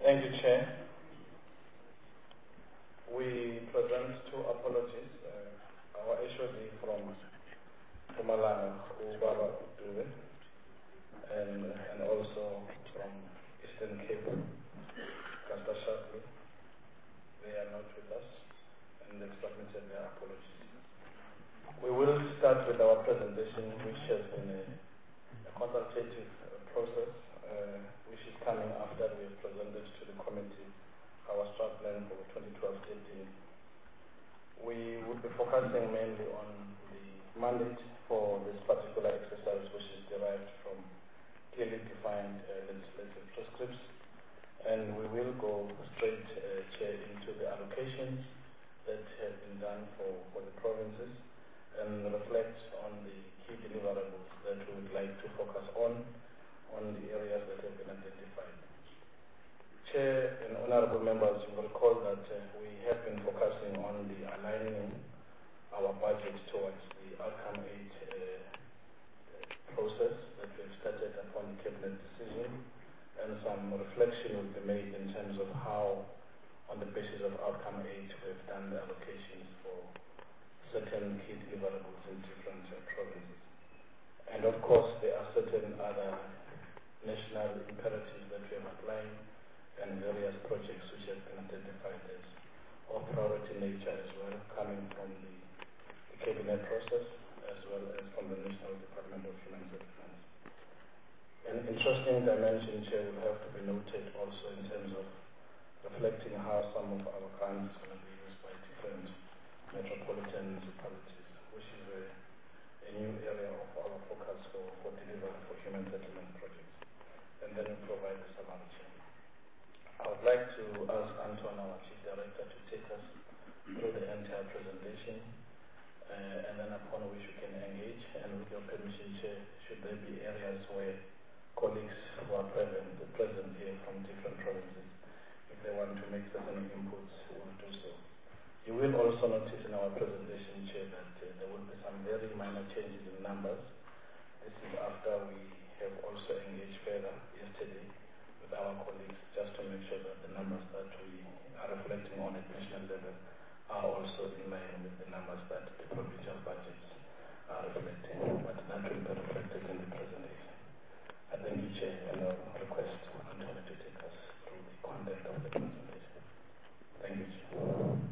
Thank you, Chair. We present two apologies. Our HOD from Mpumalanga, Ubaba Dube, and also from Eastern Cape, Pastor Shadley. They are not with us, and they've submitted their apologies. We will start with our presentation, which has been a consultative process, which is coming after we have presented to the committee our strat plan for 2012-13. We would be focusing mainly on the mandate for this particular exercise, which is derived from clearly defined legislative prescripts, and we will go straight, Chair, into the allocations that have been done for the provinces and reflect on the key deliverables that we would like to focus on the areas that have been identified. Chair and honorable members, you will recall that we have been focusing on the aligning our budget towards the outcome 8 process that we have started upon the cabinet decision, and some reflection will be made in terms of how, on the basis of outcome 8, we have done the allocations for certain key deliverables in different provinces. And of course, there are certain other national imperatives that we have outlined and various projects which have been identified as of priority nature as well, coming from the cabinet process as well as from the National Department of Human Settlements. An interesting dimension here will have to be noted also in terms of reflecting how some of our funds are going to be used by different metropolitan municipalities, which is a new area of our focus for delivery for human settlement projects. And then we provide the summary. I would like to ask Anton, our Chief Director, to take us through the entire presentation, and then upon which we can engage, and with your permission, Chair, should there be areas where colleagues who are present here from different provinces, if they want to make certain inputs, will do so. You will also notice in our presentation, Chair, that there will be some very minor changes in numbers. This is after we have also engaged further yesterday with our colleagues, just to make sure that the numbers that we are reflecting on at national level are also in line with the numbers that the provincial budgets are reflecting, but that will be reflected in the presentation. I thank you, Chair, and I'll request Antonio to take us through the content of the presentation. Thank you, Chair.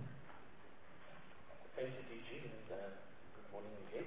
Thank you, DG, and good morning again.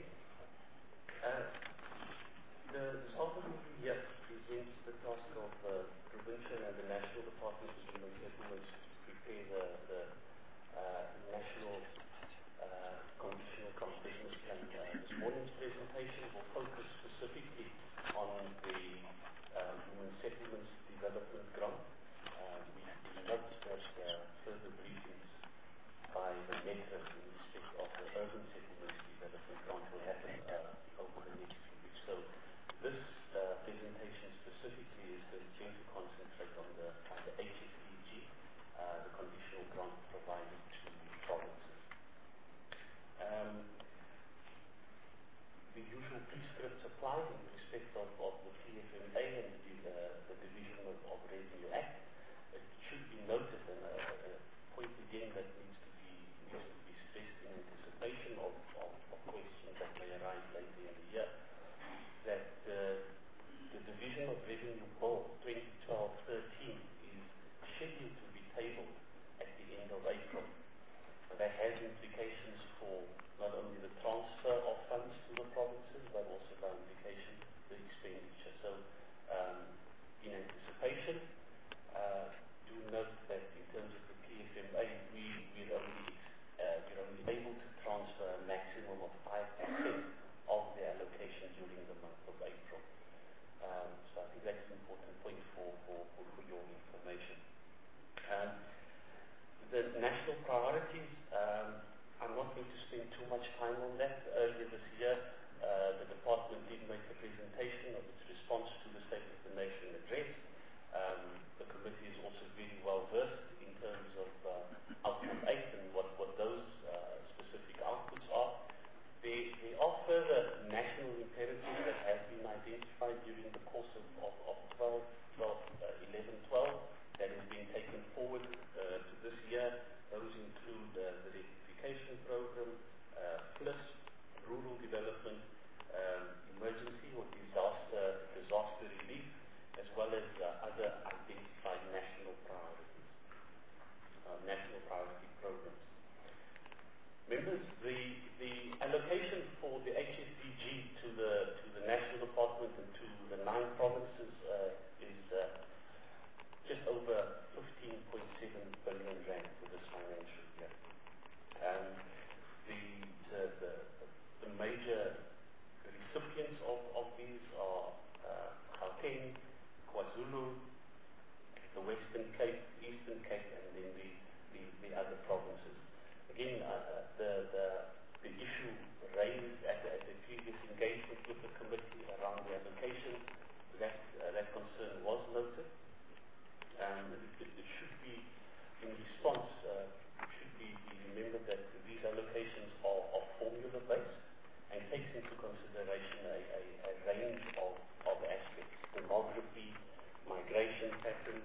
The Southern Review presents the task of the provincial and the national departments of human settlements to prepare the national conditional business plan. This morning's presentation will focus specifically on the human settlements development grant. We note that further briefings by the network in respect of the urban settlements development grant will happen over the next few weeks. So this presentation specifically is going to concentrate on the HSEG, the conditional grant provided to provinces. The usual prescripts apply in respect of the PFMA and the Division of Revenue Act. It should be noted, and a point again that needs to be stressed in anticipation of questions that may arise later in the year, that the Division of Revenue Bill 2012-13 is scheduled to be tabled at the end of April. That has implications for not only the transfer of funds to the provinces, but also by implication the expenditure. So, in anticipation, do note that in terms of the PFMA, we're only able to transfer a maximum of 5% of the allocation during the month of April. So I think that's an important point for your information. The national priorities, I'm not going to spend too much time on that. Earlier this year, the department did make a presentation of its response to the State of the Nation address. The committee is also very well versed in terms of outcome 8 and what those specific outputs are. There are further national imperatives that have been identified during the course of 11, 12 that has been taken Western Cape, Eastern Cape, and then the other provinces. Again, the issue raised at the previous engagement with the committee around the allocation, that concern was noted. It should be, in response, should be remembered that these allocations are formula-based and takes into consideration a range of aspects: demography, migration patterns,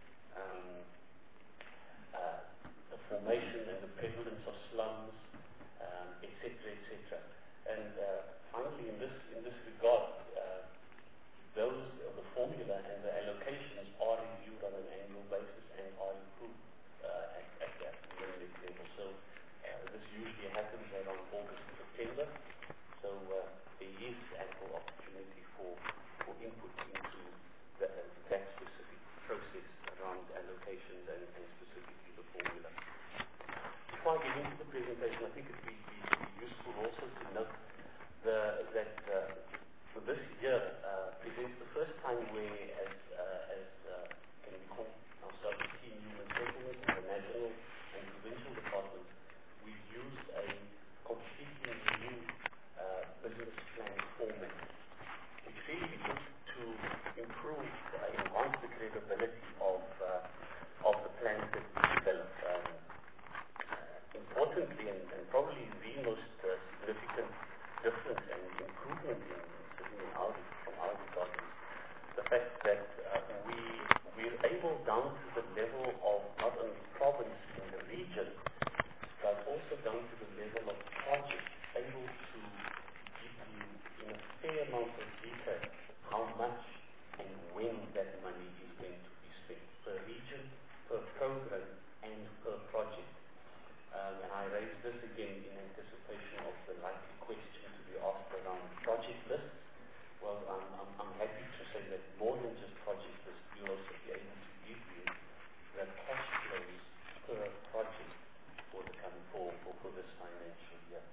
the formation and the prevalence of slums, etc., etc. And finally, in this regard, the formula and the allocations are reviewed on an annual basis and are improved at that level. So this usually happens around August to September. So there is ample opportunity for input into that specific process around allocations and specifically the formula. Before I get into the presentation, I think it would be useful also to note that for this year presents the first time where, as can we call ourselves the Team Human Settlements in the national and provincial department, we've used a completely new business plan format, which really looks to improve, enhance the credibility of the plans that we develop. Importantly, and probably the most significant difference and improvement from our regard is the fact that we're able, down to the level of not only province in the region, but also down to the level of project, able to give you in a fair amount of detail how much and when that money is going to be spent, per region, per program, and per project. And I raise this again in anticipation of the likely question to be asked around project lists. Well, I'm happy to say that more than just project lists, we'll also be able to give you the cash flows per project for the coming for this financial year.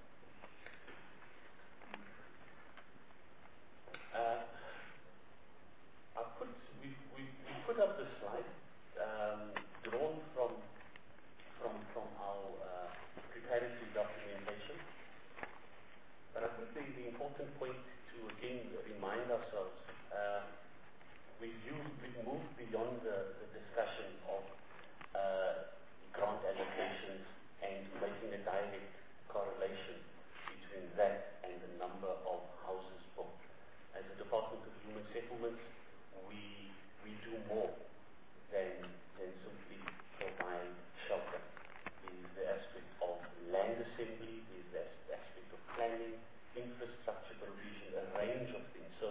We put up this slide drawn from our preparatory documentation. But I think the important point to again remind ourselves, we've moved beyond the discussion of grant allocations and making a direct correlation between that and the number of houses built. As a Department of Human Settlements, we do more than simply provide shelter. There's the aspect of land assembly, there's the aspect of planning, infrastructure provision, a range of things. So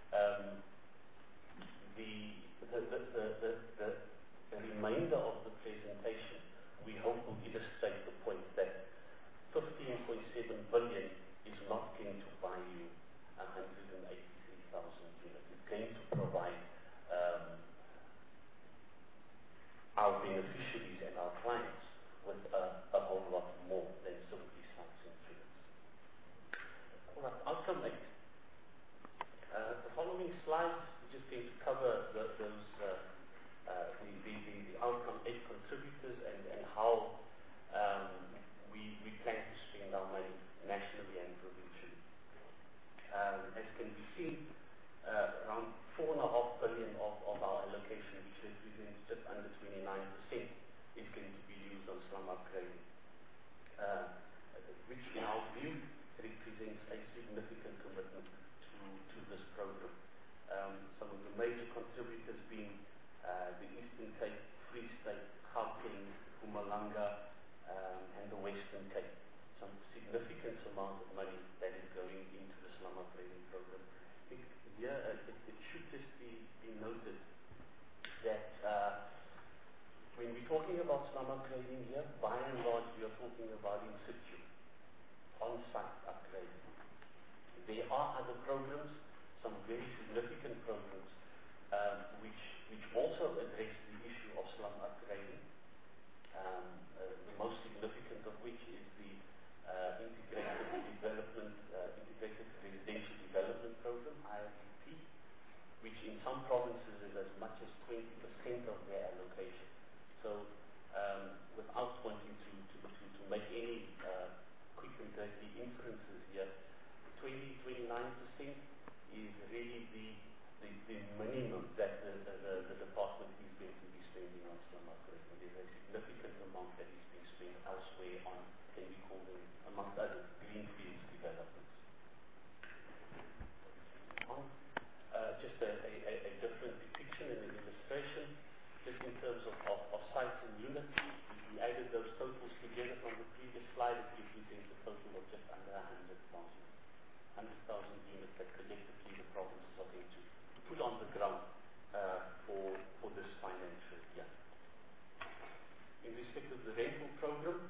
the remainder of the presentation, we hope will illustrate the point that 15.7 billion is not going to buy you 183,000 units. It's going to provide our beneficiaries and our clients with a whole lot more than simply sites and fields. All right, outcome 8. The following slides, we're just going to cover the outcome 8 contributors and how we plan to spend our money nationally and provincially. As can be seen, around 4.5 billion of our allocation, which represents just under 29%, is going to be used on slum upgrading, which in our view represents a significant commitment to this program. Some of the major contributors being the Eastern Cape, Free State, Gauteng, Mpumalanga, and the Western Cape. Some significant amount of money that is going into the slum upgrading program. Here, it should just be noted that when we're talking about slum upgrading here, by and large, we are talking about in situ, on-site upgrading. There are other programs, some very significant programs, which also address the issue of slum upgrading. The most significant of which is the Integrated Residential Development Program, IRDP, which in some provinces is as much as 20% of their allocation So without wanting to make any quick and dirty inferences here, 29% is really the minimum that the department is going to be spending on slum upgrading. There's a significant amount that is being spent elsewhere on, can we call them, amongst others, greenfields developments. Just a different depiction and an illustration, just in terms of sites and units. If we added those totals together from the previous slide, it represents a total of just under 100,000 units that collectively the provinces are going to put on the ground for this financial year. In respect of the rental program,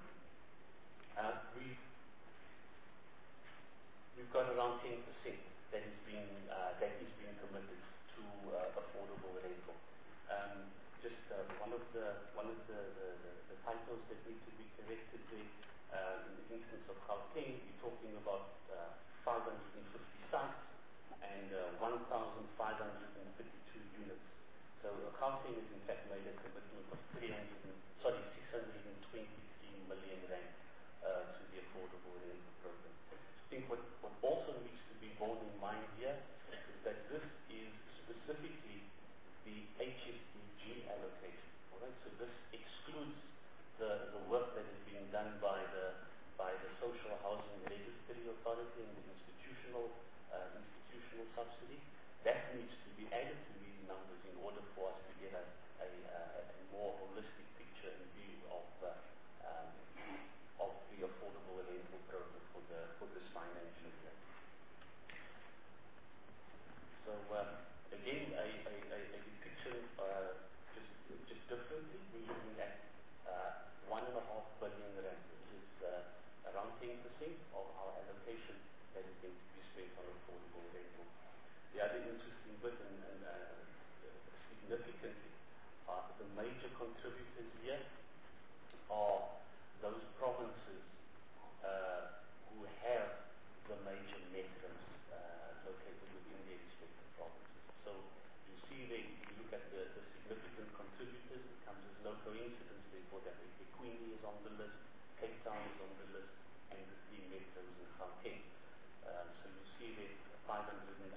we've got around 10% that is being committed to affordable rental. Just one of the titles that need to be corrected there. In the instance of Gauteng, we're talking about 550 sites and 1,532 units. So Gauteng has in fact made a commitment of 623 million rand to the affordable rental program. I think what also needs to be borne in mind here is that this is specifically the HSDG allocation. All right? So this excludes the work that is being done by the Social Housing Regulatory Authority and the institutional subsidy. That needs to be added to these numbers in order for us to get a more holistic picture and view of the affordable rental program for this financial year. So again, a depiction just differently. We're looking at 1.5 billion rand, which is around 10% of our allocation that is going to be spent on affordable rental. The other interesting bit and significantly, the major contributors here are those provinces who have the major metros located within their respective provinces. So you see that if you look at the significant contributors, it comes as no coincidence therefore that eThekwini is on the list, Cape Town is on the list, and the 3 metros in Gauteng. So you see that 580,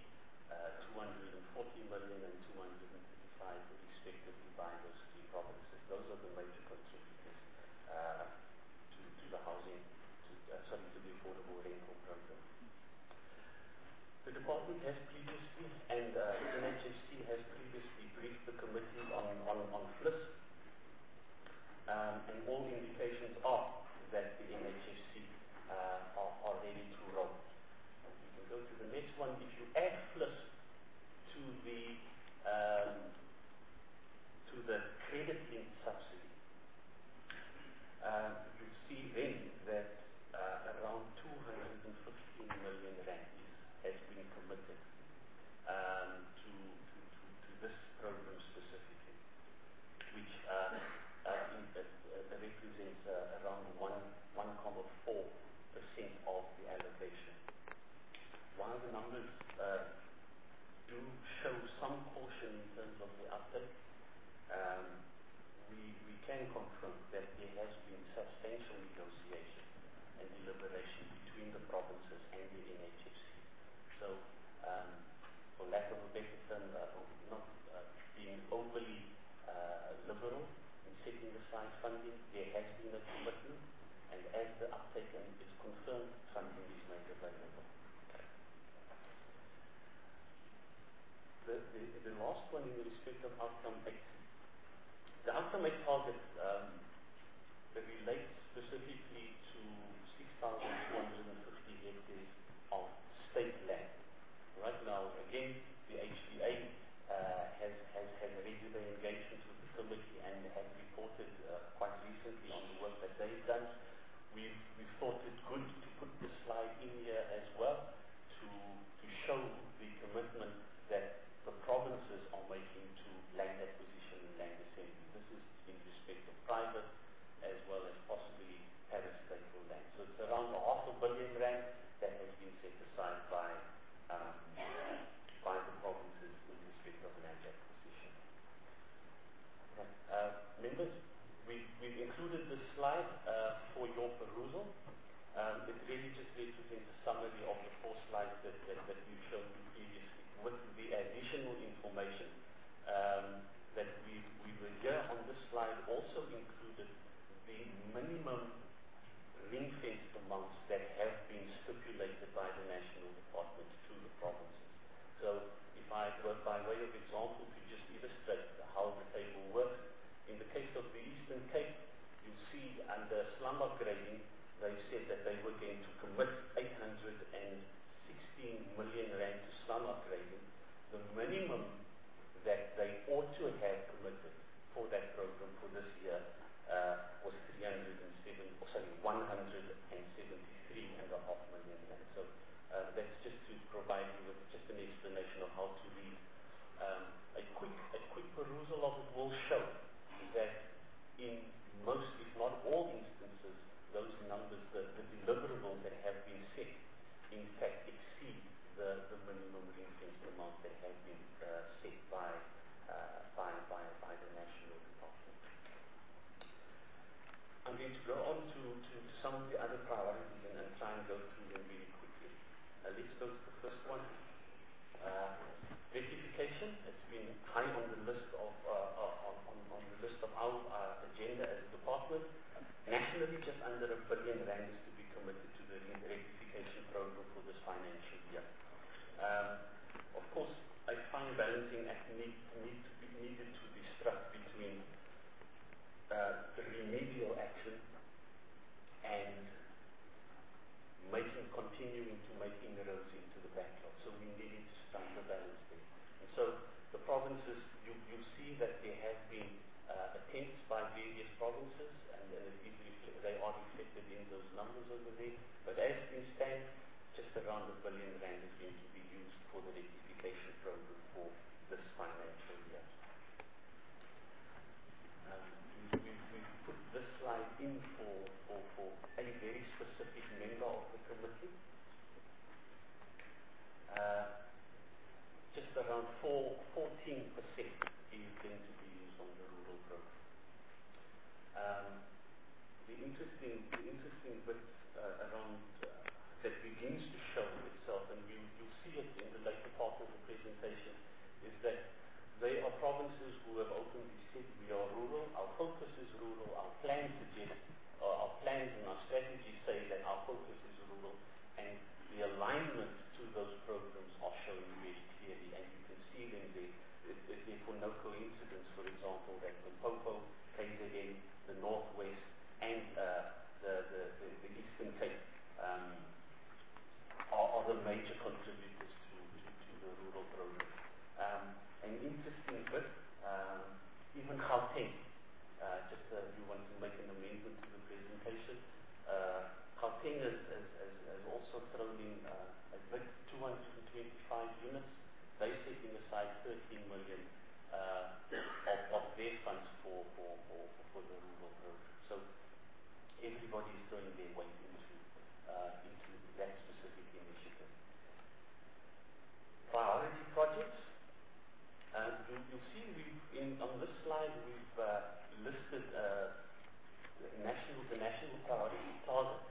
240 million and 235 respectively by those 3 provinces. Those are the major contributors to the housing, to the affordable rental program. The department has previously, and NHFC has previously briefed the committee on FLIS, and all indications are that the NHFC are ready to roll. You can go to the next one. If you add FLIS to the credit-linked subsidy, you see then that around 215 million rand has been committed to this program specifically, which represents around 1.4% of the allocation. While the numbers do show some caution in terms of the uptake, we can confirm that there has been substantial negotiation and deliberation between the provinces and the NHFC. So, for lack of a better term, not being overly liberal in setting aside funding, there has been a commitment, and as the uptake is confirmed, funding is made available. The last one in respect of outcome 8. The outcome 8 target relates specifically to 6,250 hectares of state land. Right now, again, the HDA has regular engagement with the committee and has reported quite recently on the work that they've done. We've thought it good to put this slide in here as well to show the commitment that the provinces are making to land acquisition and land assembly. This is in respect of private as well as possibly parastatal land. So it's around 500 million rand that has been set aside by the provinces in respect of land acquisition. Members, it really just represents a summary of the 4 slides that we've shown you previously, with the additional information that we were here on this slide also included the minimum ring-fenced amounts that have been stipulated by the national departments to the provinces. So if I were, by way of example, to just illustrate how the table works, in the case of the Eastern Cape, you'll see under slum upgrading, they said that they were going to commit 816 million rand to slum upgrading. The minimum that they ought to have committed for that program for this year was 173.5 million rand. So that's just to provide you with just an explanation of how to read. A quick perusal of it will show that in most, if not all instances, those numbers, the deliverables that have been set, in fact exceed the minimum ring-fenced amount that have been set by the national department. I'm going to go on to some of the other priorities and try and go through them really quickly. Let's go to the first one. Rectification. It's been high on the list of our agenda as a department. Nationally, just under R1 billion is to be committed to the rectification program for this financial year. Of course, a fine balancing act needed to be struck between the remedial action and continuing to make inroads into the backlog. So we needed to strike the balance there. And so the provinces, you see that there have been attempts by various provinces, and they are reflected in those numbers over there. But as things stand, just around R1 billion is going to be used for the rectification program for this financial year. We've put this slide in for a very specific member of the committee. Just around 14% is going to be used on the rural program. The interesting bit around that begins to show itself, and you'll see it in the later part of the presentation, is that they are provinces who have openly said we are rural, our focus is rural, our plans suggest, our plans and our strategies say that our focus is rural, and the alignment to those programs are shown very clearly, and you can see them there. It's therefore no coincidence, for example, that Limpopo, KZN, the Northwest, and the Eastern Cape are the major contributors to the rural program. An interesting bit, even Gauteng, just you want to make an amendment to the presentation, Gauteng has also thrown in a bit, 225 units. They're setting aside 13 million of their funds for the rural program. So everybody is throwing their weight into that specific initiative. Priority projects. You'll see on this slide we've listed the national priority target,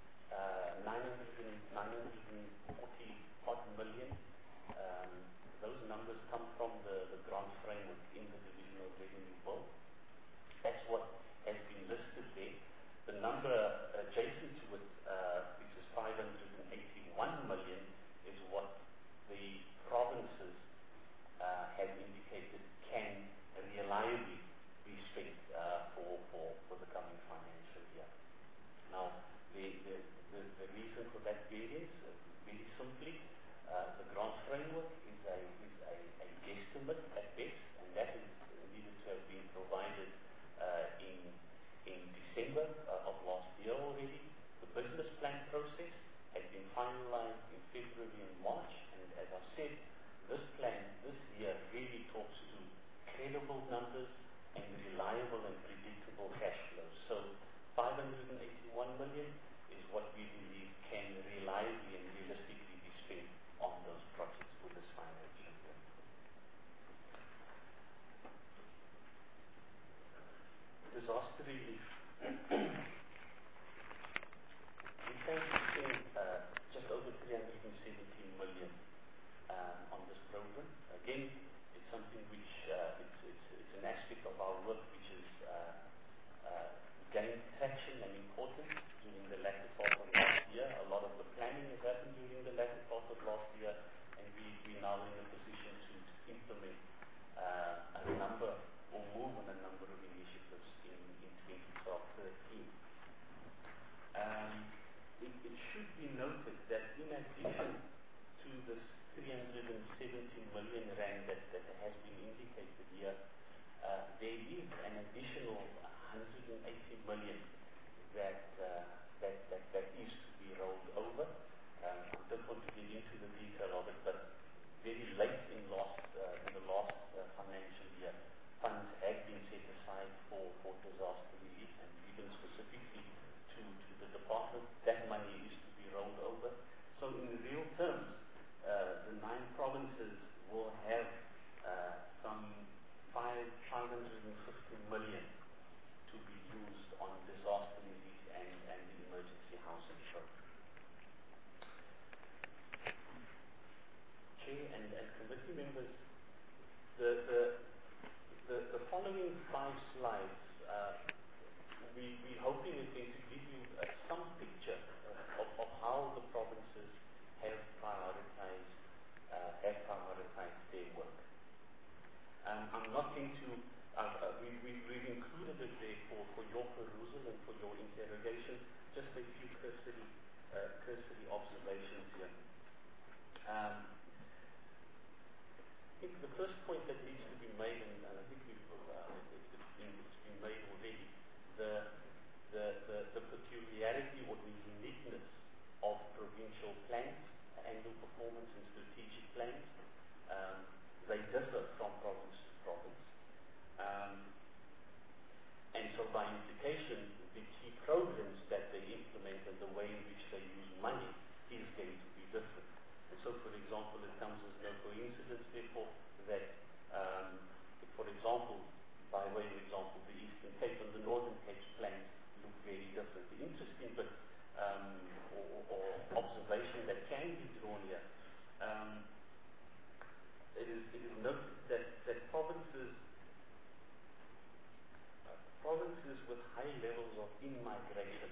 940 odd million. Those numbers come from the grant framework in the Division of Revenue Bill. That's what has been listed there. The number adjacent to it, which is 581 million, is what the provinces have indicated can reliably be spent for the coming financial year. Now, the reason for that variance, very simply, the grant framework is a guesstimate at best, and that is needed to have been provided in December of last year already. The business plan process has been finalized in February and March, and as I've said, this plan this year really talks to credible numbers and reliable and predictable cash flows. So 581 million is what we believe can reliably and realistically be spent on those projects for this financial year. Disaster relief. We thank you program. Again, it's something which it's an aspect of our work which is gained traction and importance during the latter part of last year. A lot of the planning has happened during the latter part of last year, and we're now in a position to implement a number or move on a number of initiatives in 2012-13. It should be noted that in addition to this 370 million rand that has been indicated here, there is an additional 180 million that is to be rolled over. I don't want to get into the detail of it, but very late in the last financial year, funds have been set aside for disaster relief, and even specifically to the department, that money is to be rolled over. So in real terms, the 9 provinces will have some 550 million to be used on disaster relief and the emergency housing program. Chair and committee members, the following 5 slides, we're hoping is going to give you some picture of how the provinces have prioritized their work. I'm not going to, we've included it there for your perusal and for your interrogation, just a few cursory observations here. I think the first point that needs to be made, and I think it's been made already, the peculiarity or the uniqueness of provincial plans, annual performance and strategic plans. They differ from province to province. And so by implication, the key programs that they implement and the way in which they use money is going to be different. And so, for example, it comes as no coincidence, therefore, that, for example, by way of example, the Eastern Cape and the Northern Cape plans look very different. The interesting bit or observation that can be drawn here, it is noted that provinces with high levels of in-migration,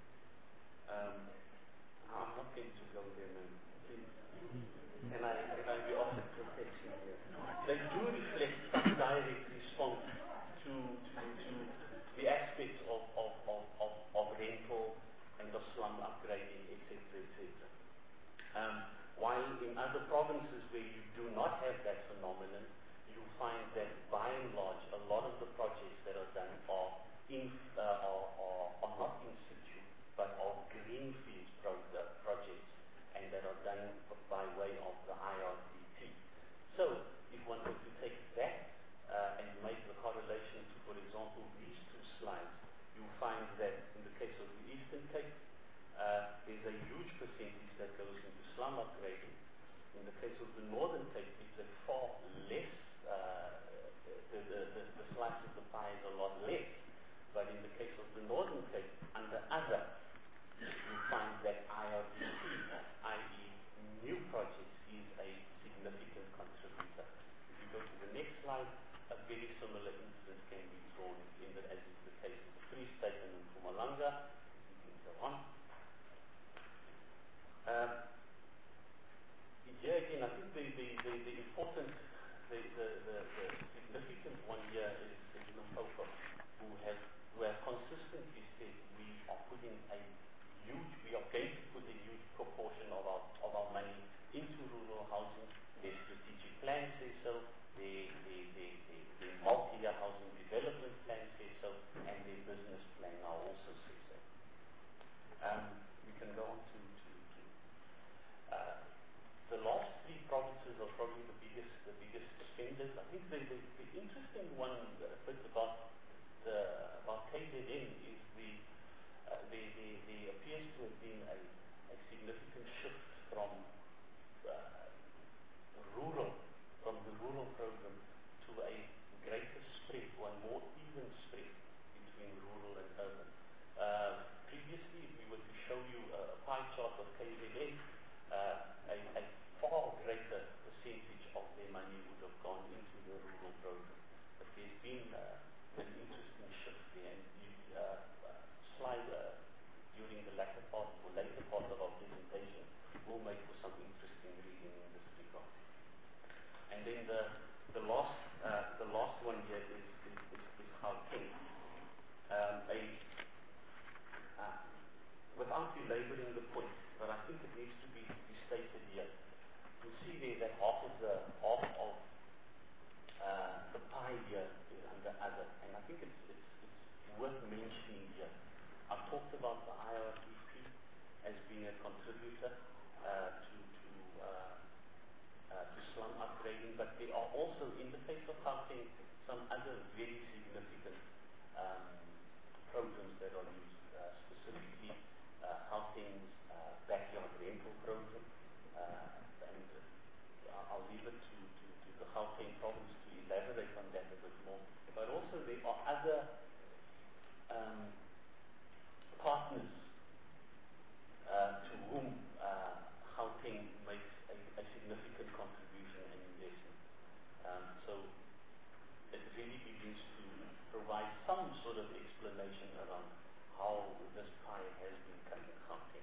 I'm not going to go there now, please. Can I be offered protection here? They do reflect some direct response to the aspects of rental and of slum upgrading, etc., etc. While in other provinces where you do not have that phenomenon, you find that by and large, a lot of the projects that are done are not in situ, but are greenfield projects, and that are done by way of the IRDT. So, if one were to take that and make the correlation to, for example, these 2 slides, you find that in the case of the Eastern Cape, there's a huge percentage that goes into slum upgrading. In the case of the Northern Cape, it's a far less, the slice of the pie is a lot less. But in the case of the Northern Cape, under other, you find that IRDT, i.e. new projects, is a significant contributor. If you go to the next slide, a very similar instance can be drawn in as is the case of the Free State and Mpumalanga. You can go on. Here again, I think the important, the significant one here is Limpopo, who have consistently said we are going to put a huge proportion of our money into rural housing. Their strategic plan says so, their multi-year housing development plan says so, and their business plan now also says so. We can go on to the last 3 provinces are probably the biggest spenders. I think the interesting one bit about KZN is there appears to have been a significant shift from the rural program to a greater spread, or a more even spread between rural and urban. Previously, if we were to show you a pie chart of KZN, a far greater percentage of there that half of the pie here is under other, and I think it's worth mentioning here. I've talked about the IRDP as being a contributor to slum upgrading, but there are also, in the face of Gauteng, some other very significant programs that are used, specifically Gauteng's backyard rental program, and I'll leave it to the Gauteng province to elaborate on that a bit more. But also there are other partners to whom Gauteng makes a significant contribution and investment. So it really begins to provide some sort of explanation around how this pie has been cut in Gauteng.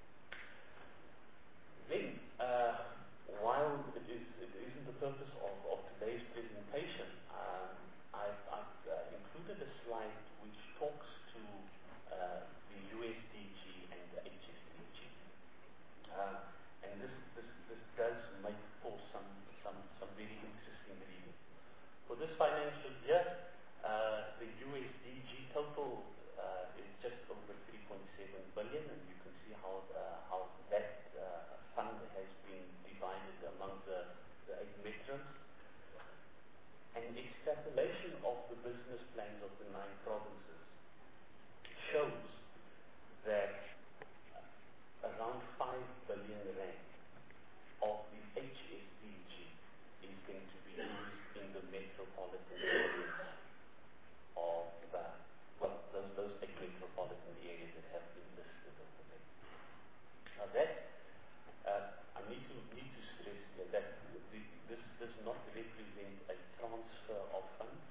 Then, while it isn't the purpose of today's presentation, I've included a slide which talks to the USDG and the HSDG. And this does make for some very interesting reading. For this financial year, the USDG total is just over 3.7 billion, and you can see how that fund has been divided among the 8 metros. An extrapolation of the business plans of the 9 provinces shows that around 5 billion rand of the HSDG is going to be used in the metropolitan areas of those 8 metropolitan areas that have been listed over there. Now that I need to stress here that this does not represent a transfer of funds.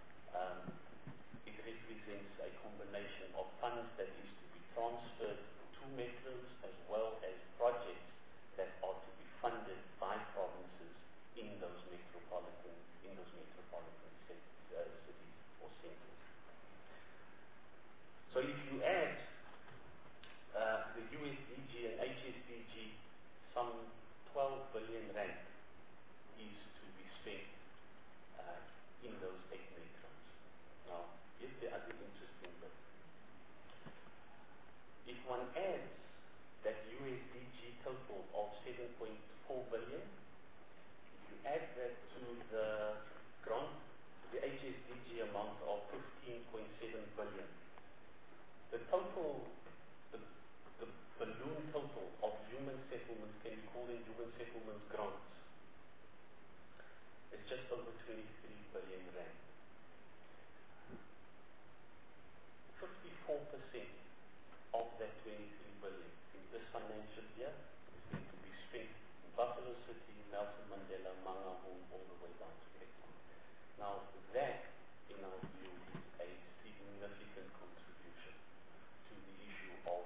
It represents a combination of funds that is to be transferred to metros as well as projects that are to be funded by provinces in those metropolitan cities or centers. So if you add the USDG and HSDG, some 12 billion rand is to be spent in those 8 metros. Now, here's the other interesting bit. If one adds that USDG total of 7.4 billion, if you add that to the HSDG amount of 15.7 billion, the balloon total of human settlements, can we call them human settlements grants, is just over 23 billion rand. 54% of that 23 billion in this financial year is going to be spent in Buffalo City, Nelson Mandela, Mangaung, all the way down to Cape Town. Now that, in our view, is a significant contribution to the issue of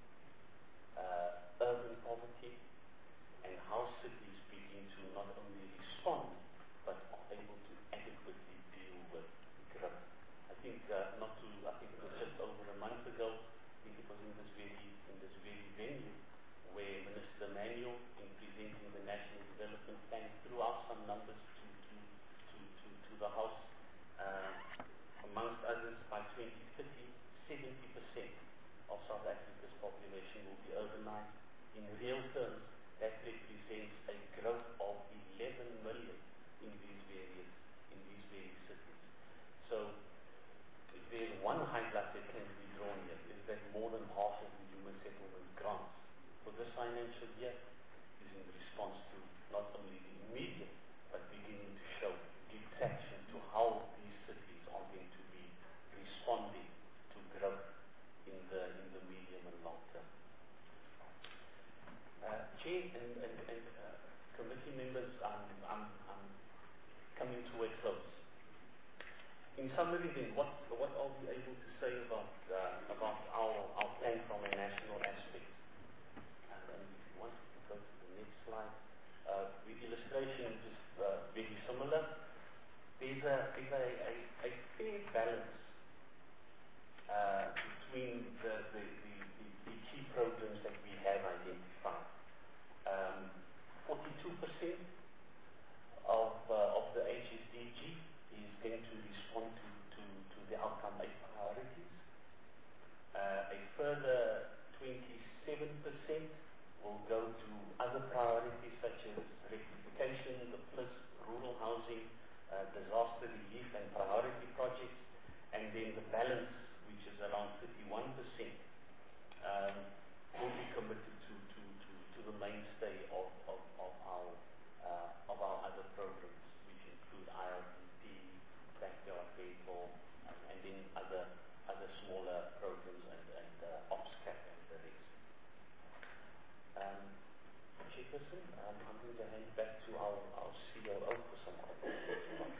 urban poverty and how cities begin to not only respond but are able to adequately deal with growth. I think it was just over a month ago, I think it was in this very venue where Minister Manuel, in presenting the National Development Plan, threw out some numbers to the House. Amongst others, by 2030, 70% of South Africa's population will be urbanized. In real terms, that represents a growth of 11 million in these various cities. So, if there's one highlight that can be drawn here, is that more than half of the human settlements grants for this financial year is in response to not only the immediate, but beginning to give traction to how these cities are going to be responding to growth in the medium and long term. Chair and committee members, I'm coming to a close. In summary, then, what are we able to say about our plan from a national aspect? And if you want to go to the next slide, the illustration is very similar. There's a fair balance between the key programs that we have identified. 42% of the HSDG is going to respond to the outcome 8 priorities. A further 27% will go to other priorities such as rectification, the PLIS, rural housing, disaster relief and priority projects, and then the balance, which is around 31%, will be committed to the mainstay of our other programs, which include IRTP, backyard vehicle, and then other smaller programs and OPSCAP and the rest. Chairperson, I'm going to hand back to our COO for some comments.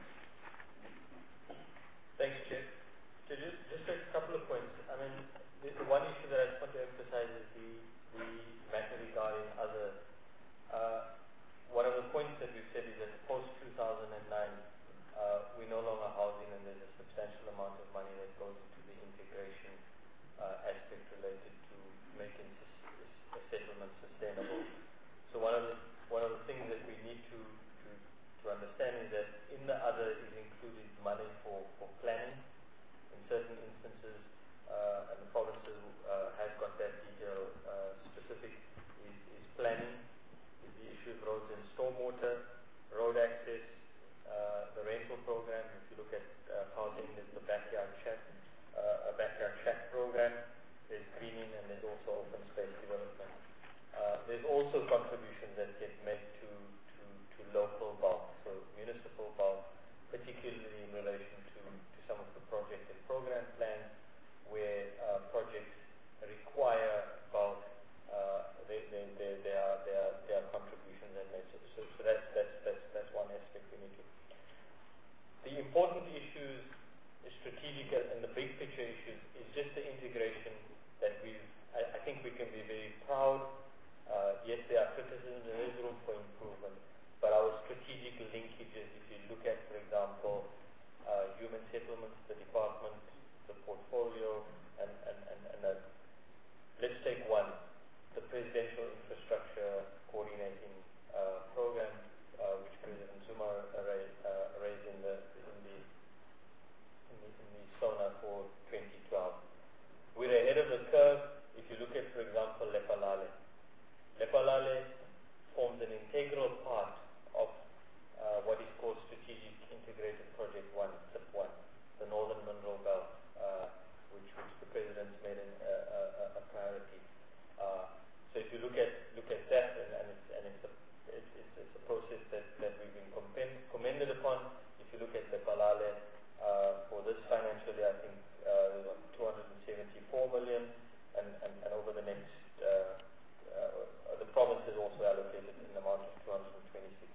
Thanks, Chair. So just a couple of points. I mean, the one issue that I just want to emphasize is the matter regarding other. One of the points that we've said is that post-2009, we're no longer housing, and there's a substantial amount of money that goes into the integration aspect related to making a settlement sustainable. So one of the things that we need to understand is that in the other is included money for planning. In certain instances, and the provinces has got that detail specific, is planning, is the issue of roads and stormwater, road access, the rental program. If you look at housing, there's the backyard shack program, there's greening, and there's also open space development. There's also contributions that get made to local bulk, so municipal bulk, particularly in relation to some of the project and program plans where projects require bulk. There are contributions that made. So that's one aspect we need to. The important issues, the strategic and the big picture issues, is just the integration that I think we can be very proud. Yes, there are criticisms and there is room for improvement, but our strategic linkages, if you look at, for example, human settlements, the department, the portfolio, and let's take one, the Presidential Infrastructure Coordinating Program, which President Zuma raised in the SONA for 2012. We're ahead of the curve. If you look at, for example, Lephalale. Lephalale forms an integral part of what is called Strategic Integrated Project 1, SIP1, the Northern Mineral Belt, which the President's made a priority. So if you look at that, and it's a process that we've been commended upon. If you look at Lephalale for this financial year, I think 274 million, and over the next, the province is also allocated an amount of 226.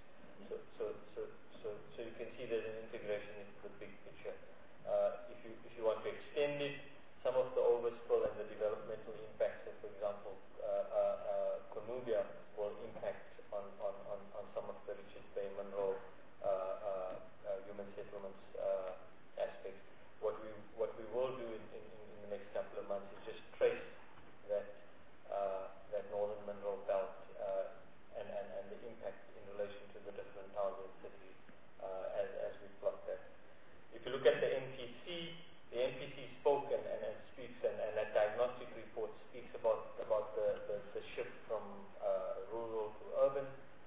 So you can see there's an integration into the big picture. If you want to extend it, some of the overspill and the developmental impacts of, for example, Konubia will impact on some of the Richards Bay mineral human settlements aspects. What we will do in the next couple of months is just trace that northern mineral belt and the impact in relation to the different towns and cities as we plot that. If you look at the NPC spoke and speaks, and that diagnostic report speaks about the shift from rural to urban,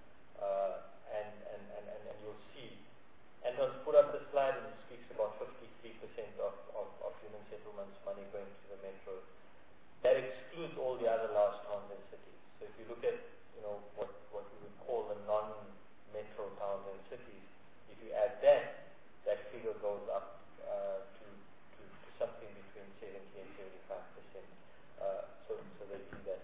and you'll see. Anton's put up the slide and it speaks about 53% of human settlements money going to the metro. That excludes all the other large towns and cities. So if you look at what we would call the non-metro towns and cities, if you add that figure goes up to something between 70 and 75%. So they do that.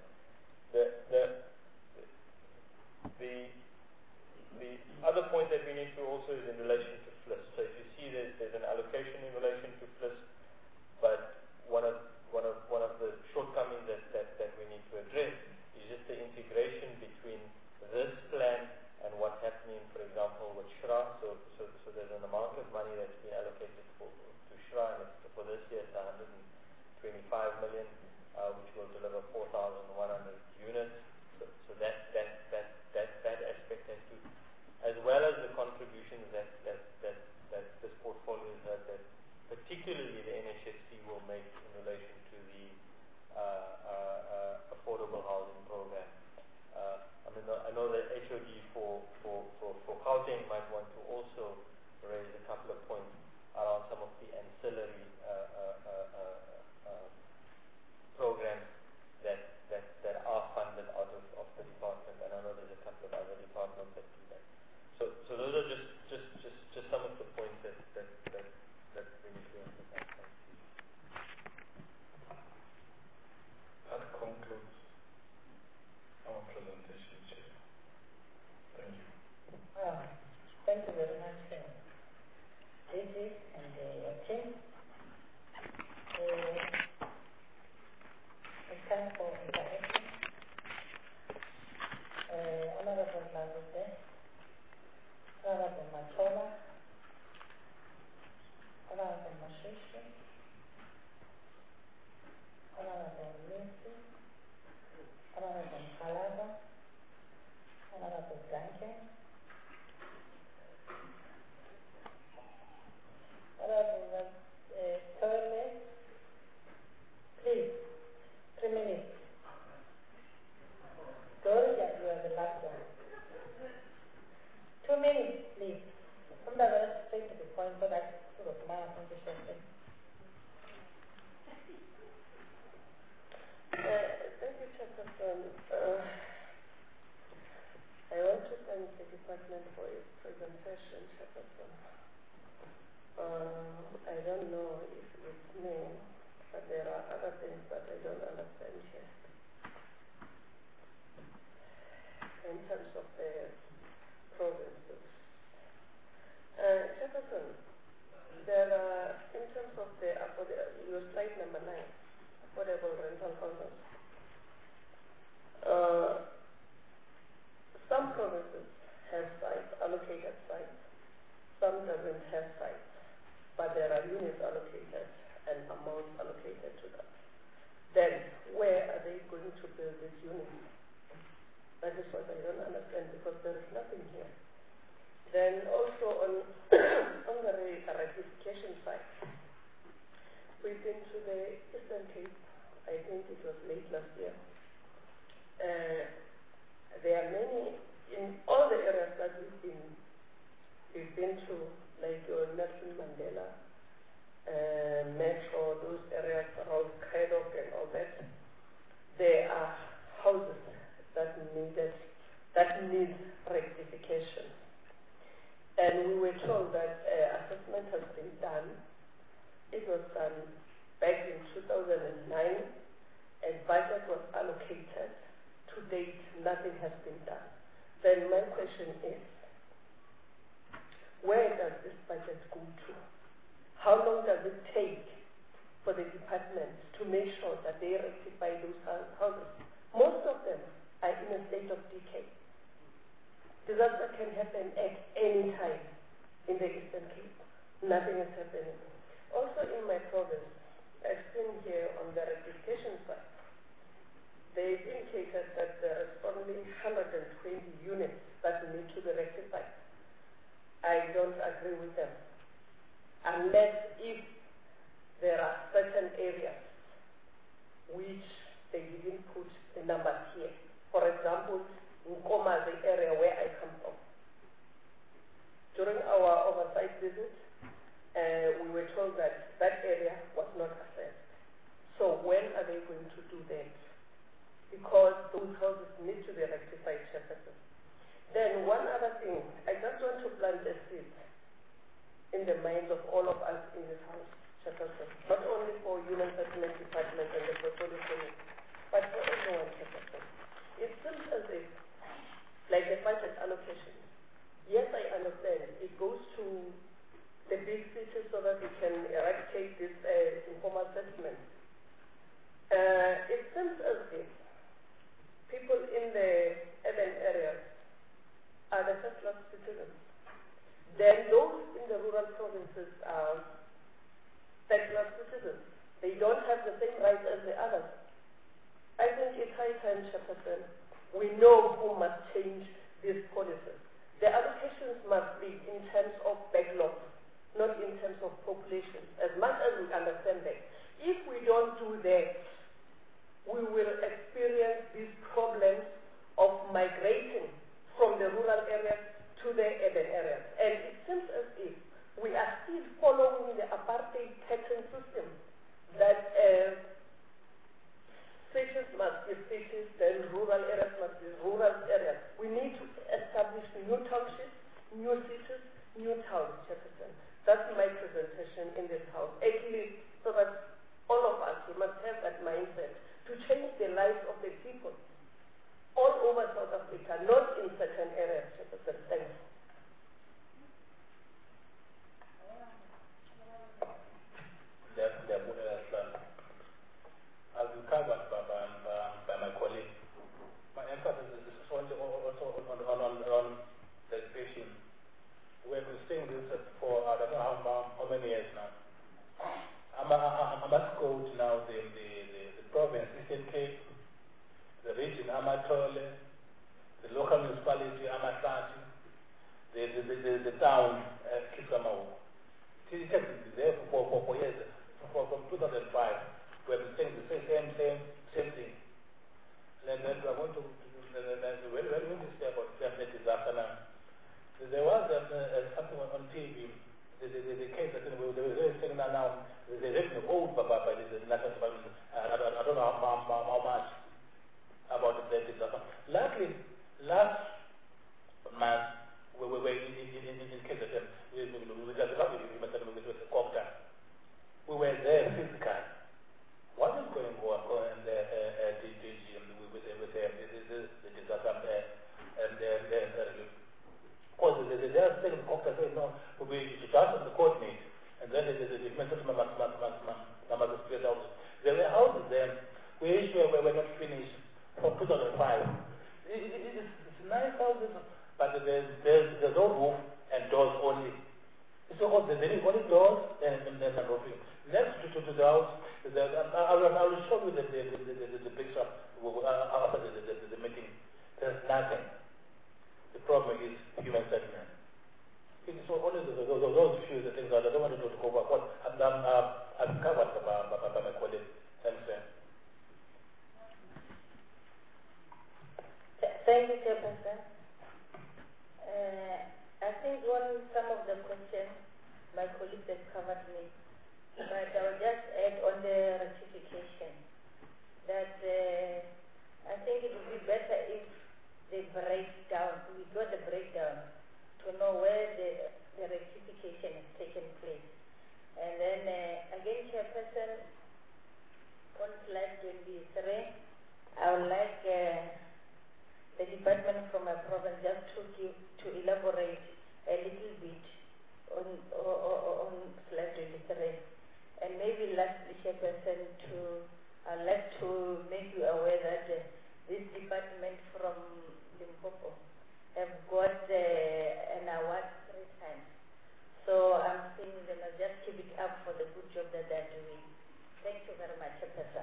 The other point that we need to also is in relation to FLIS. So if you see there's an allocation in relation to FLIS, but one of the shortcomings that we need to address is just the integration between this plan and what's happening, for example, with Shra. So there's an amount of money that's been allocated to Shra, and for this year it's 125 million, which will deliver 4,100 units. So that aspect Duncan. Honorable Toilet. Please, 3 minutes. Gloria, you are the last one. 2 minutes, please. I'm not going to straight to the point, but I sort of marathon the thing. Thank you, Chairperson. I want to thank the department for its presentation, Chairperson. I don't know if it's me, but there are other things that I don't understand here. In terms of the provinces. Chairperson, there are, in terms of your slide number 9, affordable rental houses. Some provinces have sites, allocated sites. Some doesn't have sites, but there are units allocated and amounts allocated to that. Then, where are they going to build these units? That is what I don't understand, because there is nothing here. Then also on, on the rectification side, we've been to the Eastern Cape, I think it was late last year. There are many, in all the areas that we've been to, like Nelson Mandela, Metro, those areas around Kredok and all that, there are houses that need rectification. And we were told that assessment has been done. It was done back in 2009, and budget was allocated. To date, nothing has been done. Then my question is, where does this budget go to? How long does it take for the department to make sure that they rectify those houses? Most of them are in a state of decay. Disaster can happen at any time in the Eastern Cape. Nothing is happening. Also in my province, I've seen here on the rectification side, they've indicated that there is only 120 units that need to be rectified. I don't agree with them. Unless if there are certain areas which they didn't put the numbers here. For example, Nkoma, the area where I come from. During our oversight visit, we were told that that area was not assessed. So when are they going to do that? Because those houses need to be rectified, Chairperson. Then one other thing, I just want to plant a seed in the minds of all of us in this house, Chairperson. Not only for Human Settlement Department and the Portfolio Committee, but for everyone, Chairperson. It seems as if, like the budget allocation, yes, I understand, it goes to the big cities so that we can eradicate this informal settlement. It seems as if people in the urban areas are the first-class citizens. Then those in the rural provinces are third-class citizens. They don't have the same rights as the others. I think it's high time, Chairperson, we know who must change these policies. The allocations must be in terms of backlog, not in terms of population, as much as we understand that. If we don't do that, we will experience these problems of migrating from the rural areas to the urban areas. And it seems as if we are still following the apartheid pattern system that cities must be cities, then rural areas must be rural areas. We need to establish new townships, new cities, new towns, Chairperson. That's my presentation in this house, at least so that all of us, we must have that mindset to change the lives of the people all over South Africa, not in certain areas, Chairperson. Thanks. As covered by my colleague, my emphasis is only also on the education. We have been saying this for I don't know how many years now. I must quote now the province, Eastern Cape, the region, Amatole, the local municipality, Amatlati, the town, Kisamawu. It has been there for years, from 2005, we have been saying the same thing. And then we are going to when we say about climate disaster now, there was something on TV, the case that they were saying now, they're written old by the National Department, I don't know how much about the disaster. Luckily, last month, we were in case of them, we were there physically. What is going on in the DG with the disaster because they are saying the no, we doesn't coordinate, and then the message must spread out. There were houses there, which were not finished from 2005. It's nice houses, but there's no roof and doors only. So there is only doors and roofing. Next to the house, I will show you the picture after the meeting. There's nothing. The problem is human settlement. So only those few things that I don't want to go over. What I've covered by my colleague. Thanks, sir. Thank you, Chairperson. I think some of the questions my colleagues have covered me, but I will just add on the rectification that I think it would be better if the breakdown, we got the breakdown to know where the rectification has taken place. And then again, Chairperson, on slide 23, I would like the department from my province just to elaborate a little bit on slide 23. And maybe lastly, Chairperson, I'd like to make you aware that this department from Limpopo have got an award 3 times. So I'm saying they must just keep it up for the good job that they're doing. Thank you very much, Chairperson.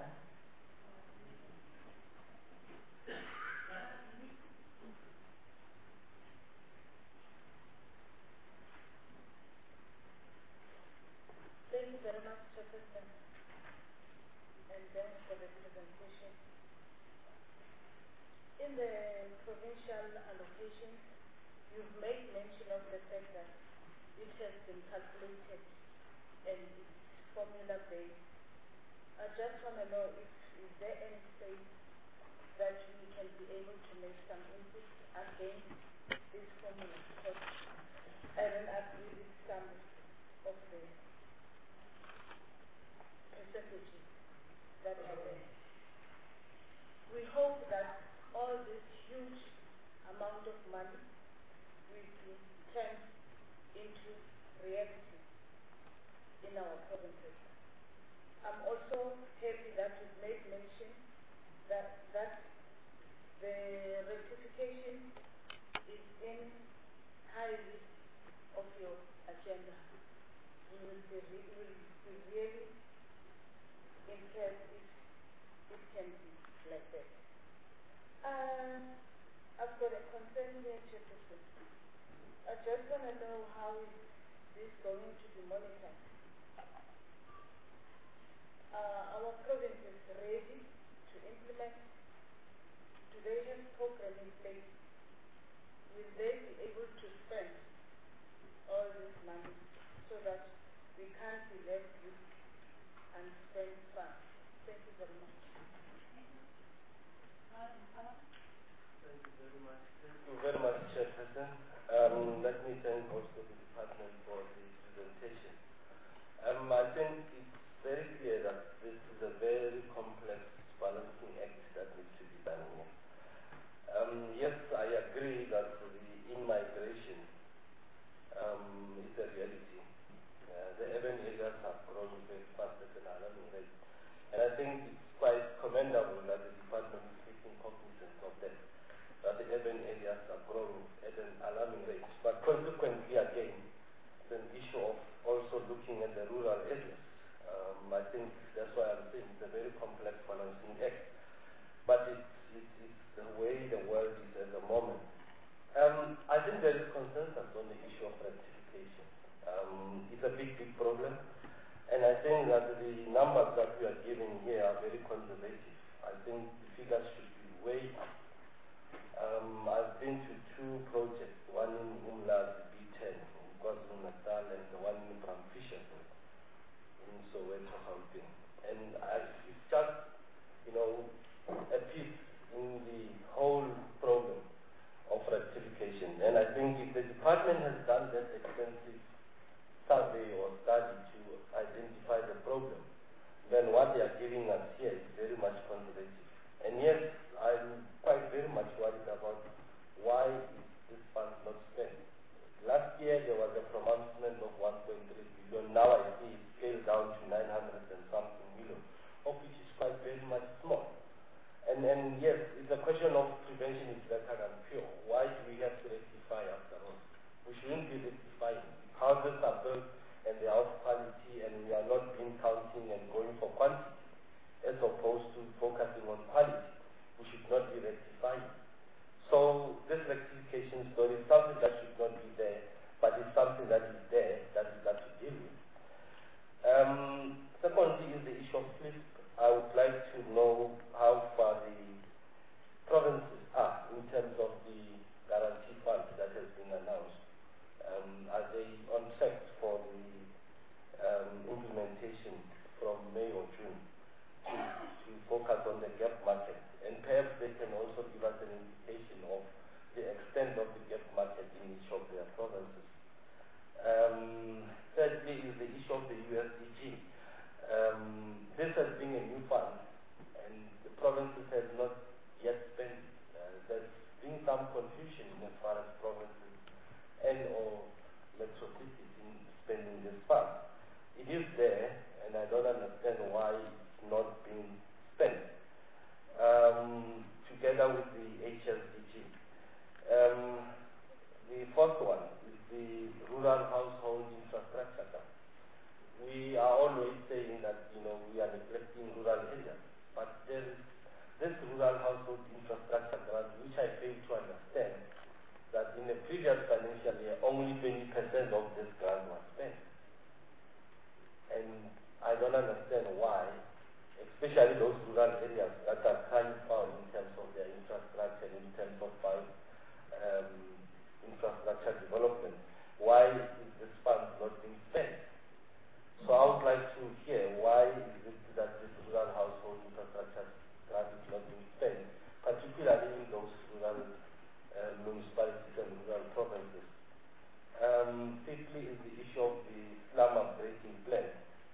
Thank you very much, Chairperson. And thanks for the presentation. In the provincial allocations, you've made mention of the fact that it has been calculated and it's formula-based. I just want to know if is there any space that we can be able to make some input against this formula, because I don't agree with some of the percentages that are there. We hope that all this huge amount of money will be turned into reality in our provinces. I'm also happy that we've made mention that the rectification is in high list of your agenda. We will be really impressed if it can be like that. I've got a concern there, Chairperson. I just want to know how is this going to be monitored. Our province is ready to implement. Do they have program in place? Will they be able to spend all this money so that we can't be left with unspent funds? Thank you very much. Thank you very much, Chairperson. Let me thank also the department for the presentation. I think it's very clear that this is a very complex balancing act that needs to be done here. Yes, I agree that the in-migration is a reality. The urban areas have grown very fast at an alarming rate. And I think it's quite commendable that the department is taking cognizance of that the urban areas are growing at an alarming rate. But consequently, again, it's an issue of also looking at the rural areas. I think that's why I'm saying it's a very complex balancing act. But it's it's the way the world is at the moment. I think there is consensus on the issue of rectification. It's a big problem, and I think that the numbers that we are giving here are very conservative. I think the figures should be way up. I've been to 2 projects, one in Umlazi B10 in KwaZulu-Natal and the one in Bramfisherville in Soweto, Gauteng. And it's just, a piece in the whole problem of rectification. And I think if the department has done that extensive survey or study to identify the problem, then what they are giving us here is very much conservative. And yes, I'm quite very much worried about why is this fund not spent. Last year there was a pronouncement of 1.3 billion. Now I see it scaled down to 900 and something million, of which is quite very much small. And yes, it's a question of prevention is better than cure. Why do we have to rectify after all? We shouldn't be rectifying. Houses are built and they are of quality, and we are not being counting and going for quantity as opposed to focusing on quality. We should not be rectifying. So this rectification story is something that should not be there, but it's something that is there that we got to deal with. Secondly is the issue of FLISP. I would like to know how far the provinces are in terms of the guarantee fund that has been announced. Are they on track for the implementation from May or June to focus on the gap market? And perhaps they can also give us an indication of the extent of the gap market in each of their provinces. Thirdly is the issue of the USDG. This has been a new fund, and the provinces have not yet spent it. There's been some confusion as far as provinces and or metro cities in spending this fund. It is there, and I don't understand why it's not being spent. Together with the HLDG. The fourth one is the Rural Household Infrastructure Grant. We are always saying that we are neglecting rural areas, but there is this Rural Household Infrastructure Grant, which I fail to understand, that in the previous financial year only 20% of this grant was spent. And I don't understand why, especially those rural areas that are crying foul in terms of their infrastructure, in terms of infrastructure development. Why is this fund not being spent? So I would like to hear why is it that this rural household infrastructure grant is not being spent, particularly in those rural municipalities and rural provinces. Fifthly is the issue of the slum upgrading plan,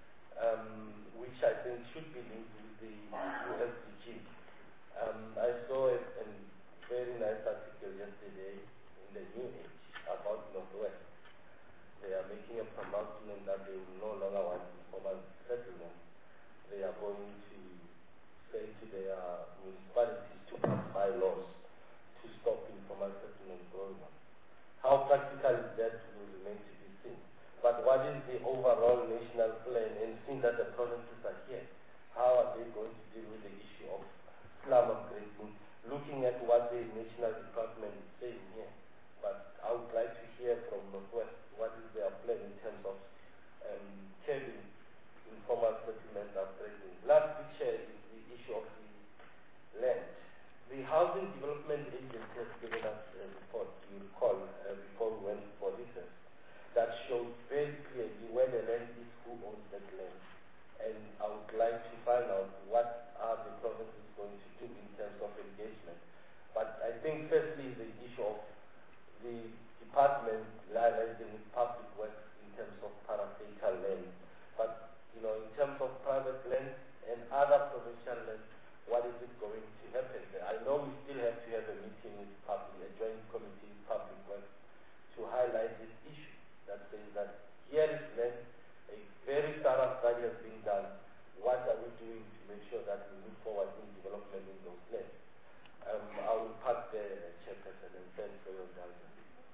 which I think should be linked with the USDG. I saw a very nice article yesterday in the New Age about Northwest. They are making a pronouncement that they will no longer want informal settlement. They are going to say to their municipalities to pass bylaws to stop informal settlement going on. How practical is that will remain to be seen. But what is the overall national plan? And seeing that the provinces are here, how are they going to deal with the issue of slum upgrading? Looking at what the national department is saying here. But I would like to hear from Northwest what is their plan in terms of curbing informal settlement upgrading. Last picture is the issue of the land. The Housing Development Agency has given us a report, you recall, before we went for research, that shows very clearly where the land is, who owns that land. And I would like to find out what are the provinces going to do in terms of engagement. But I think firstly the issue of the department liaising with public works in terms of parastatal land. But in terms of private land and other provincial land, what is it going to happen there? I know we still have to have a meeting with public, a joint committee with public works to highlight this issue that says that here is land, a very thorough study has been done. What are we doing to make sure that we move forward in development in those lands? I will pass the chairperson and thank for your guidance.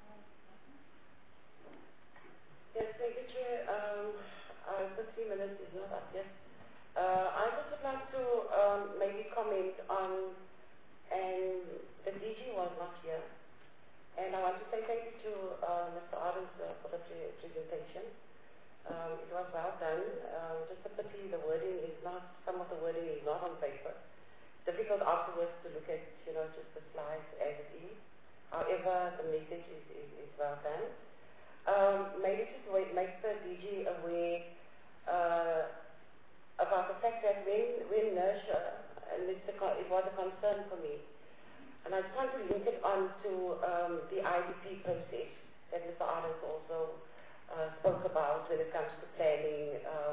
Yes, thank you, Chair. 15 minutes is not up yet. I just would like to maybe comment on the wording is not on paper. Difficult afterwards to look at, just the slides as it is. However, the message is well done. Maybe just make the DG aware about the fact that when nurture, and it was a concern for me, and I just want to link it on to the IDP process that Mr. Arnold also spoke about when it comes to planning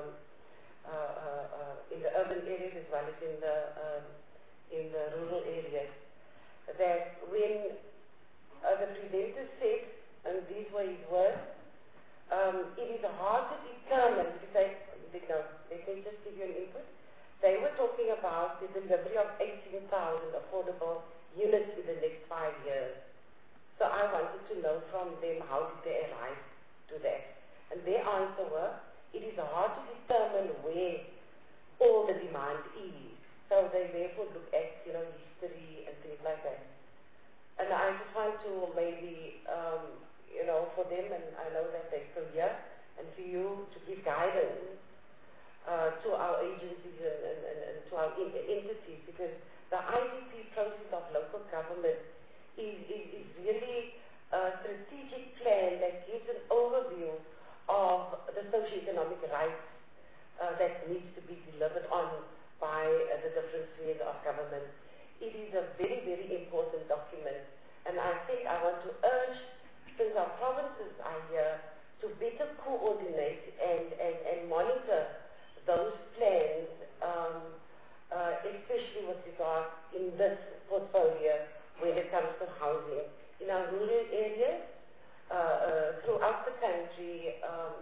in the urban areas as well as in the rural areas. That when the presenter said, and these were his words, it is hard to determine, let me just give you an input. They were talking about the delivery of 18,000 affordable units in the next 5 years. So I wanted to know from them, how did they arrive to that? And their answer was, it is hard to determine where all the demand is. So they therefore look at, history and things like that. And I just want to maybe, for them, and I know that they're still here, and to you to give guidance to our agencies and to our entities, because the IDP process of local government is really a strategic plan that gives an overview of the socio-economic rights that needs to be delivered on by the different spheres of government. It is a very, very important document, and I think I want to urge, since our provinces are here, to better coordinate and monitor those plans, especially with regard in this portfolio when it comes to housing. In our rural areas, throughout the country,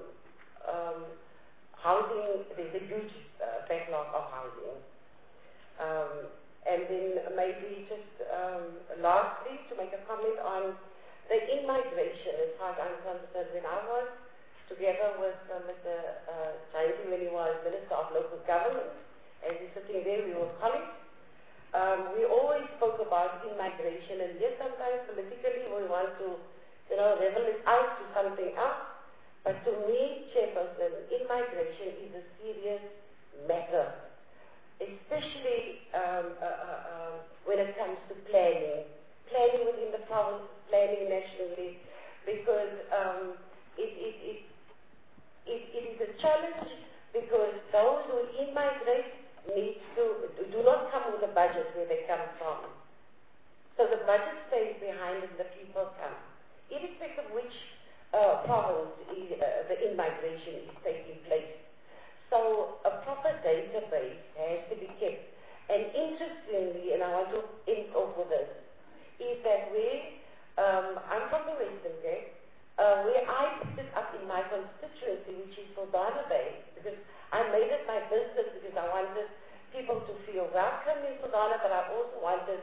housing, there's a huge backlog of housing. And then maybe just lastly, to make a comment on the in-migration, as far as I'm concerned, when I was together with Mr. Jainti when he was Minister of Local Government, and he's sitting there, we were colleagues, we always spoke about in-migration, and yes, sometimes politically we want to, level it out to something else, but to me, Chairperson, in-migration is a serious matter, especially when it comes to planning within the province, planning nationally, because it is a challenge, because those who in-migrate do not come with a budget where they come from. So the budget stays behind and the people come. Irrespective of which province the in-migration is taking place. So a proper database has to be kept. And interestingly, and I want to end off with this, is that I'm from the Western Cape, where I picked it up in my constituency, which is Saldanha Bay, because I made it my business because I wanted people to feel welcome in Saldanha, but I also wanted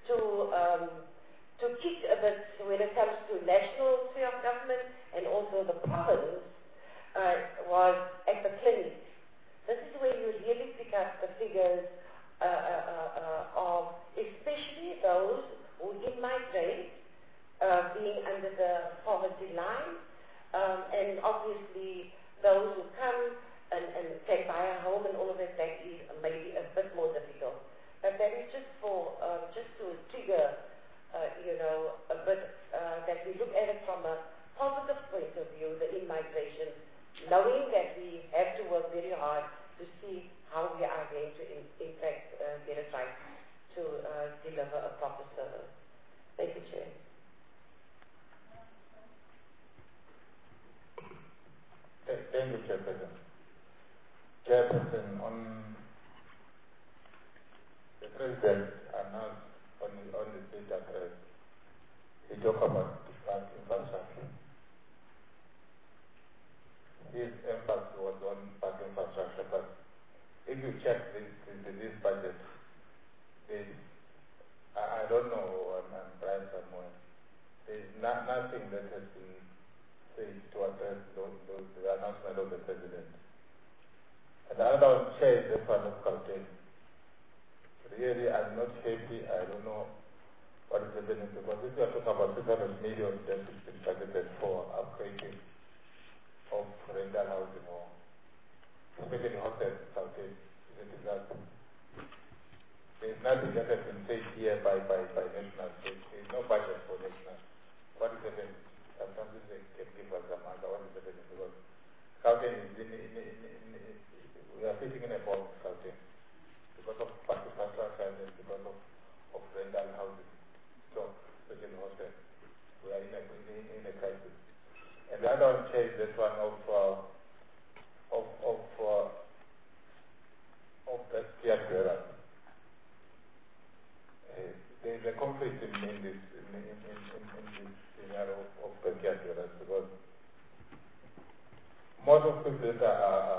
to kick a bit when it comes to national sphere of government and also the province was at the clinic. This is where you really pick up the figures of especially those who in-migrate being under the poverty line, and obviously those who come and can buy a home and all of that is maybe a bit more difficult. But that is just for just to trigger, a bit that we look at it from a positive point of view, the in-migration, knowing that we have to work very hard to see how we are going to in fact get it right to deliver a proper service. Thank you, Chair. Thank you, Chairperson. Chairperson, on the President announced on the state address, he talked about the park infrastructure. His emphasis was on park infrastructure, but if you check this budget, I don't know, I'm trying somewhere. There's nothing that has been said to address the announcement of the President. And the other one, Chair, is the one of Gauteng. Really, I'm not happy. I don't know what is happening, because if you are talking about 600 million that is been budgeted for upgrading of rental housing, or especially hotels in Gauteng, is a disaster. nothing that has been said here by national state. There is no budget for national. What is happening? Sometimes they can give us some answer. What is happening? Because Gauteng is we are sitting in a box, Gauteng, because of infrastructure and because of rental housing. So, especially hostel, we are in a crisis. And the other one is that one of the Kiatwera. There is a conflict in this scenario of the Kiatwera because most of people that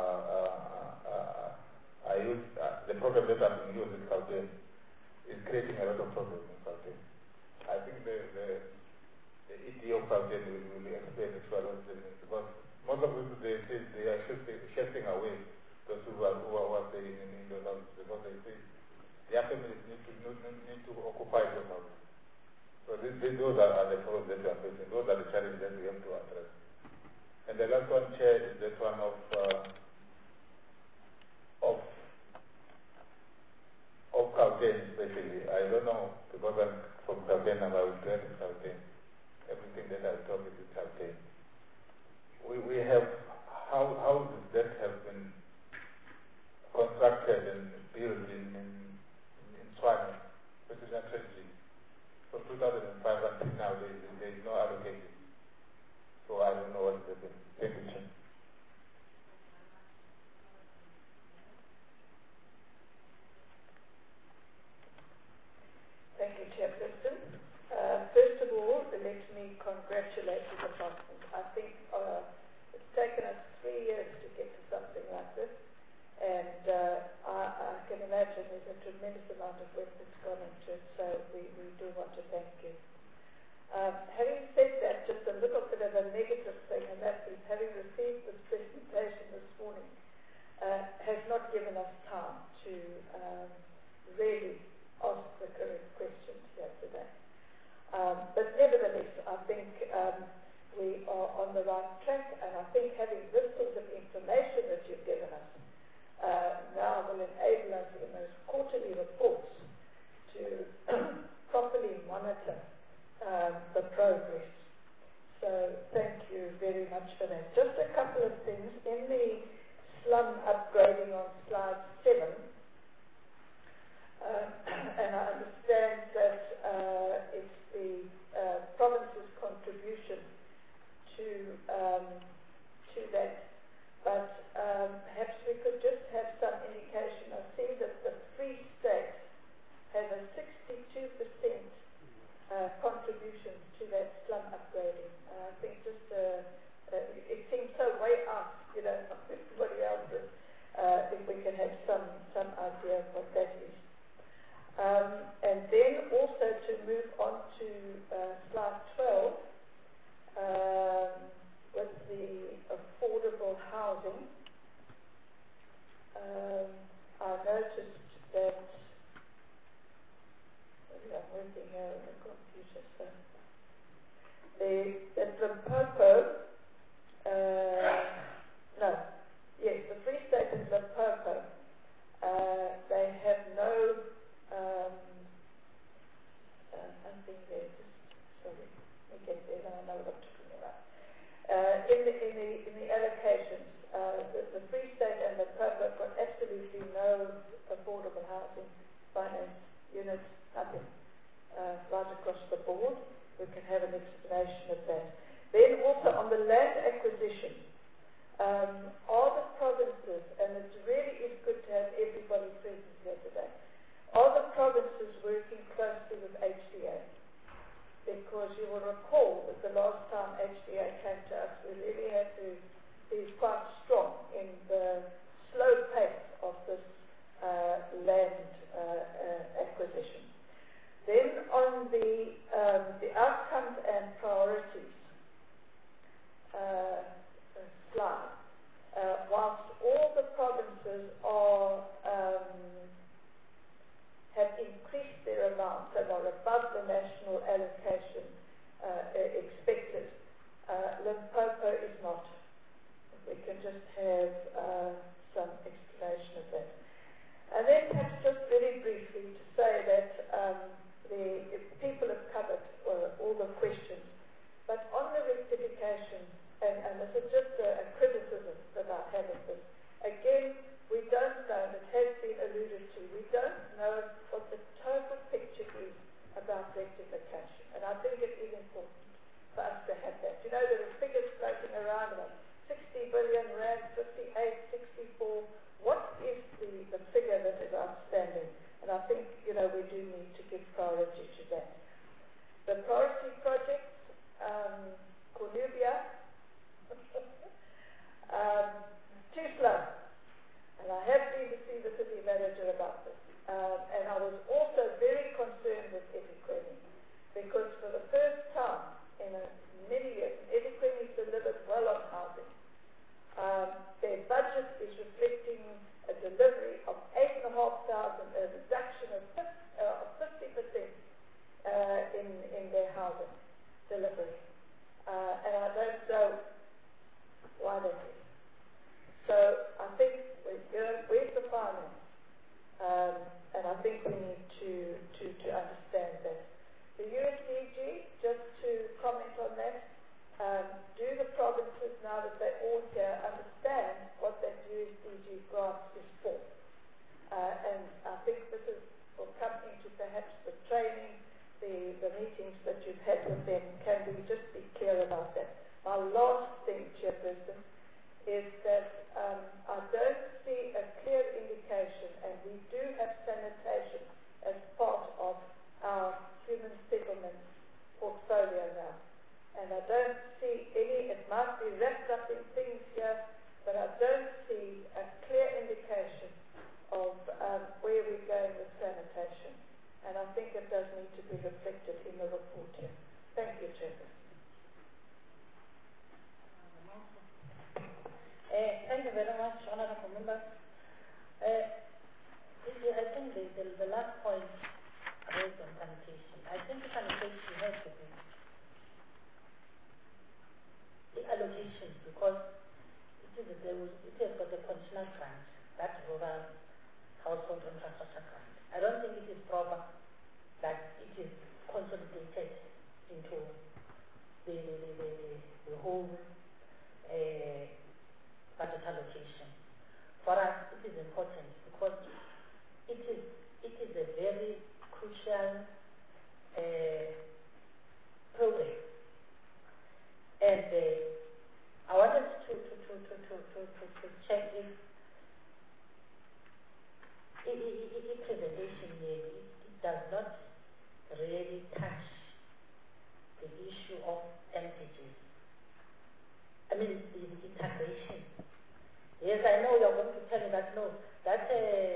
are used, the problem that are being used in Gauteng is creating a lot of problems in Gauteng. I think the ED of Gauteng will explain it well because most of people they are shifting away those who are staying in those houses because they say their families need to occupy those houses. So those are the problems that we are facing. Those are the challenges that we have to address. And the last one, Chair, is that one of Gauteng especially. I don't know, because I'm from Gauteng and I was trained in Gauteng. Everything that I talk is in Gauteng. We have houses that have been constructed and built in Tshwane, which is a tragedy. From 2005 until now, there is no allocation. So I don't know what is happening. Thank you, Chair. Thank you, Chairperson. First of all, let me congratulate the department. I think it's taken us 3 years to get to something like this, and I can imagine there's a tremendous amount of work that's gone into it, so we do want to thank you. Having said that, just a little bit of a negative thing, and that is having received this presentation this morning has not given us time to really ask the correct questions here today. But nevertheless, I think we are on the right track, and I think having this sort of information that you've given us now will enable us in those quarterly reports to properly monitor the progress. So thank you very much for that. Just a couple of things. In the slum upgrading on slide 7, and I understand that it's the province's contribution to that, but perhaps we could just have some indication. I see that the Free State has a 62% contribution to that slum upgrading. I think just it seems so way out, from everybody else's. If we can have some idea of what that is. And then also to move on to slide 12 with the affordable housing. I noticed that I'm working here on the computer, so the Limpopo, the Free State and Limpopo, they have no nothing there. Sorry, let me get there. I know what I'm talking about. In the allocations, the Free State and the Limpopo have got absolutely no affordable housing finance units, nothing, right across the board. We can have an explanation of that. Then also on the land acquisition, are the provinces, and it really is good to have everybody present here today, are the provinces working closely with HDA? Because you will recall that the last time HDA came to us, we really had to be quite strong in the slow pace of this land acquisition. Then on the outcomes and priorities slide, whilst all the provinces have increased their amounts and are above the national allocation expected, Limpopo is not. If we can just have some explanation of that. And then perhaps just know what the total picture is about rectification. And I think it is important for us to have that. You know, there are figures floating around about 60 billion rand, 58, 64. What is the figure that is outstanding? And I think, you know, we do need to give priority to that. The priority projects, Cornubia, too slow. And I have been to see the city manager about this. And I was also very concerned with eThekwini, because for the first time in many years, eThekwini delivered well on housing. Their budget is reflecting a delivery of 8,500, a reduction of 50% in their housing delivery. And I don't know why that is. So I think where's the finance? And I think we need to understand that. The USDG, just to comment on that, do the provinces, now that they're all here, understand what that USDG grant is for? And I think this will come into perhaps the training, the meetings that you've had with them. Can we just be clear about that? My last thing, Chairperson, is that I don't see a clear indication, and we do have sanitation as part of our human settlements portfolio now. And I don't see any, it might be wrapped up in things here, but I don't see a clear indication of where we're going with sanitation. And I think it does need to be reflected in the report here. Thank you, Chairperson. Thank you very much, honorable members. I think the last point raised on sanitation. I think sanitation has to be the allocations, because it has got a conditional grant, that rural household infrastructure grant. I don't think it is proper that it is consolidated into the whole budget allocation. For us, it is important because it is a very crucial program. And I wanted to check if presentation here, it does not really touch the issue of MDGs. I mean, the integration. Yes, I know you're going to tell me that no, that's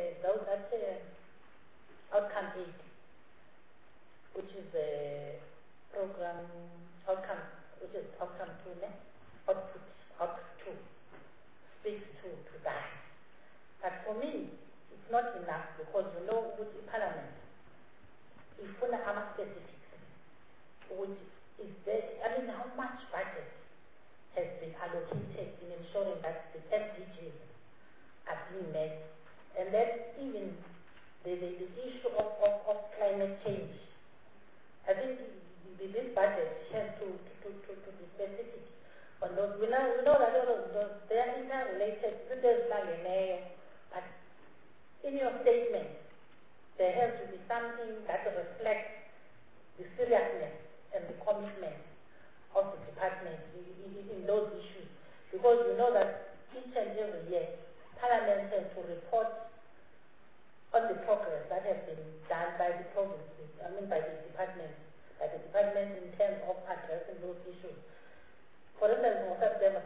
outcome 8, which is the program outcome, which is outcome 2, output 2, speaks to that. But for me, it's not enough, because you know, with the Parliament, if we have specifics, which is there, I mean, how much budget has been allocated in ensuring that the MDGs are being met, and that even the issue of climate change. I think this budget has to be specific on those. We know that all of those, they are interrelated. There's like a mayor, but in your statement, there has to be something that reflects the seriousness and the commitment of the department in those issues, because you know that each and every year Parliament has to report on the progress that has been done by the provinces, by the department in terms of addressing those issues. For instance,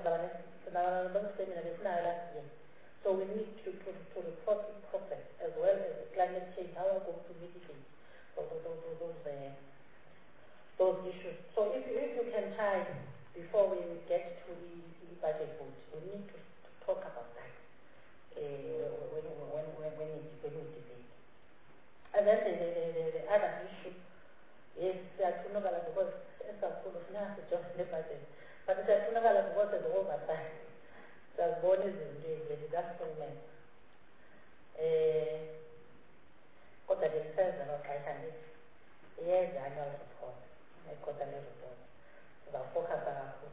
so we need to report the progress as well as the climate change, how we're going to mitigate those issues. So if you can try, before we get to the budget vote, we need to talk about that when we debate. And then the other issue is that because it's a full of nothing just the budget, but it's a because of the oversight. The bonus is the disastment. What the defense and what I can do. Here's the annual report. Quarterly report. The focus on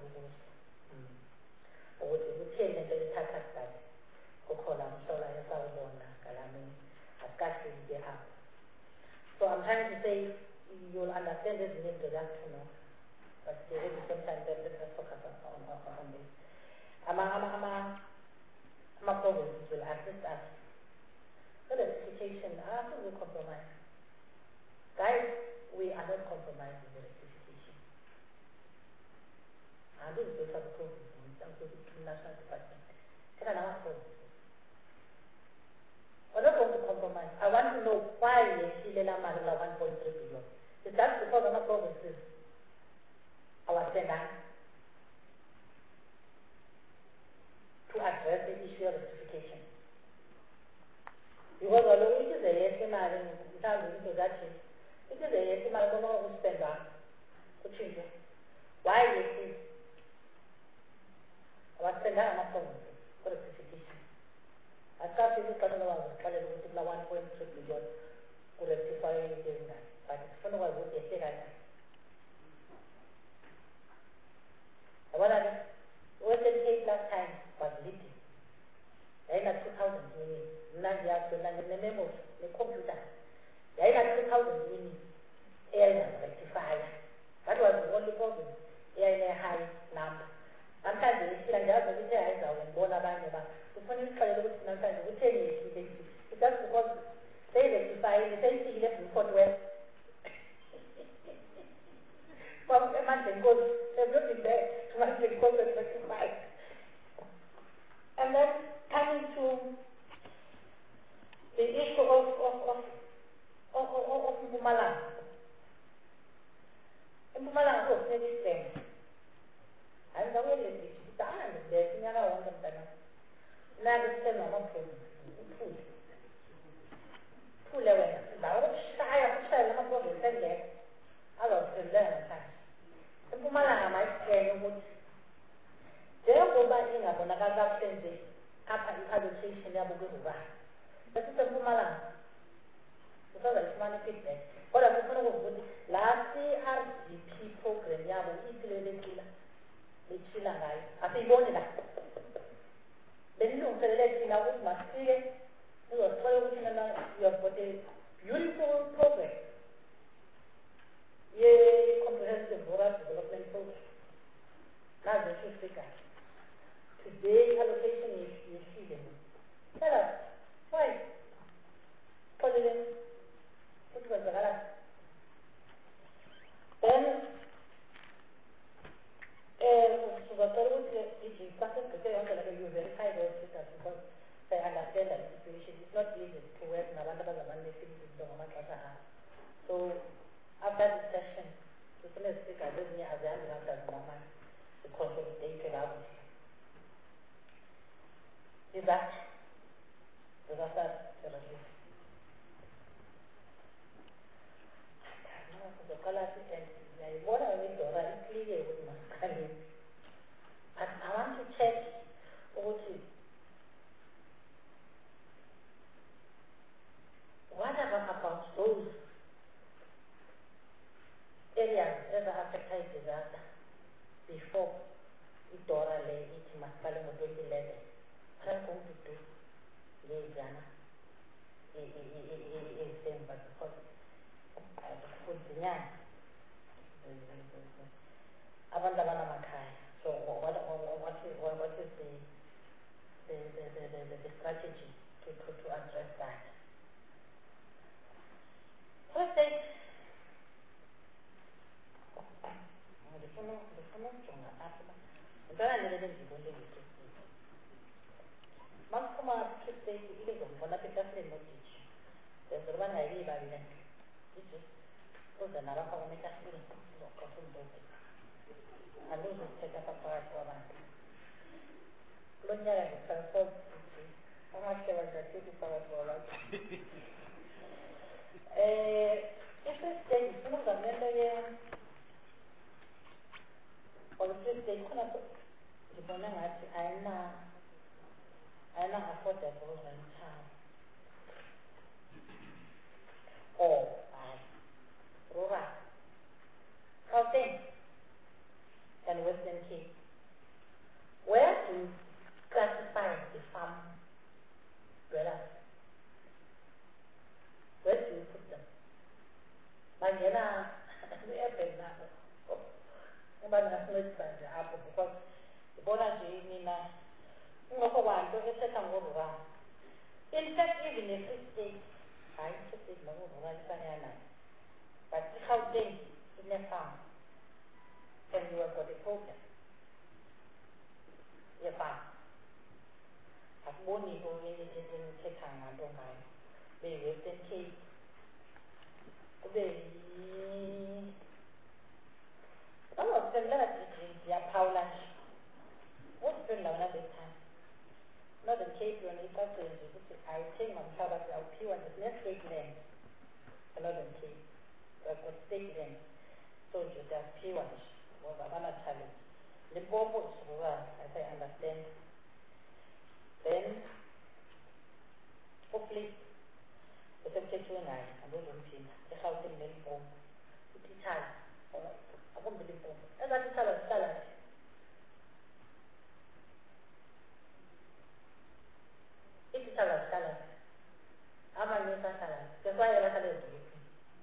ukuthi utheni lento lithatha kahle kukhona mhlola esawubona ngalamini discussing here. So I'm trying to say you'll understand this in introduction, but at the same time, let's focus on this. Ama provinces will assist us. The rectification, I think we compromise. Guys, we are not compromising the rectification. I do the better provinces, I'm going to national department. Can I now provinces? We're not going to compromise. I want to know why we see Lela Marula 1.3 billion. It's just because of our provinces, our standard, to address the issue of rectification. Because although it is a yes, it is a yes, to spend back to change it. Why yes? Our standard and our provinces for rectification. I start with the customer was called 1.3 billion to rectify anything that, but it's funny was what they said. What I wasn't paid last time was leading. They had 2,000 minutes. Now they have to learn the memo, the computer. They had 2,000 minutes. Air rectifier. That was the only problem. Air in a high number. Sometimes they still and just the eyes out and born about them. The funny part of it, sometimes we tell you it's just because they rectify the same thing left before 12. From a month and goes, they're looking there to month and goes at 25. And then coming to the issue of Mpumalanga. In Mpumalanga, of course, maybe same. I'm the way that it's done. There's another one of them. Now the same amount of food. Food level. Now, I have to tell them about the same day. I love to learn time. In Mpumalanga, my friend would. Njengoba ingabonakala kakuhle nje apha i-allocation yabo kwiruba sesisempumalanga usazayifumana i-feedback kodwa kufuna ukuvuka ukuthi laa CRDP program yabo iphilelekile betshila ngayo asiyiboni la benilungiselele thina ukuthi masifike nizosithola ukuthi nana you have got a beautiful program ye-comprehensive rural development program nazo two figures. Today allocation is hidden. Tell us why? Positive. What was the other? Then you verify those figures because they understand that the situation is not easy to work in so after this session, the first speaker gives me as the moment to consolidate it out. Is that the relief? What I will do, I clear with my family. And I want to check what about those areas that are affected disaster before Idora lay it Maskali in 2011. What I'm going to do is same, but because so what is the strategy to address that? First thing, affordable rental or rural Gauteng and Western Cape. Where do you classify the farm dwellers? bangena e-airback nabo abangasincedisa nje apho because ibona nje nina kungekho kwanto ethetha ngorural. In fact, even a-Free State, hayi i-Free State nokurural ifana nayo, but i-Gauteng ine-farm and you have got a problem ye-farm. Akuboni into ethetha nganto ngayo beyi-Western Cape kube angaziphendulanga ndiyaphawula nje uziphendula wena betime Northern Cape yona icacile nje ukuthi ayithengi ngomhlaba siyawuphiwa sine-state land e-Northern Cape got state land so nje siyaphiwa nje ngoba abana-challenge Limpopo is rural as I understand then uFlip usemthethweni naye andizomphina eGauteng neLimpopo utitshala akumbi Limpopo ezatitshala zihlala nje ititshala zihlala nje amanye ahlala nje sekwayela ahlala ezidolophini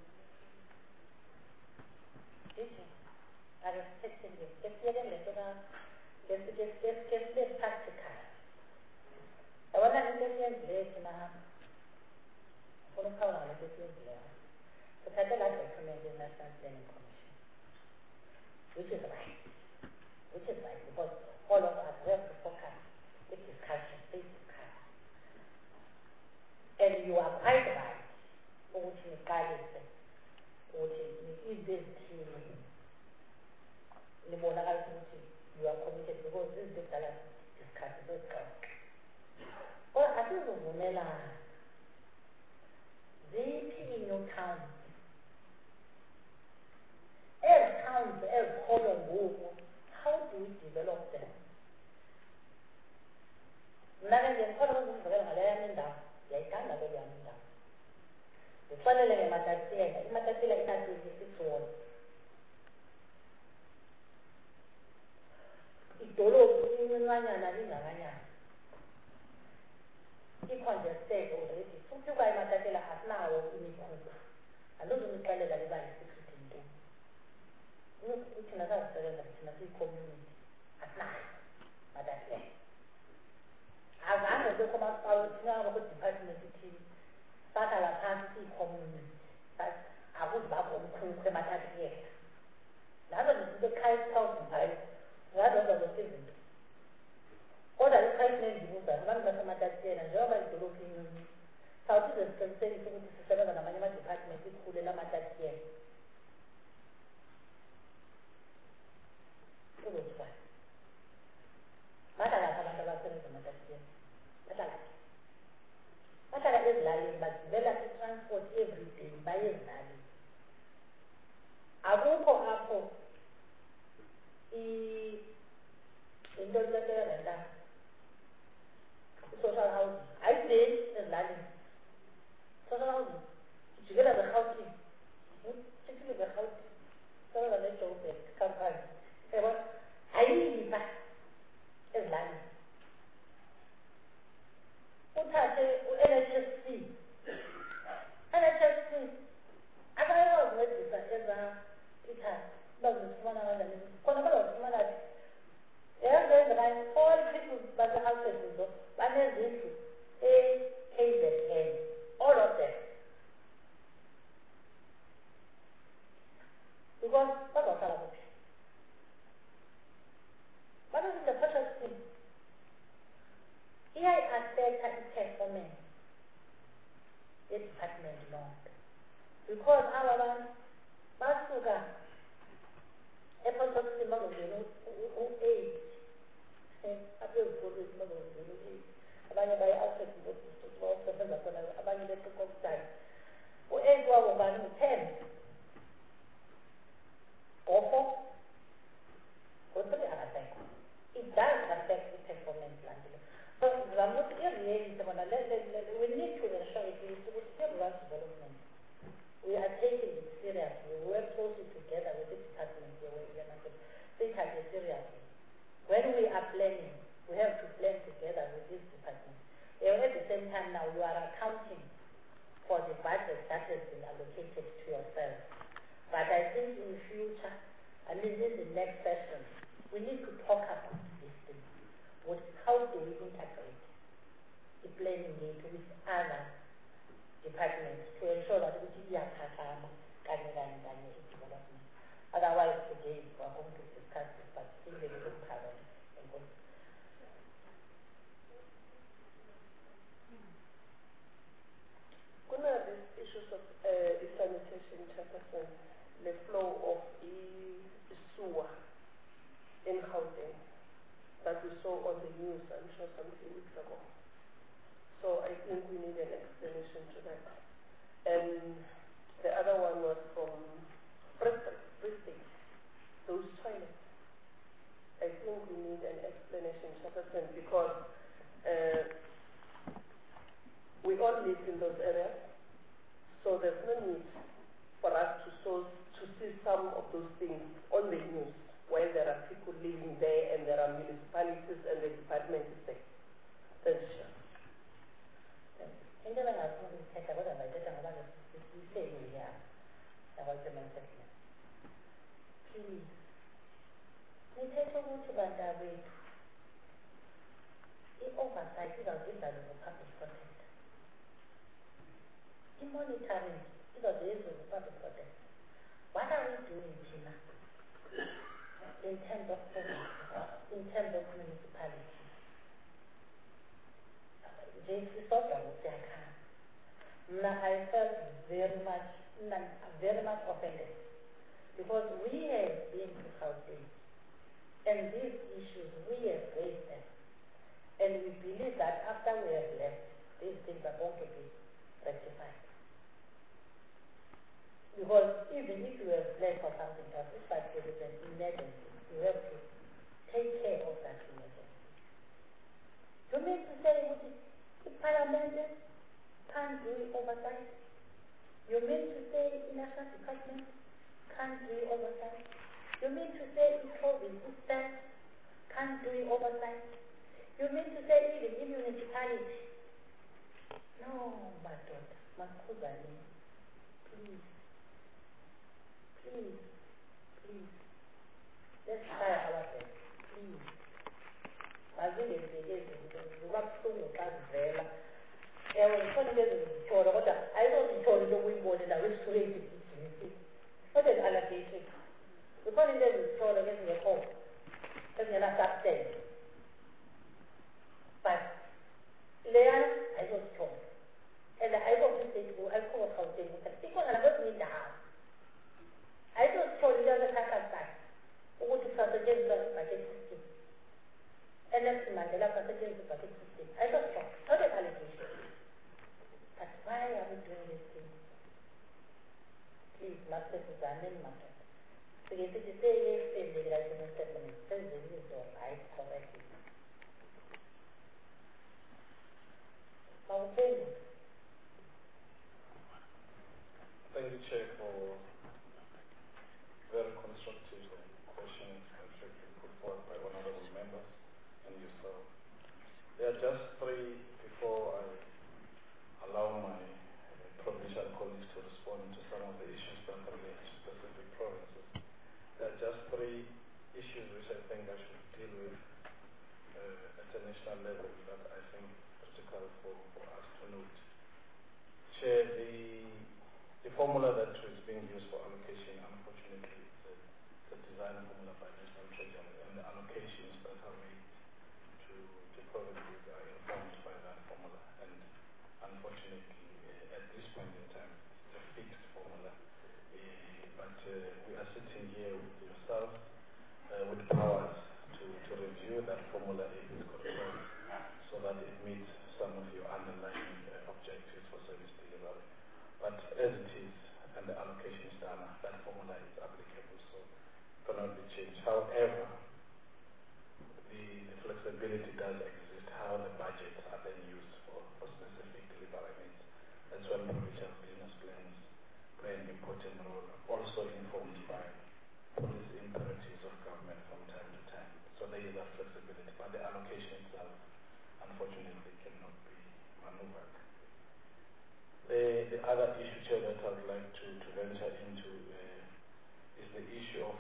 ithi akesithetheni kesiyeke lento kesibe practical yabona into esiyenzileyo thina ufuna ukuphawula ngalento esiyenzileyo sithathe laa document ye-National Planning Commission which is right because all of us have to focus with discussion, please discuss. And you are quite right ukuthi niqalise ukuthi izezithile nibonakalisa ukuthi you are committed because this is the dialogue discuss sesixoxe kodwa asizuvumelana ziphi i-new towns towns ezikhoyo ngoku how do we develop them mna ke nje ndikhona ukuzivukela ngale yam indawo ndiyayithanda leyo yam indawo ndixelele ngeMatasiyela iMatasiyela ina-26 idolophu incinanyana lingakanyana i-congested already futhi kwa iMatasiyela asinawo imikhukhu andizumixelela liba yi-secret into thina sazisebenza thina siyi-community asinayo Matasiyela azange sekho thina bakwi-department ithile sahlala phantsi siyi-community akuzibakho umkhukhu eMatasiyela nazo nezinto eKruiskhausen ngayo ngazenza zonke izinto kodwa iKruiskhausen endibuzayo abantu baseMatasiyela njengoba idolophu incinci sawuthi ze siqinisekise ukuthi sisebenza namanye ama-department ikhulu elaMatasiyela uzothiwani bahlala abantu abasebenza eMatasiyela bahlala ezilalini bagibela i-transport every day baye ezilalini akukho apho into eseserenta i-social housing ayibheki ezilalini social housing ijikela zeGauteng particularly zeGauteng sebenza ne-Joburg company yabona ayiba ezilalini uthathe u-NHSC akayazincedisa eza ithali bazifumana kanjani khona bazazifumana yazenzekani all people base-Alfred banezindlu e-KZN all of them because bazawuhlala kuphi banezinto precious thing iyayi-affecta i-performance ye-department lonke because aba bantu basuka ePortshepstone bazongena u-8 apho ezikolweni bazongena u-8 abanye baye-Alfred district bayosebenza khona abanye beqokokuzayo u-8 wabo bani u-10 or 4 or 3 akasekho it does affect the performance landile so ngizama ukuthi i-reality bona we need to ensure ukuthi rural development we are taking it seriously. We work closely together with the department here. Take it seriously. When we are planning, we have to plan together with this department. And at the same time now, you are accounting for the budget that has been allocated to yourself. think in the future, I mean, this is the next session, we need to talk about this thing. How do we integrate the planning aid with other departments to ensure that we do development. Otherwise, today we are going to discuss this, but still they will cover it. These issues of sanitation, Chairperson, the flow of sewer in Gauteng that we saw on the news, I'm sure, some few weeks ago. So I think we need an explanation to that. And the other one was from Bristol, those toilets. I think we need an explanation, Chairperson, because we all live in those areas, so there's no need for us to see some of those things on the news when there are people living there and there are municipalities and the department is there. Thanks, Chair. Please, nithetha ukuthi bantabethu i-oversight izawuyenza lo-public protector. I-monitoring izawuyenza lo-public protector. What are we doing here in terms of municipality? I felt very much offended because we have been to Gauteng and these issues we have raised them, and we believe that after we have left, these things are going to be rectified. Because even if you have planned for something else, it's like there is an emergency, you have to take care of that emergency. You mean to say the Parliament can't do oversight? You mean to say the National Department can't do oversight? You mean to say the province itself can't do oversight? You mean to say even in municipality? No, my daughter, Makuzani, please. Let's try our best, please. I will I don't tell you we want to restrain it. What is allocation? The point is told against your home. That's not substance. But Leon, I was told. And I was to say, I call something. People are not me down. I was told the other back. Who would have against the budget system? And that's Mandela against the budget system. I was shocked. Not an allegation. But why are we doing this thing? Please, Master Suzanne and Master. So if you say yes, then the national statement says the news or right correctly. Thank you, Chair, for very constructive questions put forward by honorable members and yourself. There are just three before I allow my provincial colleagues to respond to some of the issues that relate to specific provinces. There are just three issues which I think I should deal with at a national level that I think is critical for us to note. Chair, the formula that is being used for allocation, unfortunately, is a design formula by National Treasury, and the allocations that are made to provinces are informed by that formula. And unfortunately, at this point in time, it's a fixed formula. But we are sitting here with yourself with powers to review that formula if it's correct, so that it meets some of your underlying objectives for service delivery. But as it is, and the allocation is done, that formula is applicable, so it cannot be changed. However, the flexibility does exist, how the budgets are then used for specific delivery needs. That's when provincial business plans play an important role, also informed by policy imperatives of government from time to time. So there is that flexibility, but the allocation itself, unfortunately, cannot be maneuvered. The other issue, Chair, that I would like to venture into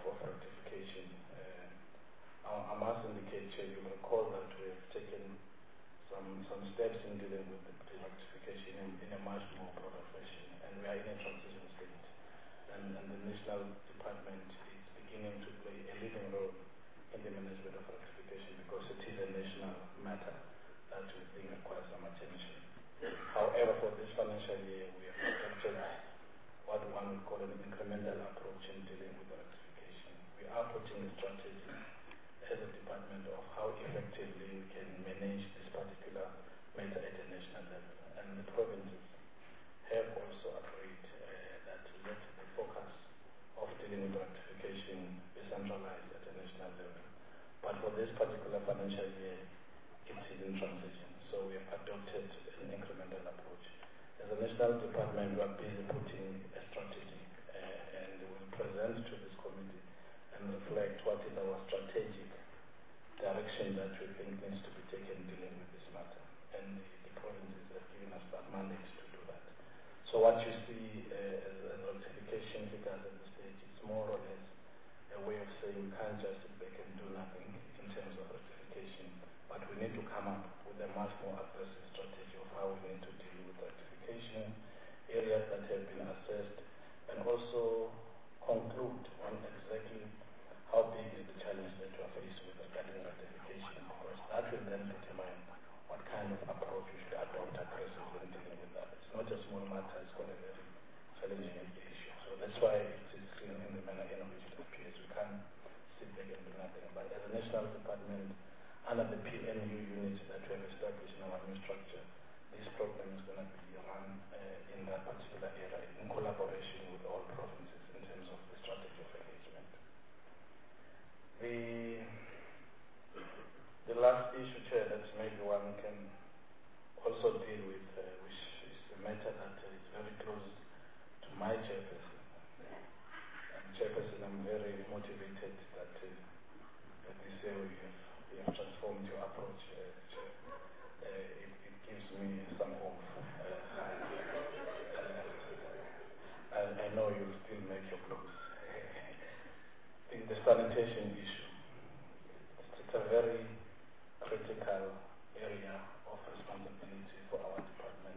rectification. I must indicate, Chair, you recall that we have taken some steps in dealing with the rectification in a much more broader fashion, and we are in a transition state. And the National Department is beginning to play a leading role in the management of rectification because it is a national matter that we think requires some attention. However, for this financial year, we have adopted what one would call an incremental approach in dealing with rectification. We are putting a strategy as a department of how effectively we can manage this particular matter at a national level. And the provinces have also agreed that let the focus of dealing with rectification be centralized at a national level. But for this particular financial year, it is in transition. So we have adopted an incremental approach. As a national department, we are busy putting a strategy and we will present to this committee and reflect what is our strategic direction that we think needs to be taken dealing with this matter. And the provinces have given us that mandate to do that. So what you see as rectification figures at this stage is more or less a way of saying we can't just sit back and do nothing in terms of rectification, but we need to come up with a much more aggressive strategy of how we need to deal with rectification, areas that have been assessed, and also conclude on exactly how big is the challenge that we are faced with regarding rectification, because that will then determine what kind of approach we should adopt aggressively in dealing with that. It's not a small matter, it's quite a very challenging issue. So that's why it is in the manner in which it appears. We can't sit back and do nothing. But as a national department, under the PNU unit that we have established in our new structure, this program is going to be run in that particular area in collaboration with all provinces in terms of the strategy of engagement. The last issue, Chair, that maybe one can also deal with, which is the matter that is very close to my chairperson. Chairperson, I'm very motivated that this year we have transformed your approach, Chair. It gives me some hope. I know you'll still make your clothes. In the sanitation issue, it's a very critical area of responsibility for our department.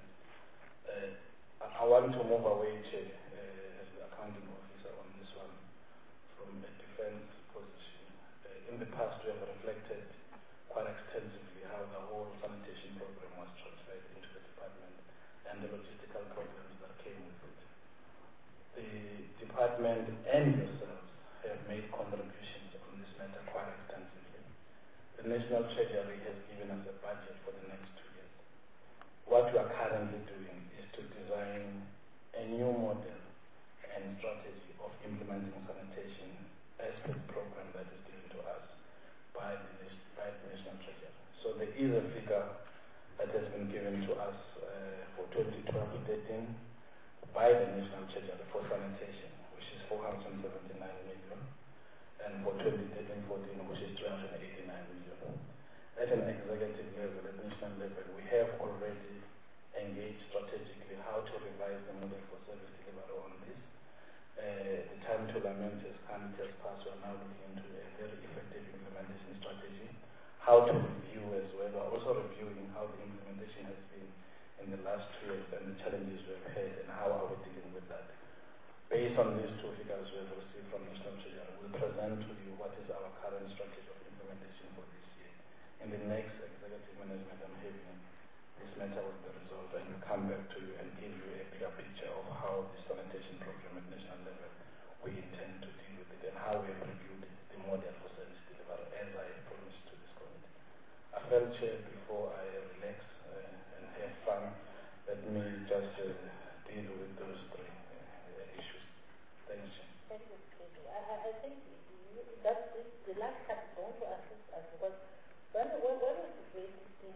I want to move away, Chair, as the accounting officer on this one, from a defense position. In the past, we have reflected quite extensively how the whole sanitation program was transferred into the department and the logistical problems that came with it. The department and yourselves have made contributions on this matter quite extensively. The National Treasury has given us a budget for the next 2 years. What we are currently doing is to design a new model and strategy of implementing sanitation as per the program that is given to us by the National Treasury. So there is a figure that has been given to us for 2012-13 by the National Treasury for sanitation, which is 479 million, and for 2013-14, which is 389 million. At an executive level, at national level, we have already engaged strategically how to revise the model for service delivery on this. The time to lament has come, it has passed. We are now looking into a very effective implementation strategy. How to review as well. We are also reviewing how the implementation has been in the last 2 years and the challenges we have had and how are we dealing with that. Based on these two figures we have received from National Treasury, we will present to you what is our current strategy of implementation for this year. In the next executive management I'm having, this matter will be resolved and we'll come back to you and give you a bigger picture of how the sanitation program at national level we intend to deal with it and how we have reviewed the model for service delivery as I promised to this committee. I felt, Chair, before I relax and have fun, let me just deal with those three issues. Thanks, Chair. Thank you, KP. I think that the last time is going to assist us because when was the grade 16?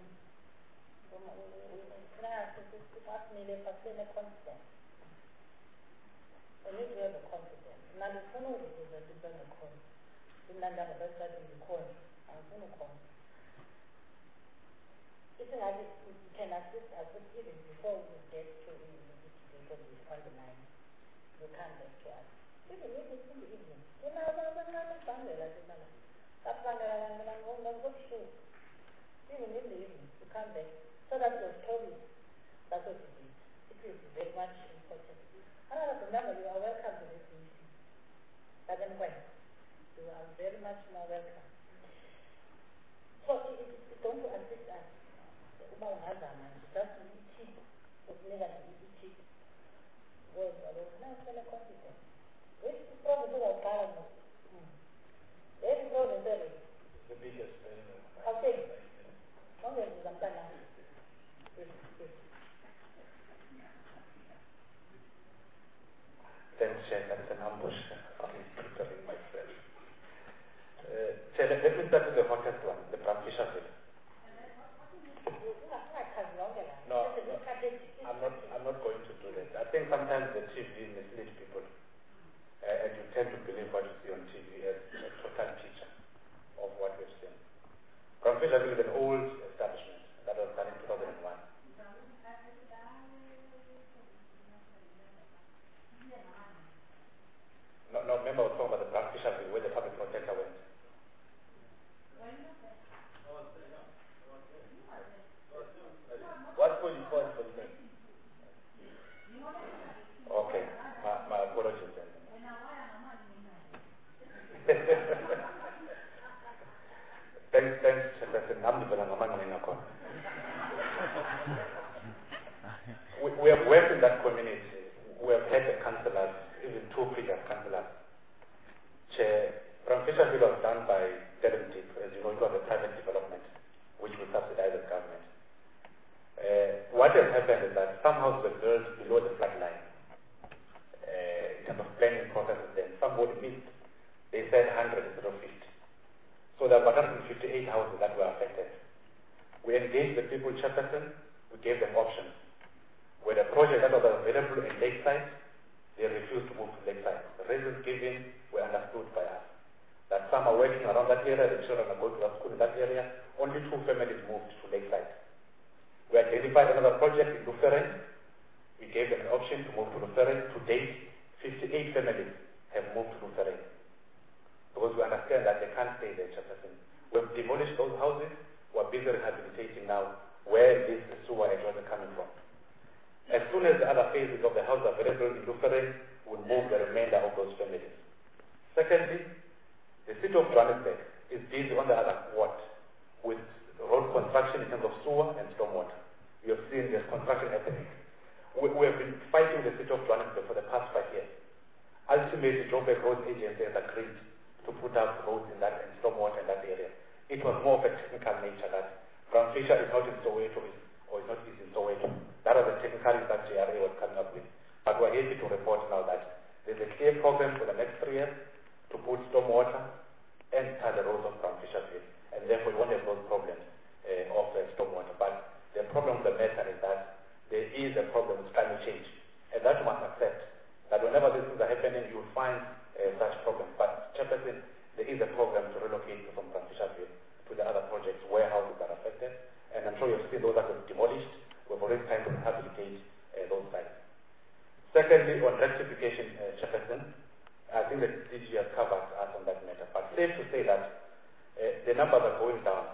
Can I ask this? Ask me if I feel a confidence. I need to have a confidence. Now, the phone is a different call. The number of us that is called. I'm going to call. It's like you can assist us even before we get to the on the line. You come back to us. even if it's in the evening. You know, I'm family like that. That's why I'm not so sure. Even in the evening, you come back. So that was told you. That's what it is. It is very much important. And I remember you are welcome to this meeting. But then when? You are very much more welcome. So it's going to assist us. Just cheap. It's never cheap. Was now confident. Which province of Ghana? Every province is the biggest. Okay. Okay, Zamtana. Thanks, Chair. That's an ambush. I'm preparing myself. Chair, let me start with the hottest one, the Pram Fisherville. No, I'm not going to do that. I think sometimes the TV misleads people, and you tend to believe what you see on TV as a total picture of what we've seen. Pram Fisherville is an old establishment that was done in 2001. No, remember I was talking about the Pram Fisherville where the public protector went. What for you for the Okay, my apologies then. Thanks, Chairperson. We have worked in that community. We have had the councillors, even two previous councillors. Chair, Pram Fisherville was done by Devon Deep. As you know, it was a private development, which we subsidized as government. What has happened is that some houses were built below the flood line. In terms of planning processes, then somebody missed. They said 100 instead of 50. So there were 158 houses that were affected. We engaged the people, Chairperson. We gave them options. With a project that was available in Lakeside, they refused to move to Lakeside. The reasons given were understood by us. That some are working around that area, the children are going to school in that area. Only 2 families moved to Lakeside. We identified another project in Luferen. We gave them an option to move to Luferen. To date, 58 families have moved to Luferen. Because we understand that they can't stay there, Chairperson. We've demolished those houses. We're busy rehabilitating now where this sewer and water coming from. As soon as the other phases of the house are available in Luferen, we'll move the remainder of those families. Secondly, the city of Johannesburg is busy on the other ward with road construction in terms of sewer and stormwater. You have seen there's construction happening. We have been fighting the city of Johannesburg for the past 5 years. Ultimately, Joburg Road Agency has agreed to put up roads in that and stormwater in that area. It was more of a technical nature that Pram Fisher is not in Soweto or is not in Soweto. That was the technicality that JRA was coming up with. But we're happy to report now that there's a clear program for the next 3 years to put stormwater and tie the roads of Pram Fisherville. And therefore, we won't have those problems of stormwater. But the problem of the matter is that there is a problem with climate change. And that you must accept. That whenever these things are happening, you will find such problems. But, Chairperson, there is a program to relocate from Pram Fisherville to the other projects where houses are affected. And I'm sure you've seen those that were demolished. We've already tried to rehabilitate those sites. Secondly, on rectification, Chairperson, I think the DG has covered us on that matter. But safe to say that the numbers are going down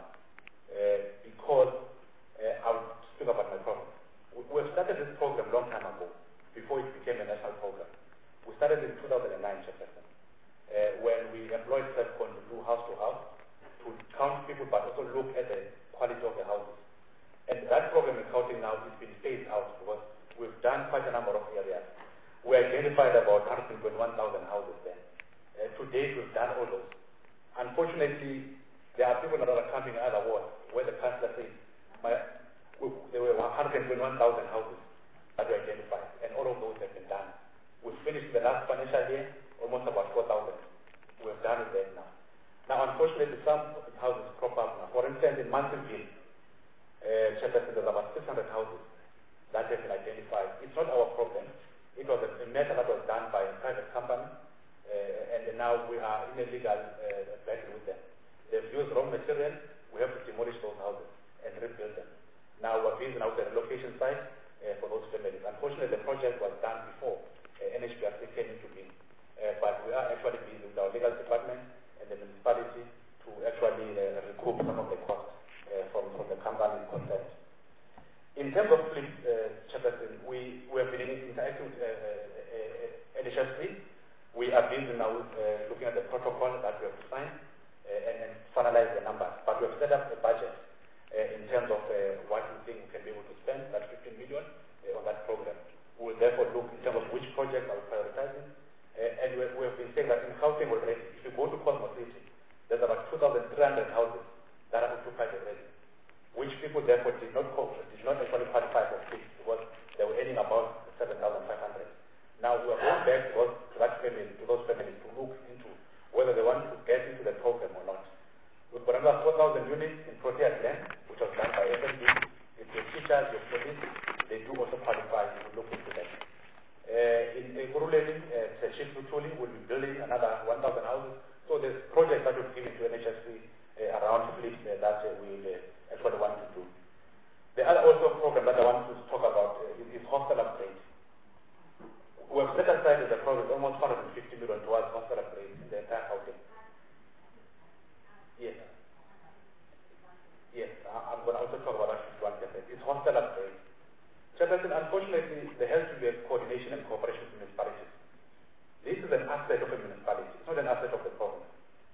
because I'll speak about my problem. We've started this program a long time ago, before it became a national program. We started in 2009, Chairperson, when we employed SEPCON to do house to house, to count people, but also look at the quality of the houses. And that program in counting now is being phased out because we've done quite a number of areas. We identified about 121,000 houses there. To date, we've done all those. Unfortunately, there are people that are coming in other wards where the councillor says there were 121,000 houses that were identified, and all of those have been done. We've finished the last financial year, almost about 4,000. We've done with that now. Now, unfortunately, some houses crop up now. For instance, in Mansonville, Chairperson, there's about 600 houses that have been identified. It's not our problem. It was a matter that was done by a private company, and now we are in a legal battle with them. They've used wrong material. We have to demolish those houses and rebuild them. Now we're building out the relocation site for those families. Unfortunately, the project was done before NHPRC came into being. But legal department and the municipality to actually recoup some of the costs from the company concerned. In terms of fleet, Chairperson, we have been interacting with NHSC. We are busy now looking at the protocol that we have to sign and finalize the numbers. But we have set up a budget in terms of what we think we can be able to spend, that 15 million on that program. We will therefore look in terms of which projects are we prioritizing. And we have been saying that in Gauteng already, if you go to Cosmo City, there's about 2,300 houses that are occupied already, which people therefore did not actually qualify for fleet because they were earning about 7,500. Now we are going back to those families to look into whether they want to get into the program or not. We've got another 4,000 units in Protea Glen, which was done by FNB. If your teachers, your police, they do also qualify to look into that. In Guruleni, Shifutuli will be building another 1,000 houses. So there's projects that we've given to NHSC around fleet that we will actually want to do. The other also program that I want to talk about is hostel upgrade. We have set aside as a program almost 450 million towards hostel upgrade in the entire housing. Yes. Yes, I'm going to also talk about that 51%. It's hostel upgrade. Chairperson, unfortunately, there has to be a coordination and cooperation with municipalities. This is an asset of a municipality. It's not an asset of the province.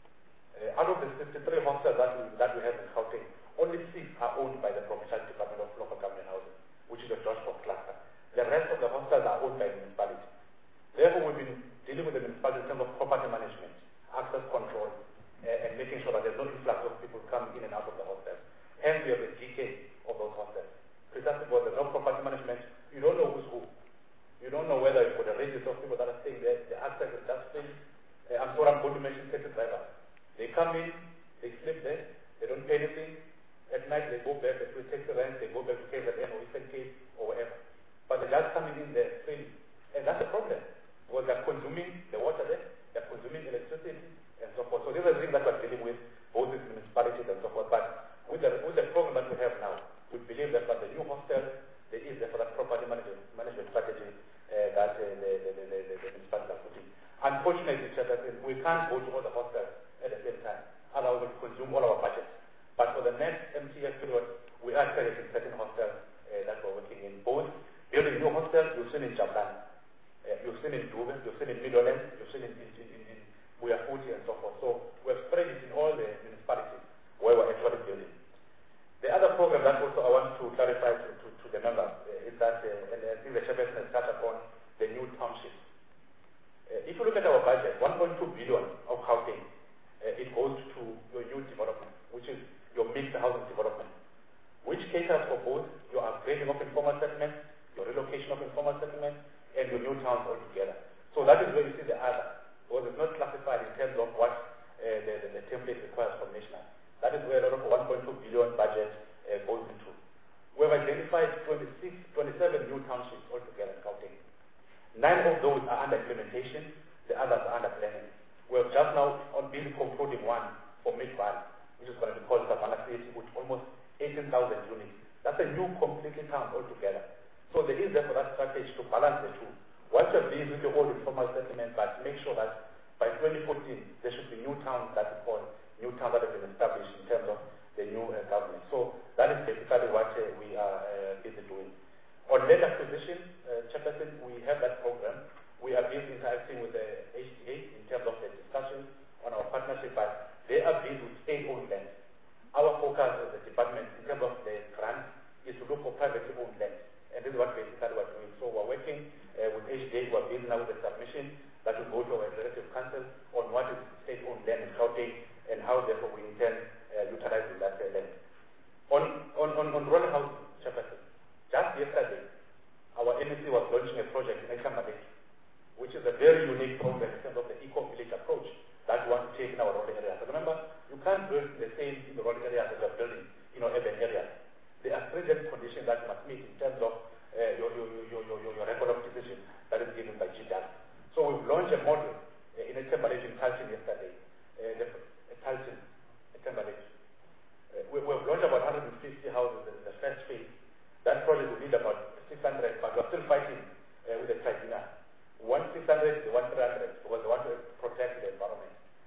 Out of the 63 hostels that we have in Gauteng, only 6 are owned by the Provincial Department of Local Government Housing, which is the Joshport cluster. The rest of the hostels are owned by the municipality. Therefore, we've been dealing with the municipality in terms of property management, access control, and making sure that there's no influx of people coming in and out of the hostels. Hence, we have a decay of those hostels. Precisely because there's no property management, you don't know who's who. You don't know whether you've got a register of people that are staying there, the access is just free. I'm sorry, I'm going to mention taxi drivers. They come in, they sleep there, they don't pay anything. At night they go back, they take the rent, they go back to KZN or Eastern Cape or whatever. But they're just coming in there freely. And that's a problem. Because they're consuming the water there, they're consuming electricity and so forth. So these are things that we're dealing with, both with municipalities and so forth. But with the program that we have now, we believe that for the new hostel, there is therefore that property management strategy that the municipalities are putting. Unfortunately, we can't go to all the hostels at the same time. Otherwise, we'll consume all our budget. But for the next MTF period, we are targeting certain hostels that we're working in. Both building new hostels, you've seen in Japan, you've seen in Dube, you've seen in Midlands, you've seen in Buyafuti and so forth. So we have spread it in all the municipalities where we're actually building. The other program that also I want to clarify to the members is that, and I think the chairperson has touched upon the new townships. If you look at our budget, 1.2 billion of housing, it goes to your new development, which is your mixed housing development, which caters for both your upgrading of informal settlements, your relocation of informal settlements, and your new towns altogether. So that is where you see the other, because it's not classified in terms of what the template requires from national. That is where a lot of 1.2 billion budget goes into. We have identified 27 new townships altogether in Gauteng. 9 of those are under implementation, the others are under planning. We have just now been concluding one for Mid-Valley, which is going to be called Savannah City, with almost 18,000 units. That's a new completely town altogether. So there is therefore that strategy to balance the two. Once you're busy with your old informal settlement, but make sure that by 2014 there should be new towns that we call new towns that have been established in terms of the new government. So that is basically what we are busy doing. On land acquisition, Chairperson, we have that program. We are busy interacting with the HDA in terms of the discussions on our partnership, but they are busy with state-owned land. Our focus as a department in terms of the grant is to look for privately owned land. And this is what basically we're doing. So we're working with HDA, we're busy now with the submission that will go to our executive council on what is state-owned land in Gauteng and how therefore we intend utilizing that land. On rural housing, Chairperson, just yesterday, our NEC was launching a project in Ekambale, which is a very unique program in terms of the eco-village approach that we want to take in our rural areas. So remember, you can't build the same in the rural areas as you're building in urban areas. There are stringent conditions that you must meet in terms of your record of decision that is given by GDAL. So we've launched a model in Ekambale in Talchin yesterday. We've launched about 150 houses in the first phase. That project will need about 600, but we're still fighting with the tribunal. 1 600, the 1 300, because they want to protect the environment.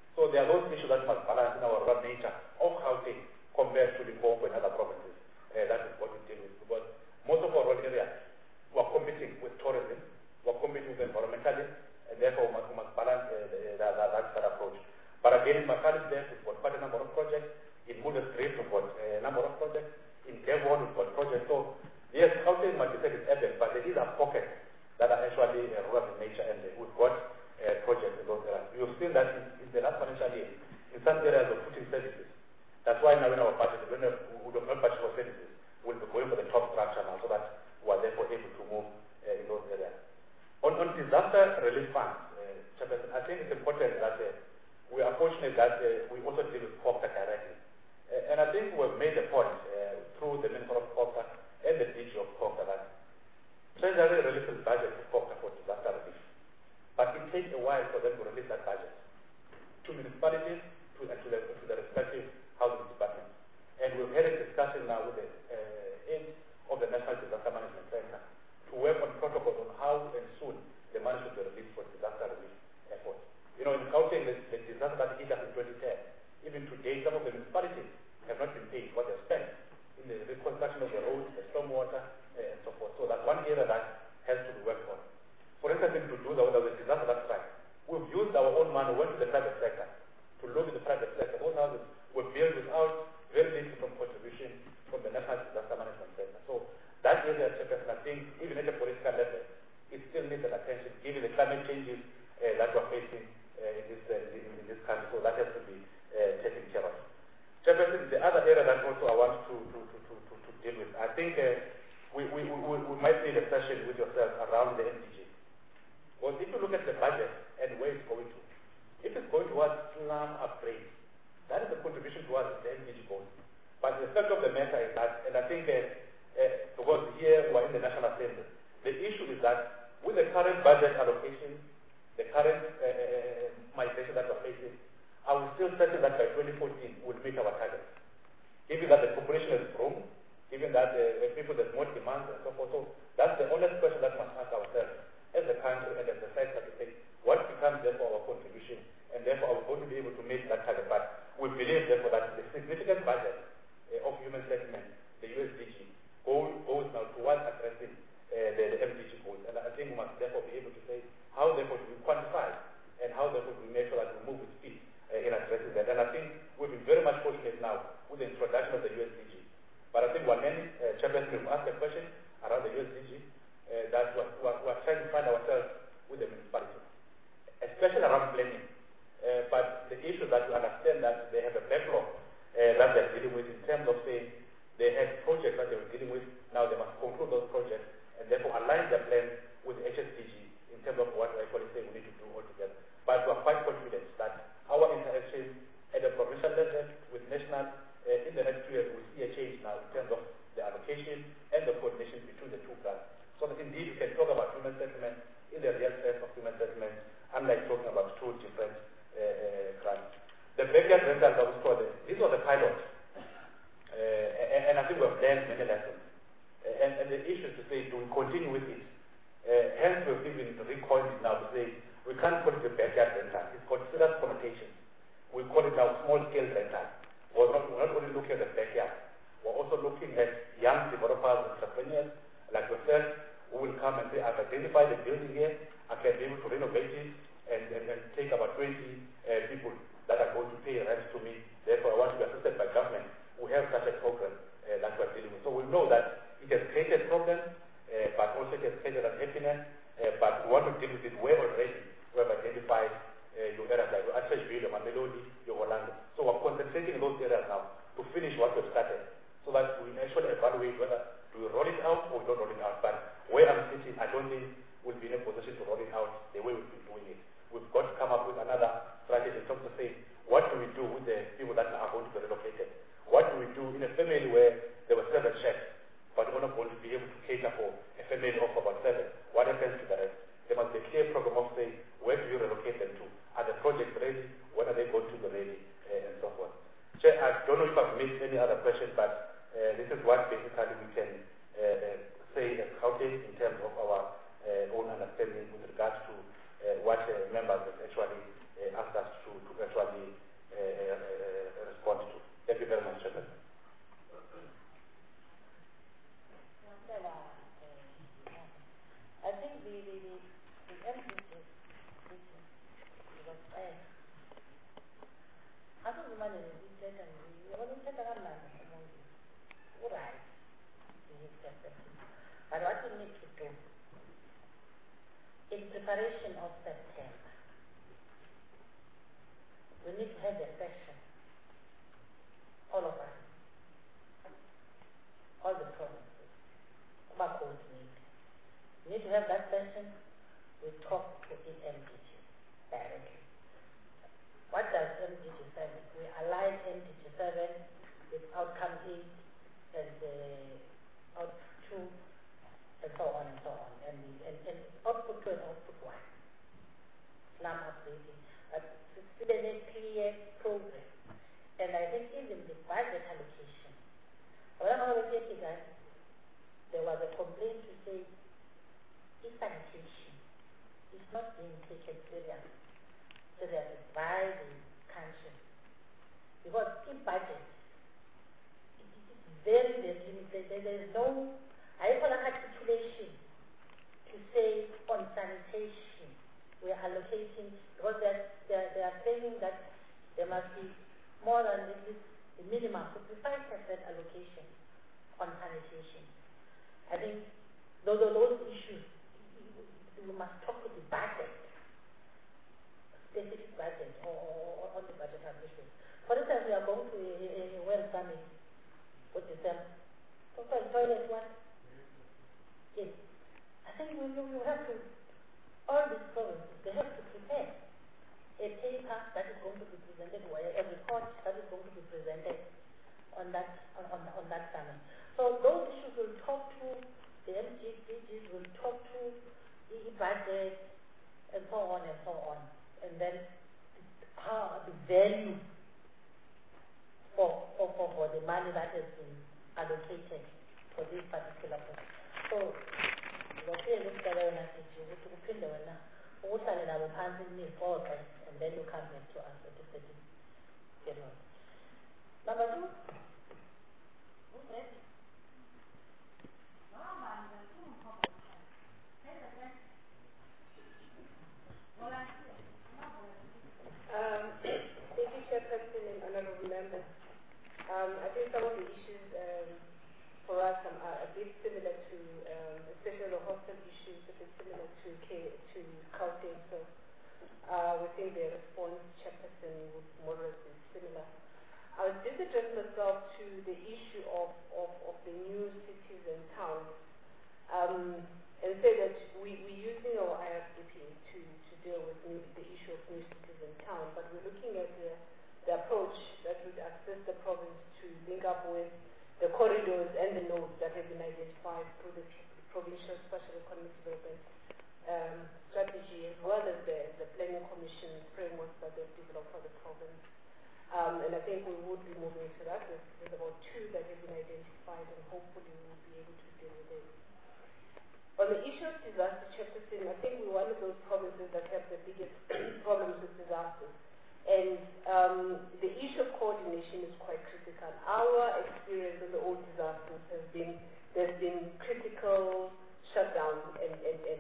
issue that must balance in our rural nature of Gauteng compared to Limpopo and other provinces. That is what we deal with, because most of our rural areas were competing with tourism, were competing with environmentalists, and therefore we must balance that approach. But again, in Makalis there, we've got quite a number of projects. In Model Street, we've got a number of projects. In Devon, we've got projects. So, yes, Gauteng might be said is urban, but there is a pocket that are actually rural in nature, and we've got projects in those areas. You've seen that in the last financial year, in some areas of putting services. That's why now in our budget, we don't have budget for services. We'll be going for the top structure now, so that we are therefore able to move in those areas. On disaster relief funds, Chairperson, I think it's important that we are fortunate that we also deal with COGTA directly. And I think we've made a point through the Minister of COGTA and the DG of COGTA that Treasury releases budget to COGTA for disaster relief. But it takes a while for them to release that budget to municipalities, to the respective housing departments. And we've had a discussion now with the aid of the National Disaster Management Center to work on protocols on how and soon the money should be released for disaster relief efforts. You know, in Gauteng, the disaster that hit us in 2010, even today, some of the municipalities have not been paid what they spent in the reconstruction of the roads, the stormwater, and so forth. So that's one area that has to be worked on. For instance, in Duduza, when there was a disaster that strike, we've used our own money, went to the private sector to look at the private sector. Those houses were built without very little from contribution from the National Disaster Management Center. So that area, I think, even at a political level, it still needs an attention, given the climate changes that we're facing in this country. So that has to be taken care of. Chairperson, the other area that also I want to deal with, I think we might need a session with yourself around the MDG. Well, if you look at the budget and where it's going to, if it's going towards slum upgrade, that is a contribution towards the MDG goals. But the fact of the matter is that, and I think because here we're in the National Assembly, the issue is that with the current budget allocation, the current migration that we're facing, I will still certain that by 2014 we'll meet our targets. Given that the population has grown, given that people there's more demand and so forth. So that's the honest question that we must ask ourselves as a country and as a sector to say, what becomes therefore our contribution? And therefore are we going to be able to meet that target? But we believe therefore that the significant budget of human settlement, the USDG, goes now towards addressing the MDG goals. And I think we must therefore be able to say how therefore do we quantify and how therefore do we make sure that we move with speed in addressing that. And I think we've been very much fortunate now with the introduction of the USDG. But I think when many Chairperson will ask a question around the USDG, that we're trying to find ourselves with the municipalities, especially around planning. But the issue that we understand that they have a backlog that they're dealing with in terms of saying they had projects that they were dealing with, now they must conclude those projects and therefore align their plans with the HSDG in terms of what I say we need to do altogether. But we're quite confident that our interaction at the provincial level with national, in the next 2 years, we'll see a change now in terms of the allocation and the coordination between the two grants. So that indeed we can talk about human settlement in the real sense of human settlement, unlike talking about two different grants. The backyard rentals, this was a pilot, and I think we've learned many lessons. And the issue is to say, do we continue with it? Hence, we've even recoined it now to say, we can't call it a backyard rental. It's got serious connotations. We call it now small-scale rental. We're not only looking at the backyard, we're also looking at young developers, entrepreneurs like yourself, who will come and say, I've identified a building here, I can be able to renovate it and take about 20 people that are going to pay rent to me. Therefore, I want to be assisted by government. We have such a program that we're dealing with. So we know that it has created problems, but also it has created unhappiness, but we want to deal with it well already. We have identified your areas like your Atteridgeville, your Mamelodi, your Orlando. So we're concentrating in those areas now to finish what we've started so that we actually evaluate whether do we roll it out or we don't roll it out. But where I'm sitting, I don't think we'll be in a position to roll it out the way we've been doing it. We've got to come up with another strategy in terms of saying, what do we do with the people that are going to be relocated? What do we do in a family where there were 7 chefs, but we're not going to be able to cater for a family of about 7? What happens to the rest? There must be a clear program of saying, where do you relocate them to? Are the projects ready? When are they going to be ready? And so forth. Chair, I don't know if I've missed any other question, but this is what basically we can say as Gauteng in terms of our own understanding with regards to what members have actually asked us to actually respond to. Thank you very much, Chairman. I think the emphasis was there. I don't know if you said that you want to take a man among you. All right. But what we need to do in preparation of September, we need to have a session, all of us, all the provinces, about coordinating. We need to have that session. We talk to the MDG directly. What does MDG 7? We align MDG 7 with outcome 8 and out 2 and so on and so on. And output 2 and output 1. Slum updating. It's still a clear program. And I think even the budget allocation. When I was getting that, there was a complaint to say sanitation is not being taken seriously by the country. Because in budget, it is very, very limited. There is no articulation to say on sanitation we are allocating, because they are claiming that there must be more than at least the minimum 55% allocation on sanitation. I think those issues, we must talk to the budget, specific budget, or on the budget issues. For instance, we are going to a well summit with December. So for toilet one, yes. I think you have to, all these provinces, they have to prepare a paper that is going to be presented, or a report that is going to be presented on that summit. So those issues will talk to the MGDGs, will talk to the budget, and so on and so on. And then how the value for the money that has been allocated for this particular project. So, and then you come back to us at the second period. Number 2. Who's next? Thank you, Chairperson and honorable members. I think some of the issues for us are a bit similar to, especially the hostel issues, a bit similar to Gauteng. So we think the response, Chairperson, would more or less be similar. I would just address myself to the issue of the new cities and towns, and say that we're using our IRCP to deal with the issue of new cities and towns, but we're looking at the approach that would assist the province to link up with the corridors and the nodes that have been identified through the Provincial Special Economic Development Strategy, as well as the Planning Commission framework that they've developed for the province. And I think we would be moving to that. There's about 2 that have been identified, and hopefully we will be able to deal with it. On the issue of disaster, Chairperson, I think we're one of those provinces that have the biggest problems with disasters. And the issue of coordination is quite critical. Our experience with the old disasters has been, there's been critical shutdowns, and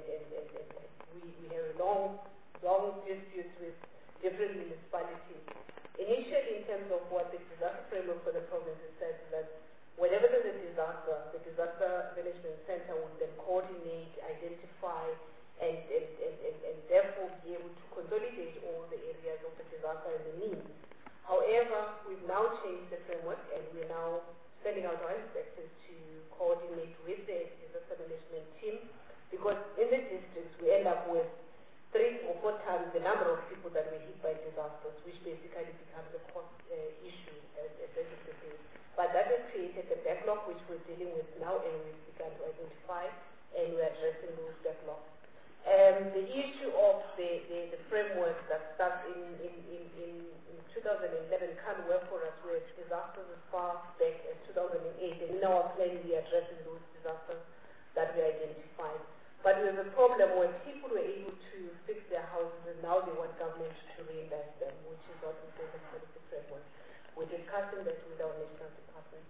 we have long disputes with different municipalities. Initially, in terms of what the disaster framework for the province has said, is that whenever there's a disaster, the Disaster Management Center will then coordinate, identify, and therefore be able to consolidate all the areas of the disaster and the needs. However, we've now changed the framework, and we're now sending out our inspectors to coordinate with the disaster management team, because in the districts we end up with 3 or 4 times the number of people that were hit by disasters, which basically becomes a cost issue as the day. But that has created a backlog which we're dealing with now, and we've begun to identify, and we're addressing those backlogs. The issue of the framework that starts in 2011 can't work for us, where disasters as far back as 2008, and in our plan we are addressing those disasters that we identified. But we have a problem where people were able to fix their houses and now they want government to reinvest them, which is what we say in the policy framework. We're discussing that with our national department.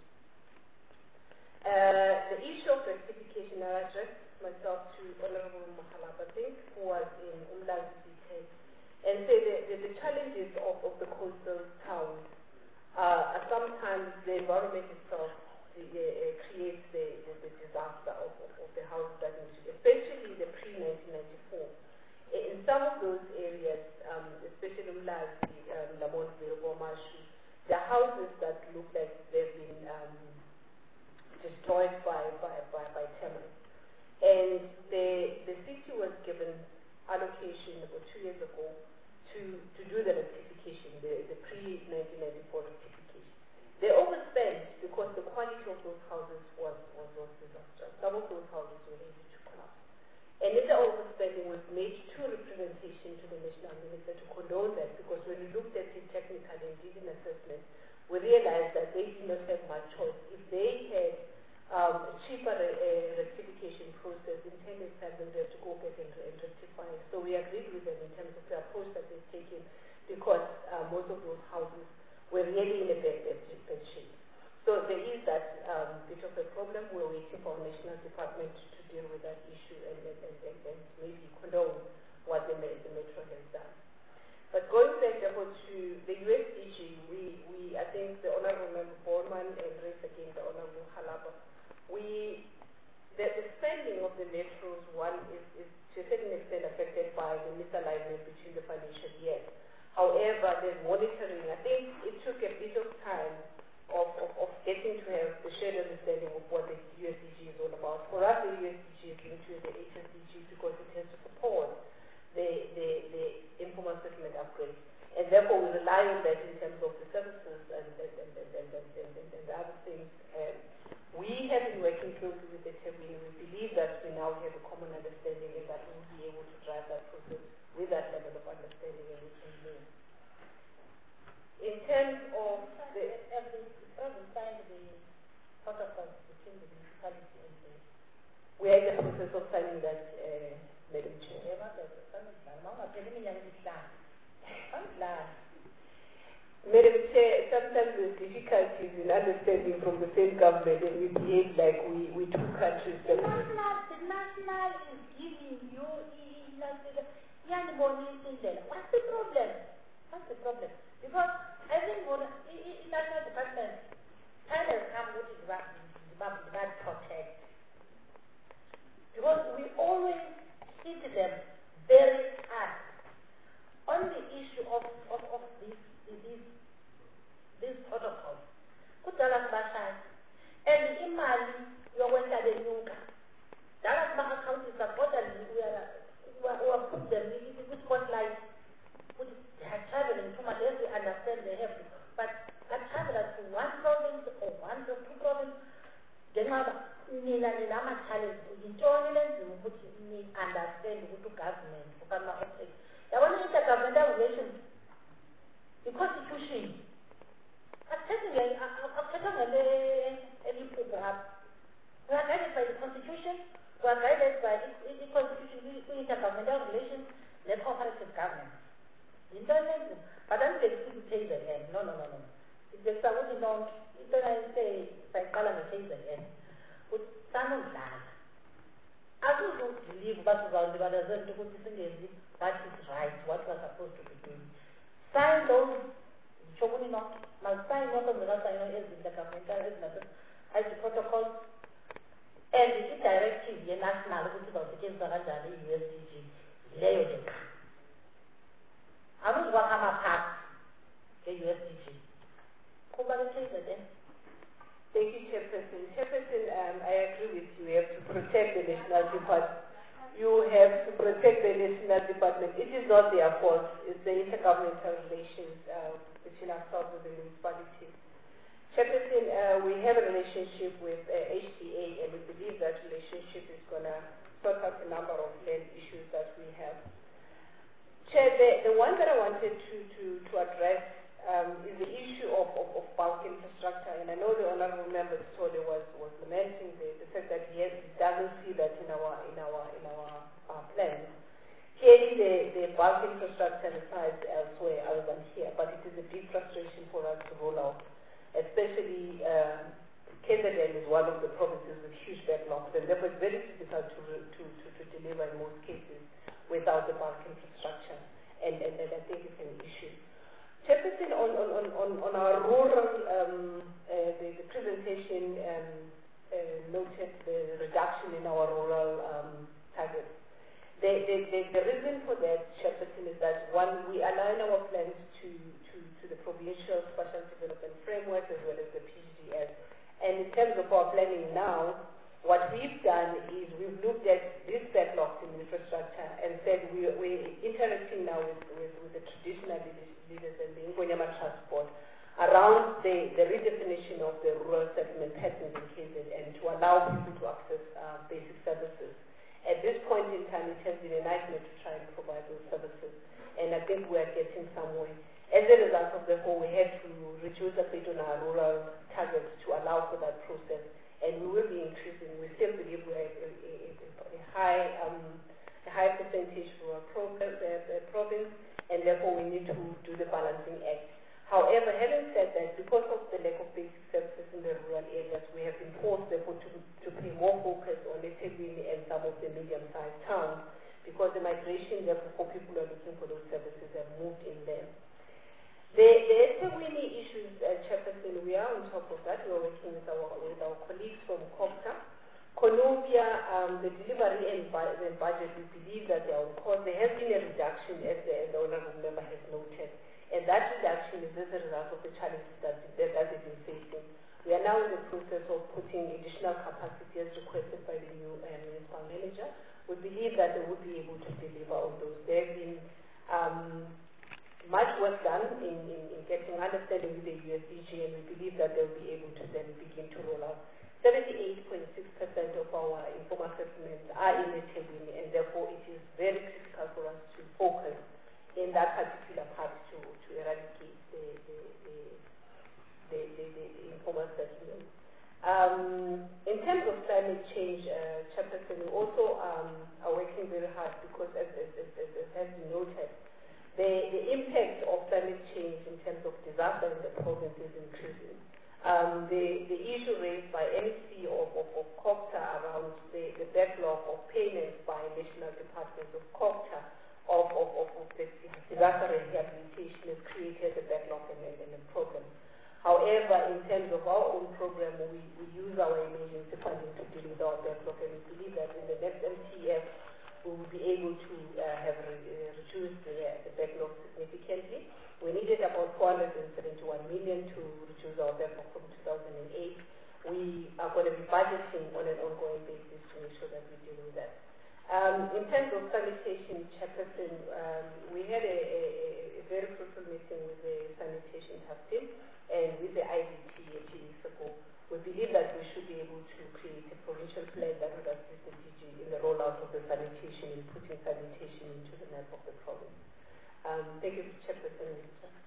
The issue of rectification, I addressed myself to Honorable Mohalab, I think, who was in Umlazi detail, and say the challenges of the coastal towns are sometimes the environment itself creates the disaster of the houses that need to be, especially the pre-1994. In some of those areas, especially Umlazi, Lamontville, Bomashu, the houses that look like they've been destroyed by termites. And the city was given allocation about 2 years ago to do the rectification, the pre-1994 rectification. They overspent because the quality of those houses was disastrous. Some of those houses were able to collapse. And in the overspending, we've made 2 representations to the National Minister to condone that, because when we looked at it technically and did an assessment, we realized that they did not have much choice. If they had a cheaper rectification process, in 10 years' time they would have to go back and rectify it. So we agreed with them in terms of the approach that they've taken, because most of those houses were really in a bad shape. So there is that bit of a problem. We're waiting for our national department to deal with that issue and maybe condone what the metro has done. But going back to the USDG, I think the Honorable Member Borman and raised again the Honorable Halaba, the spending of the metros, one is to a certain extent affected by the misalignment between the financial years. However, there's monitoring. I think it took a bit of time of getting to have the shared understanding of what the USDG is all about. For us, the USDG is linked to the HSDG because it has to support the informal settlement upgrade. And therefore, we rely on that in terms of the services and the other things. We have been working closely with the TEB. We believe that we now have a common understanding and that we will be able to drive that process with that level of understanding and we can move. In terms of the... Have we signed the protocol between the municipality and the... We are in the process of signing that, Madam Chair. Madam Chair, sometimes there's difficulties in understanding from the same government and we behave like we two countries. The national is giving you, what's the problem? What's the problem? Because I think in national department, kind of come with the protect. Because we always hit them very hard on the issue of these protocols. Kudala Bashai and imali yokwenza lenyuka. Dallas bank account is supported. We are put them in the spotlight. They are traveling too much. Yes, we understand they have to, but travel to one province or one or two provinces. Then nina challenge ngitshoni lenzima ukuthi ni understand ukuthi government ukama office yabona intergovernmental relations the constitution we are guided by the constitution, we are guided by the constitution, intergovernmental relations, the cooperative government. But I'm going to take the end. No. If there's something wrong, it's going to say, by calling the case again. But some of that. I don't believe what is right, what we're supposed to be doing. Sign those, sign what of the intergovernmental as the protocols, and the directive, the national, which is against the USDG, layer. I don't want to have a path to USDG. Thank you, Chairperson. Chairperson, I agree with you. We have to protect the national department. You have to protect the national department. It is not their fault. It's the intergovernmental relations between ourselves and the municipalities. Chairperson, we have a relationship with HDA, and we believe that relationship is going to sort out a number of land issues that we have. Chair, the one that I wanted to address is the issue of bulk infrastructure. And I know the honourable member Sole was lamenting the fact that he doesn't see that in our plans. Clearly, the bulk infrastructure resides elsewhere other than here, but it is a big frustration for us to roll out, especially KZN is one of the provinces with huge backlogs, and therefore it's very difficult to deliver in most cases without the bulk infrastructure, and I think it's an issue. Chairperson, on our rural, the presentation noted the reduction in our rural targets. The reason for that, Chairperson, is that one, we align our plans to the provincial special development framework as well as the PGDS. And in terms of our planning now, what we've done is we've looked at these backlogs in infrastructure and said we're interacting now with the traditional leaders and the Ngonyama transport around the redefinition of the rural settlement patterns in KZN to allow people to access basic services. At this point in time, it has been a nightmare to try and provide those services, and I think we are getting somewhere. As a result of the whole, we had to reduce a bit on our rural targets to allow for that process, and we will be increasing. We still believe we are a high percentage for our province, and therefore we need to do the balancing act. However, having said that, because of the lack of basic services in the rural areas, we have been forced therefore to pay more focus on eThekwini and some of the medium-sized towns, because the migration therefore for people who are looking for those services have moved in there. The eThekwini issues, Chairperson, we are on top of that. We are working with our colleagues from COGTA. Colombia, the delivery and budget, we believe that they are on course. There has been a reduction, as the honourable member has noted, and that reduction is as a result of the challenges that they've been facing. We are now in the process of putting additional capacity as requested by the new municipal manager. We believe that they will be able to deliver on those. There have been much work done in getting understanding with the USDG, and we believe that they'll be able to then begin to roll out. 78.6% of our informal settlements are in eThekwini, and therefore it is very critical for us to focus in that particular part to eradicate the informal settlement. In terms of climate change, Chairperson, we also are working very hard because, as has been noted, the impact of climate change in terms of disaster in the province is increasing. The issue raised by MEC of COGTA around the backlog of payments by national departments of COGTA of the disaster rehabilitation has created a backlog and a problem. However, in terms of our own program, we use our emergency funding to deal with our backlog, and we believe that in the next MTF, we will be able to have reduced the backlog significantly. We needed about 471 million to reduce our backlog from 2008. We are going to be budgeting on an ongoing basis to make sure that we deal with that. In terms of sanitation, Chairperson, we had a very fruitful meeting with the sanitation task team and with the IDT a few weeks ago. We believe that we should be able to create a provincial plan that would assist the DG in the rollout of the sanitation and putting sanitation into the map of the province. Thank you, Chairperson.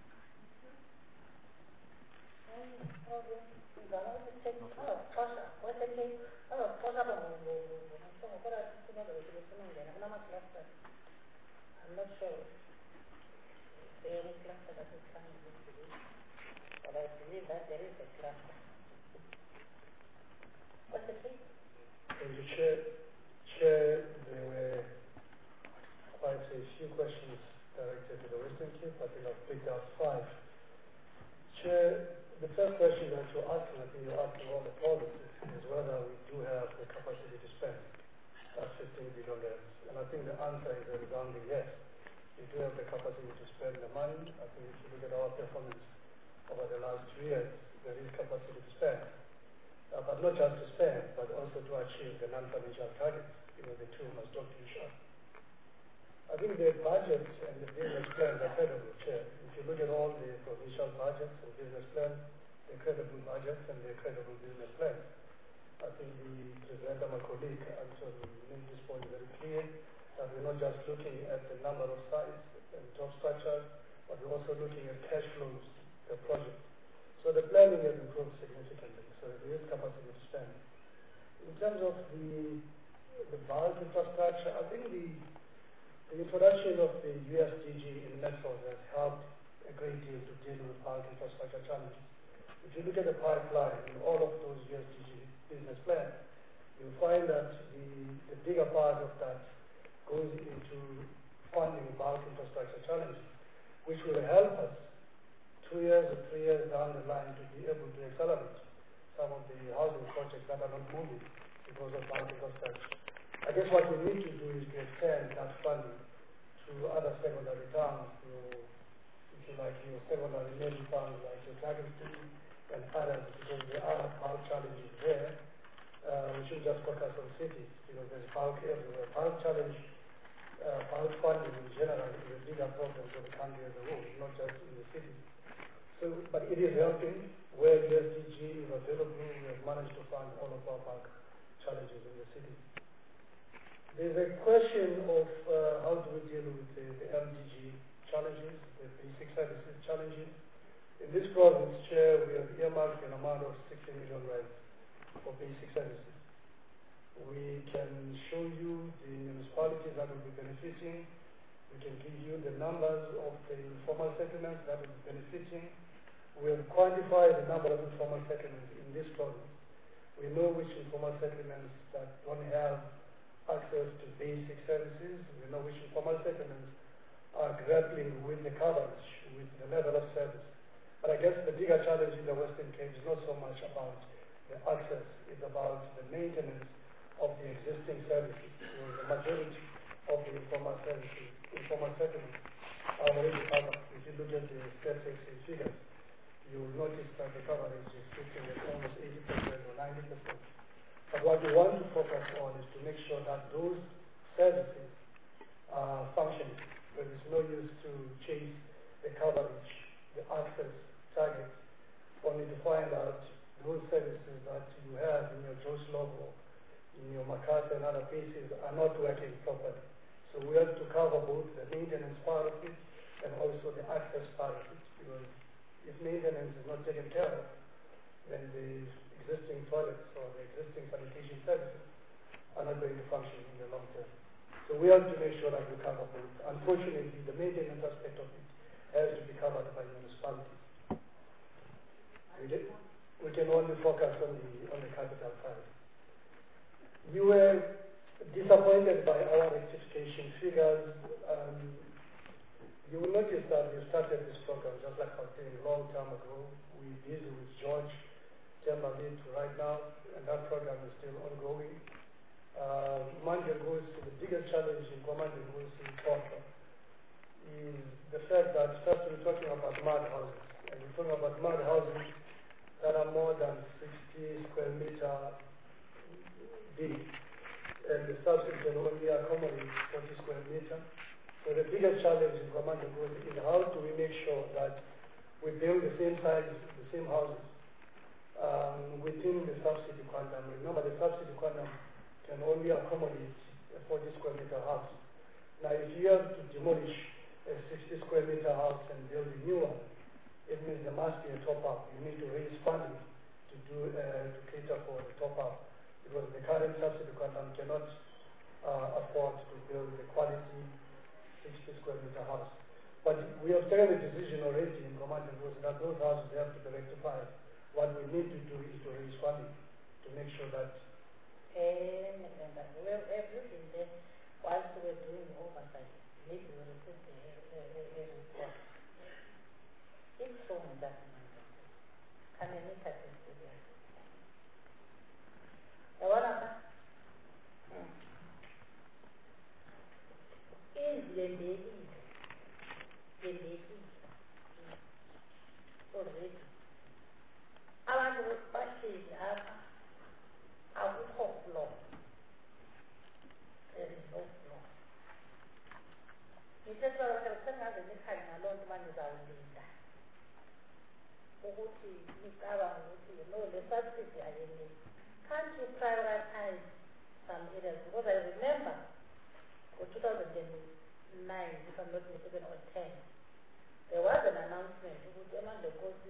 I'm not sure if there is any cluster that is coming this week, but I believe that there is a cluster. What's the case? Thank you, Chair, there were quite a few questions directed to the Western Cape. I think I've picked out 5. Chair, the first question that you're asking, I think you're asking all the provinces, is whether we do have the capacity to spend that 15 billion. And I think the answer is a resounding yes. We do have the capacity to spend the money. I think if you look at our performance over the last 2 years, there is capacity to spend. But not just to spend, but also to achieve the non-financial targets. The two must talk to each other. I think the budget and the business plan are credible, Chair. If you look at all the provincial budgets and business plans, they're credible budgets and they're credible business plans. I think the presenter, my colleague, Anthony, made this point very clear that we're not just looking at the number of sites and job structures, but we're also looking at cash flows the project. So the planning has improved significantly, so there is capacity to spend. In terms of the bulk infrastructure, I think the introduction of the USDG in metros has helped a great deal to deal with bulk infrastructure challenges. If you look at the pipeline in all of those USDG business plans, you'll find that the bigger part of that goes into funding bulk infrastructure challenges, which will help us 2 years or 3 years down the line to be able to accelerate some of the housing projects that are not moving because of bulk infrastructure. I guess what we need to do is to extend that funding to other secondary towns, if you like, your secondary lending towns like your Dragonstone and others, because there are bulk challenges there. We should just focus on cities, because there's bulk everywhere. Bulk challenge, bulk funding in general is a bigger problem for the country as a whole, not just in the cities. So, but it is helping. Where USDG is available, we have managed to fund all of our bulk challenges in the cities. There's a question of how do we deal with the MDG challenges, the basic services challenges. In this province, Chair, we have earmarked an amount of 60 million rands for basic services. We can show you the municipalities that will be benefiting. We can give you the numbers of the informal settlements that will be benefiting. We have quantified the number of informal settlements in this province. We know which informal settlements that don't have access to basic services. We know which informal settlements are grappling with the coverage, with the level of service. But I guess the bigger challenge in the Western Cape is not so much about the access, it's about the maintenance of the existing services. So the majority of the informal services, informal settlements are already covered. If you look at the statistics figures, you will notice that the coverage is sitting at almost 80% or 90%. But what we want to focus on is to make sure that those services are functioning. There is no use to chase the coverage, the access targets, only to find out those services that you have in your Joe Slovo, in your Makata and other places are not working properly. So we have to cover both the maintenance part of it and also the access part of it. Because if maintenance is not taken care of, then the existing toilets or the existing sanitation services are not going to function in the long term. So we have to make sure that we cover both. Unfortunately, the maintenance aspect of it has to be covered by municipalities. We can only focus on the capital side. You were disappointed by our rectification figures. You will notice that we started this program just like I was saying a long time ago. We're busy with George Chamberlain right now, and that program is still ongoing. The biggest challenge in Komandla Ngozi Kotlo is the fact that first we're talking about mud houses, and we're talking about mud houses that are more than 60 square meter big, and the subsidy can only accommodate 40 square meter. So the biggest challenge in Komandla Ngozi is how do we make sure that we build the same size, the same houses within the subsidy quantum. Remember, the subsidy quantum can only accommodate a 40 square meter house. Now, if you have to demolish a 60 square meter house and build a new one, it means there must be a top-up. You need to raise funding to cater for the top-up, because the current subsidy quantum cannot afford to build a quality 60 square meter house. But we have taken a decision already in Komandla Ngozi that those houses have to be rectified. What we need to do is to raise funding to make sure that. Everything there, whilst we were doing oversight, maybe we will put a report. It's so much that can I make a decision? The one after is the lady. Already. Abantu bahlezi apha akukho floor. There is no floor. Ngithetha ukuthi sengaze nikhanye ngaloo nto manje zawulinda ukuthi nicabanga ukuthi no, the subsidy ayenele. Can't you prioritize some areas? Because I remember for 2009, if I'm not mistaken, or 10, there was an announcement about Komandla Ngozi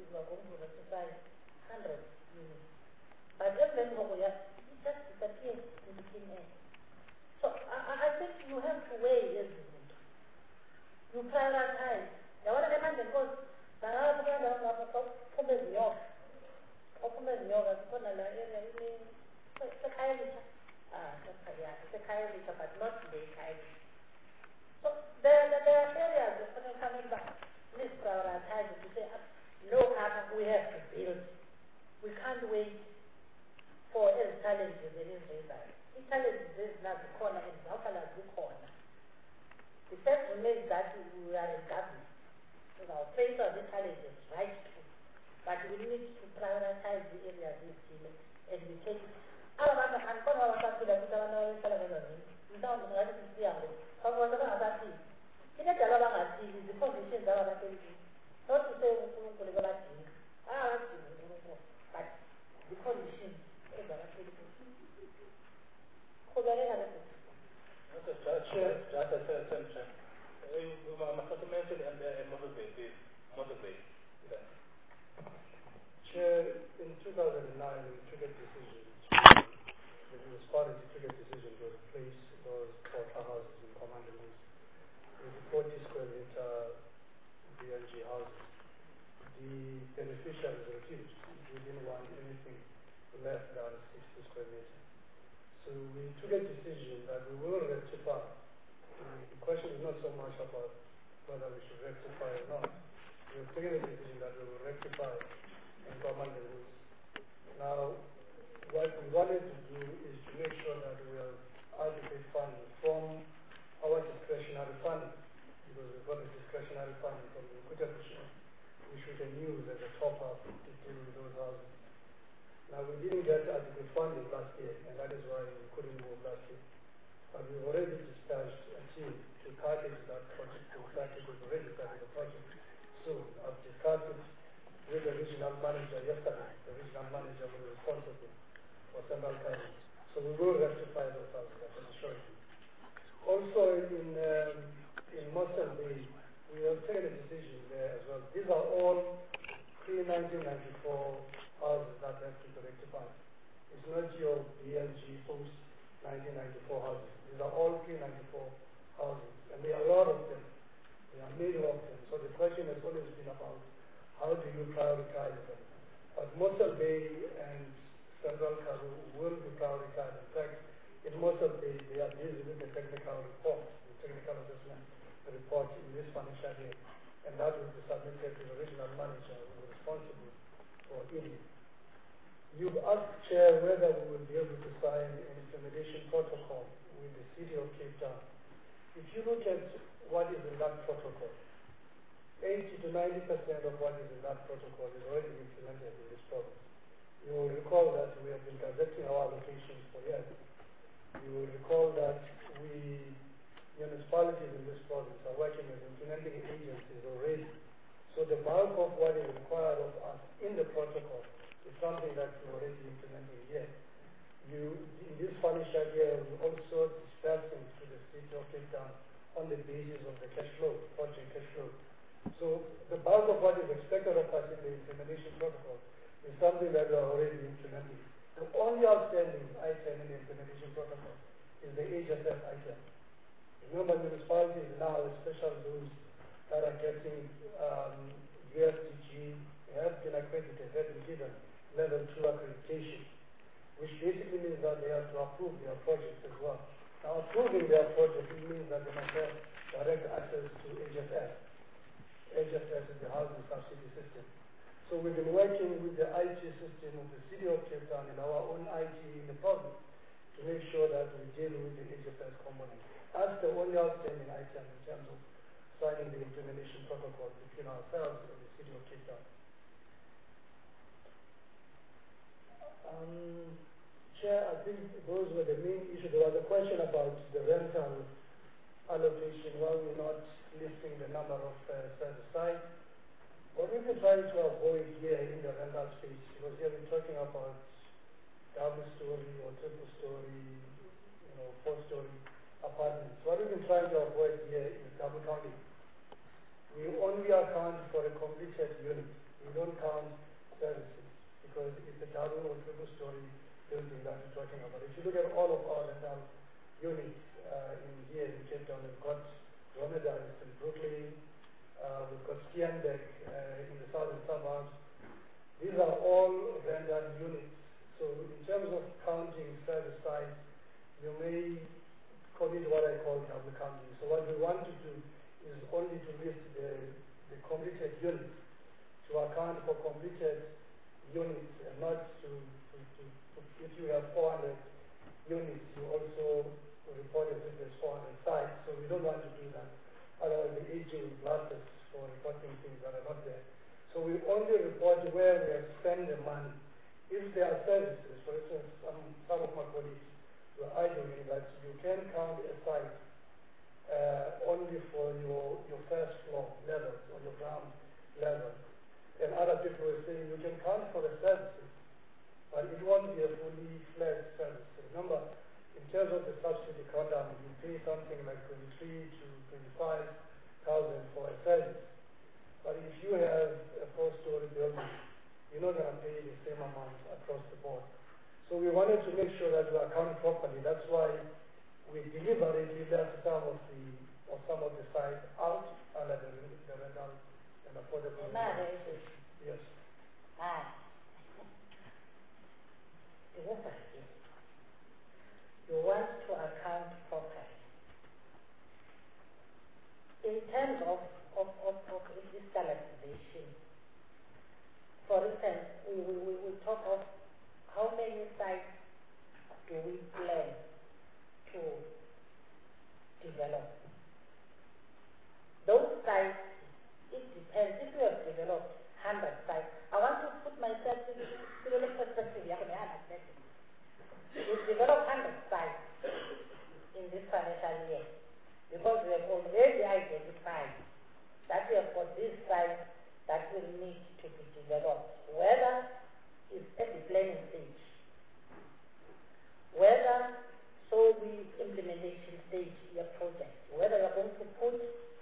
prioritize. Yabona ke manje Nkosi, bangabuka ndawo ngapha kuphume izinyoka. Kuphume izinyoka khona la area seKhayelitsha. SeKhayelitsha, but not the Khayelitsha. So there are areas that coming back. Please prioritize to say, no, we have to build. We can't wait for any challenges in Israel. The challenges is not the corner and the corner. The fact remains that we are in government. So our face of the challenges, right too. But we need to prioritize the areas we see and we take it. All of us are going to have to do the conditions that are not to say but the conditions is that Chair, in 2009, we took a decision. The municipality took a decision to replace those quarter houses in Commander's with 40 square meter BLG houses. The beneficiaries refused. We didn't want anything less than 60 square meters. So we took a decision that we will rectify. The question is not so much about whether we should rectify or not. We have taken a decision that we will rectify and command the rules. Now, what we wanted to do is to make sure that we have adequate funding from our discretionary funding, because we've got a discretionary funding from the Equity Commission, which we can use as a top-up to deal with those houses. Now, we didn't get adequate funding last year, and that is why we couldn't move last year. But we've already dispatched a team to package that project. In fact, we've already started the project. So I've discussed it with the regional manager yesterday. The regional manager was responsible for Central County. So we will rectify those houses, I can assure you. Also in Mossel Bay, we have taken a decision there as well. These are all pre-1994 houses that have to be rectified. It's not your BLG post-1994 houses. These are all pre-94 houses. And there are a lot of them. There are many of them. So the question has always been about how do you prioritize them. But Mossel Bay and Central Karoo will be prioritized. In fact, in Mossel Bay, they are busy with the technical report, the technical assessment report in this financial year. And that will be submitted to the regional manager who is responsible for it. You've asked, Chair, whether we will be able to sign an implementation protocol with the City of Cape Town. If you look at what is in that protocol, 80 to 90% of what is in that protocol is already implemented in this province. You will recall that we have been gazetting our allocations for years. You will recall that municipalities in this province are working as implementing agencies already. So the bulk of what is required of us in the protocol is something that we're already implementing here. In this financial year, we also dispersing to the City of Cape Town on the basis of the cash flow, project cash flow. So the bulk of what is expected of us in the implementation protocol is something that we are already implementing. The only outstanding item in the implementation protocol is the HSF item. Remember, municipalities now, especially those that are getting USDG, have been accredited, have been given level 2 accreditation, which basically means that they have to approve their projects as well. Now, approving their project means that they must have direct access to HSF. HSF is the Housing Subsidy System. So we've been working with the IT system of the City of Cape Town and our own IT in the province to make sure that we deal with the HSF component. That's the only outstanding item in terms of signing the implementation protocol between ourselves and the City of Cape Town. Chair, I think those were the main issues. There was a question about the rental allocation, why we're not listing the number of set aside. What we've been trying to avoid here in the rental space, because here we're talking about double-story or triple-story, 4-story apartments. What we've been trying to avoid here is double counting. We only account for a completed unit. We don't count services, because it's a double or triple-story building that we're talking about. If you look at all of our rental units in here in Cape Town, we've got Dromedaris in Brooklyn, we've got Steenbeck in the southern suburbs. These are all rendered units. So in terms of counting service sites, you may commit what I call double counting. So what we want to do is only to list the completed units to account for completed units and not to if you have 400 units, you also report as if there's 400 sites. So we don't want to do that. Otherwise, the AG will blast us for reporting things that are not there. So we only report where we have spent the money. If there are services, for instance, some of my colleagues were arguing that you can count a site only for your first floor levels or your ground level. And other people were saying you can count for the services, but it won't be a fully fledged service. Remember, in terms of the subsidy quantum, you pay something like 23 to 25,000 for a service. But if you have a 4-story building, you're not going to pay the same amount across the board. So we wanted to make sure that we account properly. That's why we deliberately left some of the sites out under the rental and affordable. Yes. You want to account properly. In terms of industrialization, for instance, we talk of how many sites do we plan to develop. Those sites, it depends. If you have developed 100 sites, I want to put myself in the perspective. We develop 100 sites in this financial year because we have already identified that we have got these sites that will need to be developed, whether it's at the planning stage, whether the implementation stage of your project, whether you're going to put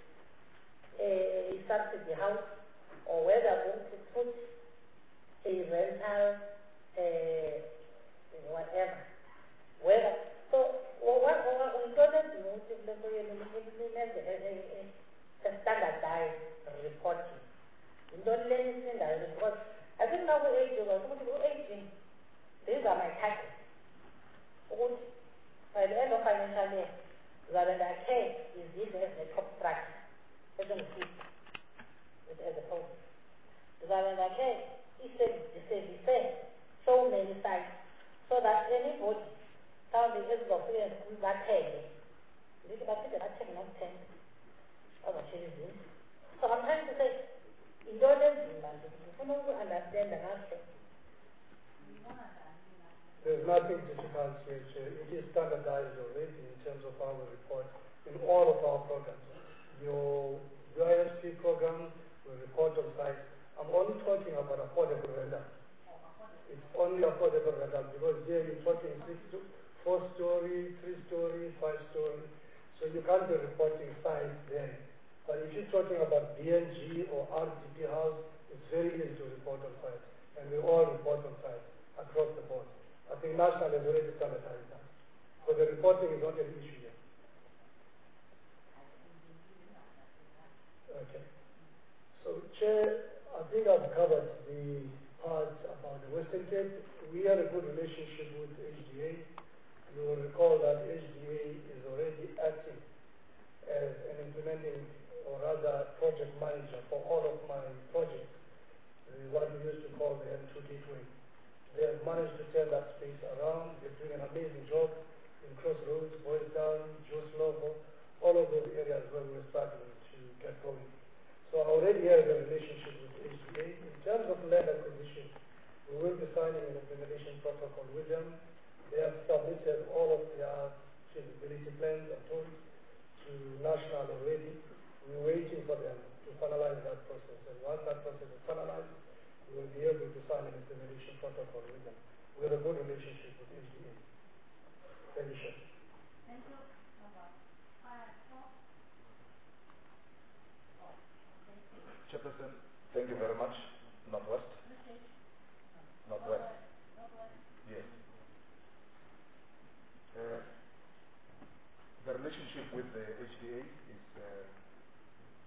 a subsidy house or whether you're going to put a rental whatever. Whether so what important motive a standardized reporting. You don't let me say that because I think now we're aging. These are my taxes. By the end of financial year, rather than care is this as the top structure. Doesn't keep it as a problem. Rather than care, he said so many sites. So that anybody found the age of experience in that head, so I'm trying to say, indulgence in that, if you don't understand the answer. There's nothing difficult here. It is standardized already in terms of our report in all of our programs. Your UISP program will report on site. I'm only talking about affordable rental. It's only affordable rental because here you're talking 4-story, 3-story, 5-story. So you can't be reporting size there. But if you're talking about BNG or RDP house, it's very easy to report on site. And we all report on site across the board. I think national has already standardized that. So the reporting is not an issue here. Okay. So Chair, I think I've covered the part about the Western Cape. We have a good relationship with HDA. You will recall that HDA is already acting as an implementing or rather project manager for all of my projects, what we used to call the M2 Gateway. They have managed to turn that space around. They're doing an amazing job in Crossroads, Boystown, Joslovo, all of those areas where we're starting to get going. So I already have a relationship with HDA. In terms of land acquisition, we will be signing an implementation protocol with them. They have submitted all of their feasibility plans and tools to national already. We're waiting for them to finalize that process. And once that process is finalized, we will be able to sign an implementation protocol with them. We have a good relationship with HDA. Thank you, Chef. Thank you. Chairperson, thank you very much. Northwest. Northwest. Yes. The relationship with the HDA is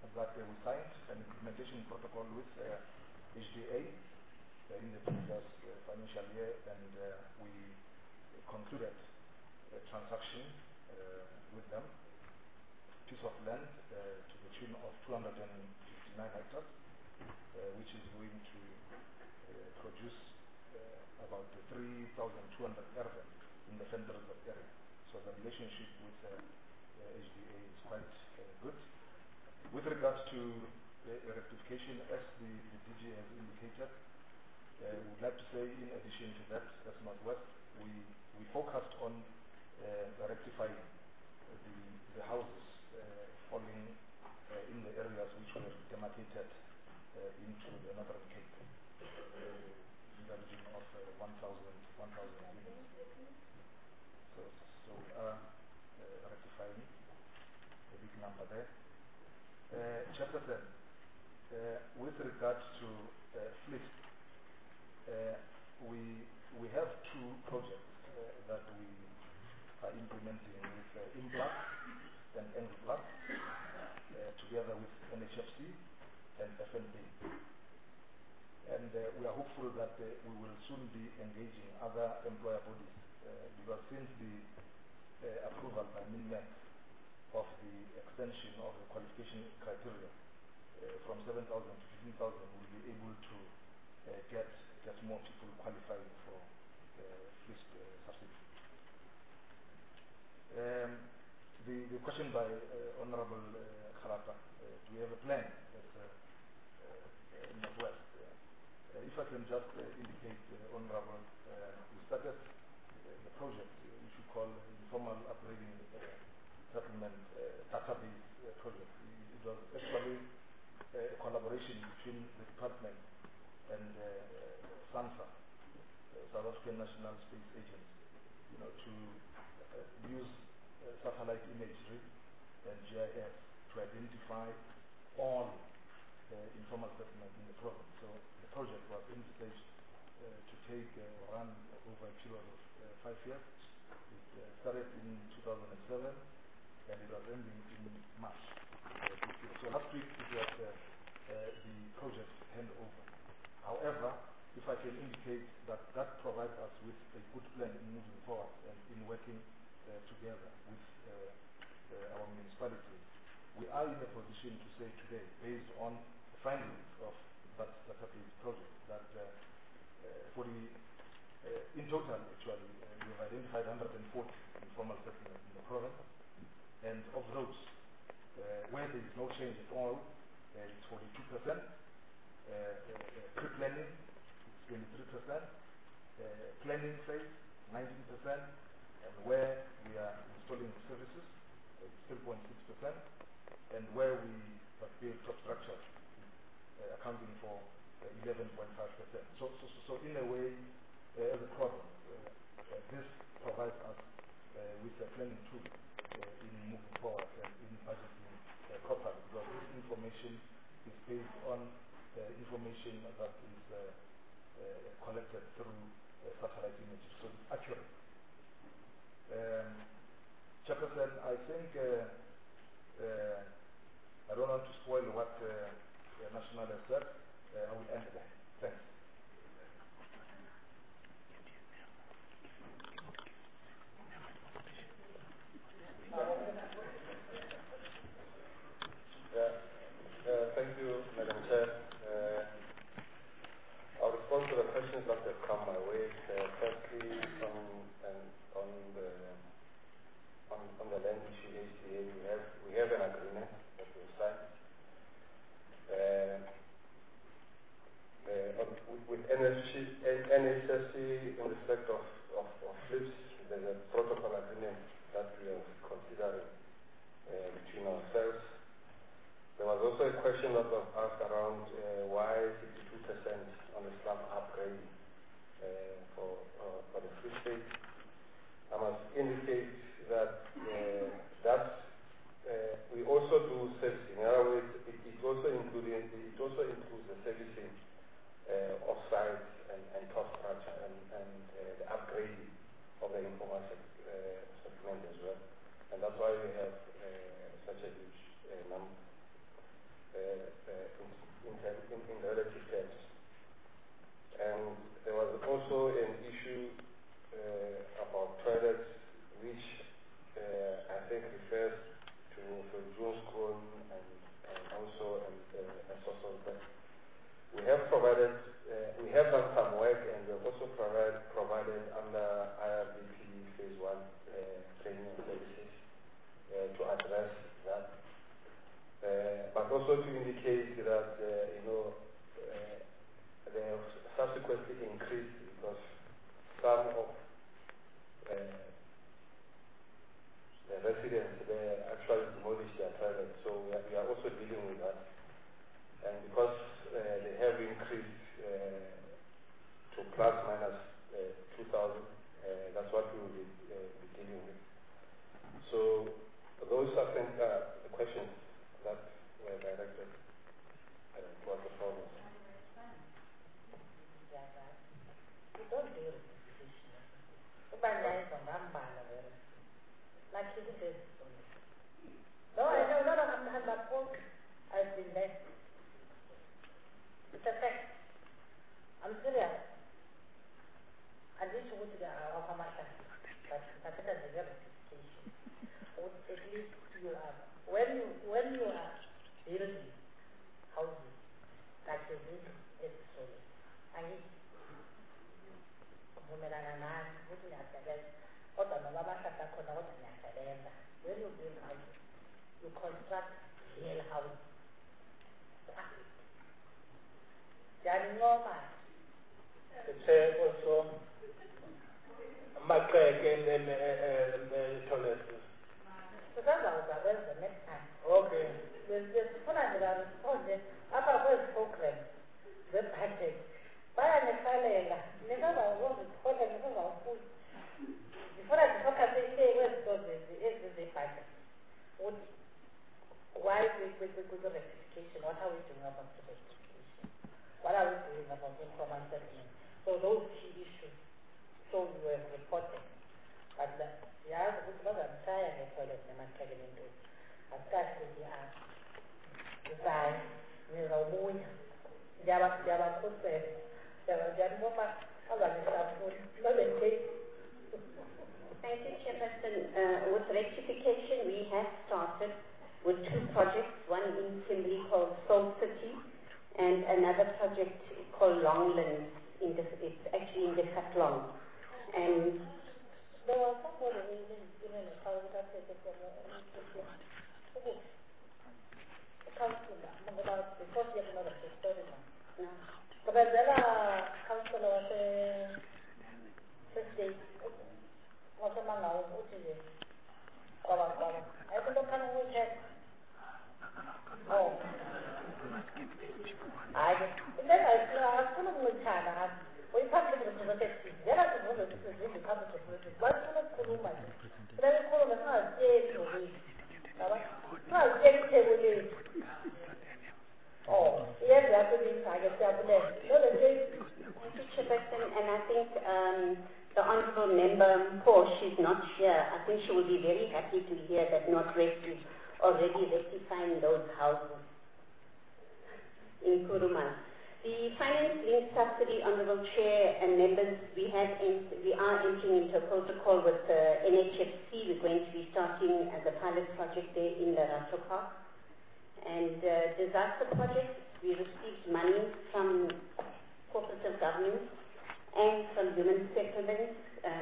that we signed an implementation protocol with HDA in the previous financial year, and we concluded a transaction with them, piece of land to the tune of 259 hectares, which is going to produce about 3,200 erven in the Central Reserve area. So the relationship with HDA is quite good. With regards to rectification, as the DG has indicated, we would like to say, in addition to that, as Northwest, we focused on rectifying the houses falling in the areas which were demarcated into the Northern Cape, in the region of 1,000 units. So we are rectifying a big number there. Chairperson, with regards to fleet, we have two projects that we are implementing with IMPLAS and NGPLAS, together with NHFC and FNB. And we are hopeful that we will soon be engaging other employer bodies, because since the approval by MINMEC of the extension of the qualification criteria from 7,000 to 15,000, we'll be able to get more people qualifying for fleet subsidy. The question by Honorable Khalapa, do we have a plan at Northwest? If I can just indicate, Honorable, we started the project which we call Informal Upgrading Settlement Database Project. It was actually a collaboration between the department and SANSA, South African National Space Agency, to use satellite imagery and GIS to identify all informal settlements in the province. So the project was envisaged to take run over a period of 5 years. It started in 2007 and it was ending in March this year. So last week it was the project handover. However, if I can indicate that provides us with a good plan in moving forward and in working together with our municipalities, we are in a position to say today, based on the findings of that database project, that in total, actually, we have identified 140 informal settlements in the province, and of those, where there is no change at all, it's 42%, pre-planning, it's 23%, planning phase, 19%, and where we are installing services, it's 3.6%, and where we have built top structure, accounting for 11.5%. So in a way, as a province, this provides us with a planning tool in moving forward and in budgeting properly, because this information is based on information that is collected through satellite images, so it's accurate. Chairperson, I think I don't want to spoil what National has said. I will end there. Thanks. Thank you, Madam Chair. I'll respond to the questions that have come my way. Firstly, on the land issue HDA, we have an agreement that we've signed. With NHFC in respect of flips, there's a protocol agreement that we are considering between ourselves. There was also a question that was asked around why 52% on the slum upgrade for the Free State. I must indicate that we also do servicing. In other words, it also includes the servicing of sites and top structure and the upgrading of the informal settlement as well. And that's why we have such a huge number. in relative terms. And there was also an issue about toilets, which I think refers to Jonestown and also social that we have provided. We have done some work, and we have also provided under IRDP Phase 1 training and services to address that. But also to indicate that they have subsequently increased because some of the residents there actually demolished their toilets. So we are also dealing with that. And because they have increased to plus minus 2,000, that's what we will be dealing with. So those I think are the questions that were directed towards the problem. You don't do representation. No, I know, no, I'm not poor. I've been there. It's a fact. I'm serious. I need to go to the Alphamata. But that's a verification. At least you are. When you are building houses, like you do, it's solid. I need when you build houses, you construct real houses. The chair also Macrae and toilets. So that's our the next time. Okay. There's fun around upper West program, the package. Buy an Italian, never was what I never was food. Before I talk, I say, West goes the package. Why we go to rectification? What are we doing about the rectification? What are we doing about informal settlement? So those key issues, so we were reported. But yeah, we wasn't trying to tell us I'm taking into a start with the art. Design, Thank you, Chairperson. With rectification, we have started with two projects, one in Kimberley called Soul City and another project called Longlands. It's actually in the Decathlon. And there was somebody in the house that said from the first year another story. No. But then councillor was first day. Was a man now, what is it? I don't know how we have. Oh. Then I couldn't with China. We public representatives. There are the others who are the public representatives. Why couldn't Kuruma? Then I call them not Jay away. Not Jay. Oh, yes, we are putting targets up there. No, the Jay. Chairperson, and I think the Honourable Member Paul, she's not here. I think she will be very happy to hear that Northwest is already rectifying those houses in Kuruma. The finance link subsidy, Honourable Chair and members, we are entering into a protocol with NHFC. We're going to be starting the pilot project there in the Rato Park. And disaster projects, we received money from cooperative governments and from human settlements.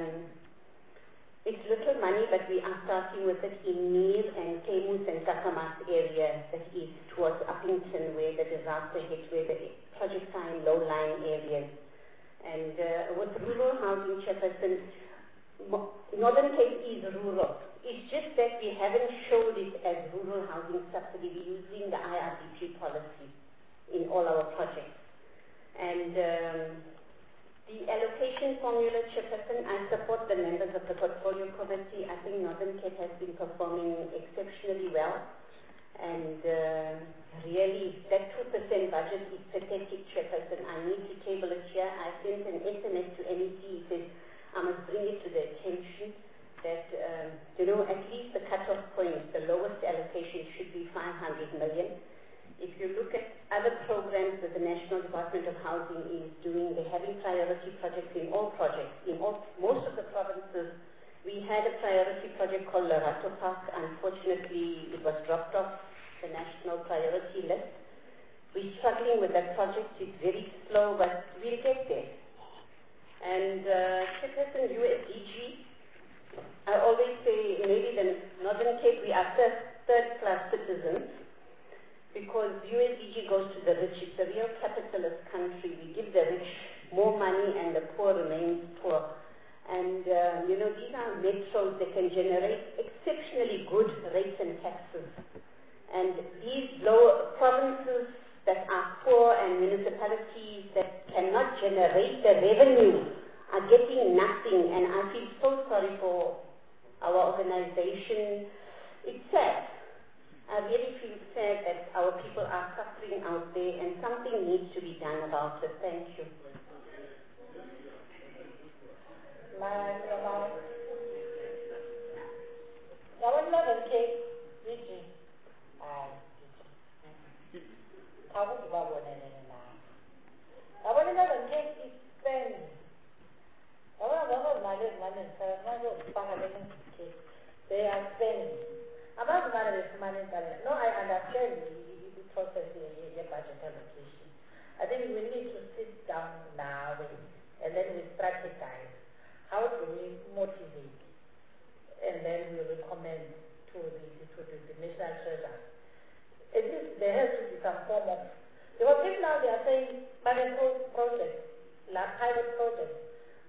It's little money, but we are starting with it in Neer and Kemus and Kakamas area, that is towards Uppington, where the disaster hit, where the projects are in low-lying areas. And with rural housing, Chairperson, Northern Cape is rural. It's just that we haven't showed it as rural housing subsidy. We're using the IRDP policy in all our projects. And the allocation formula, Chairperson, I support the members of the portfolio committee. I think Northern Cape has been performing exceptionally well. And really, that 2% budget is pathetic, Chairperson. I need to table it here. I sent an SMS to NEC. He says, I must bring it to the attention that, at least the cut-off point, the lowest allocation should be 500 million. if you look at other programs that the National Department of Housing is doing, they're having priority projects in all most of the provinces. We had a priority project called Lerato Park. Unfortunately, it was dropped off the national priority list. We're struggling with that project. It's very slow, but we'll get there. And Chairperson, USDG, I always say maybe the Northern Cape, we are third-class citizens because USDG goes to the rich. It's a real capitalist country. We give the rich more money and the poor remains poor. And, these are metros that can generate exceptionally good rates and taxes. And these lower provinces that are poor and municipalities that cannot generate the revenue are getting nothing. And I feel so sorry for our organization. It's sad. I really feel sad that our people are suffering out there and something needs to be done about it. Thank you. They are spending. About money, no, I understand the process in budget allocation. I think we need to sit down now and then we strategize. How do we motivate? And then we recommend to the national treasurer. At least there has to be some form of, because if now they are saying money projects, like private projects,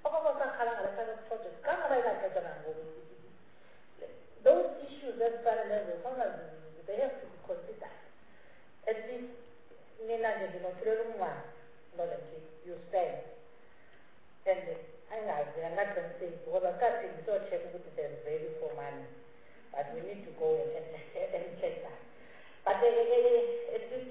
those issues at federal level, sometimes they have to be considered. At least, you spend. And I'm not going to say, because I can't think so check if there's value for money. But we need to go and check that. But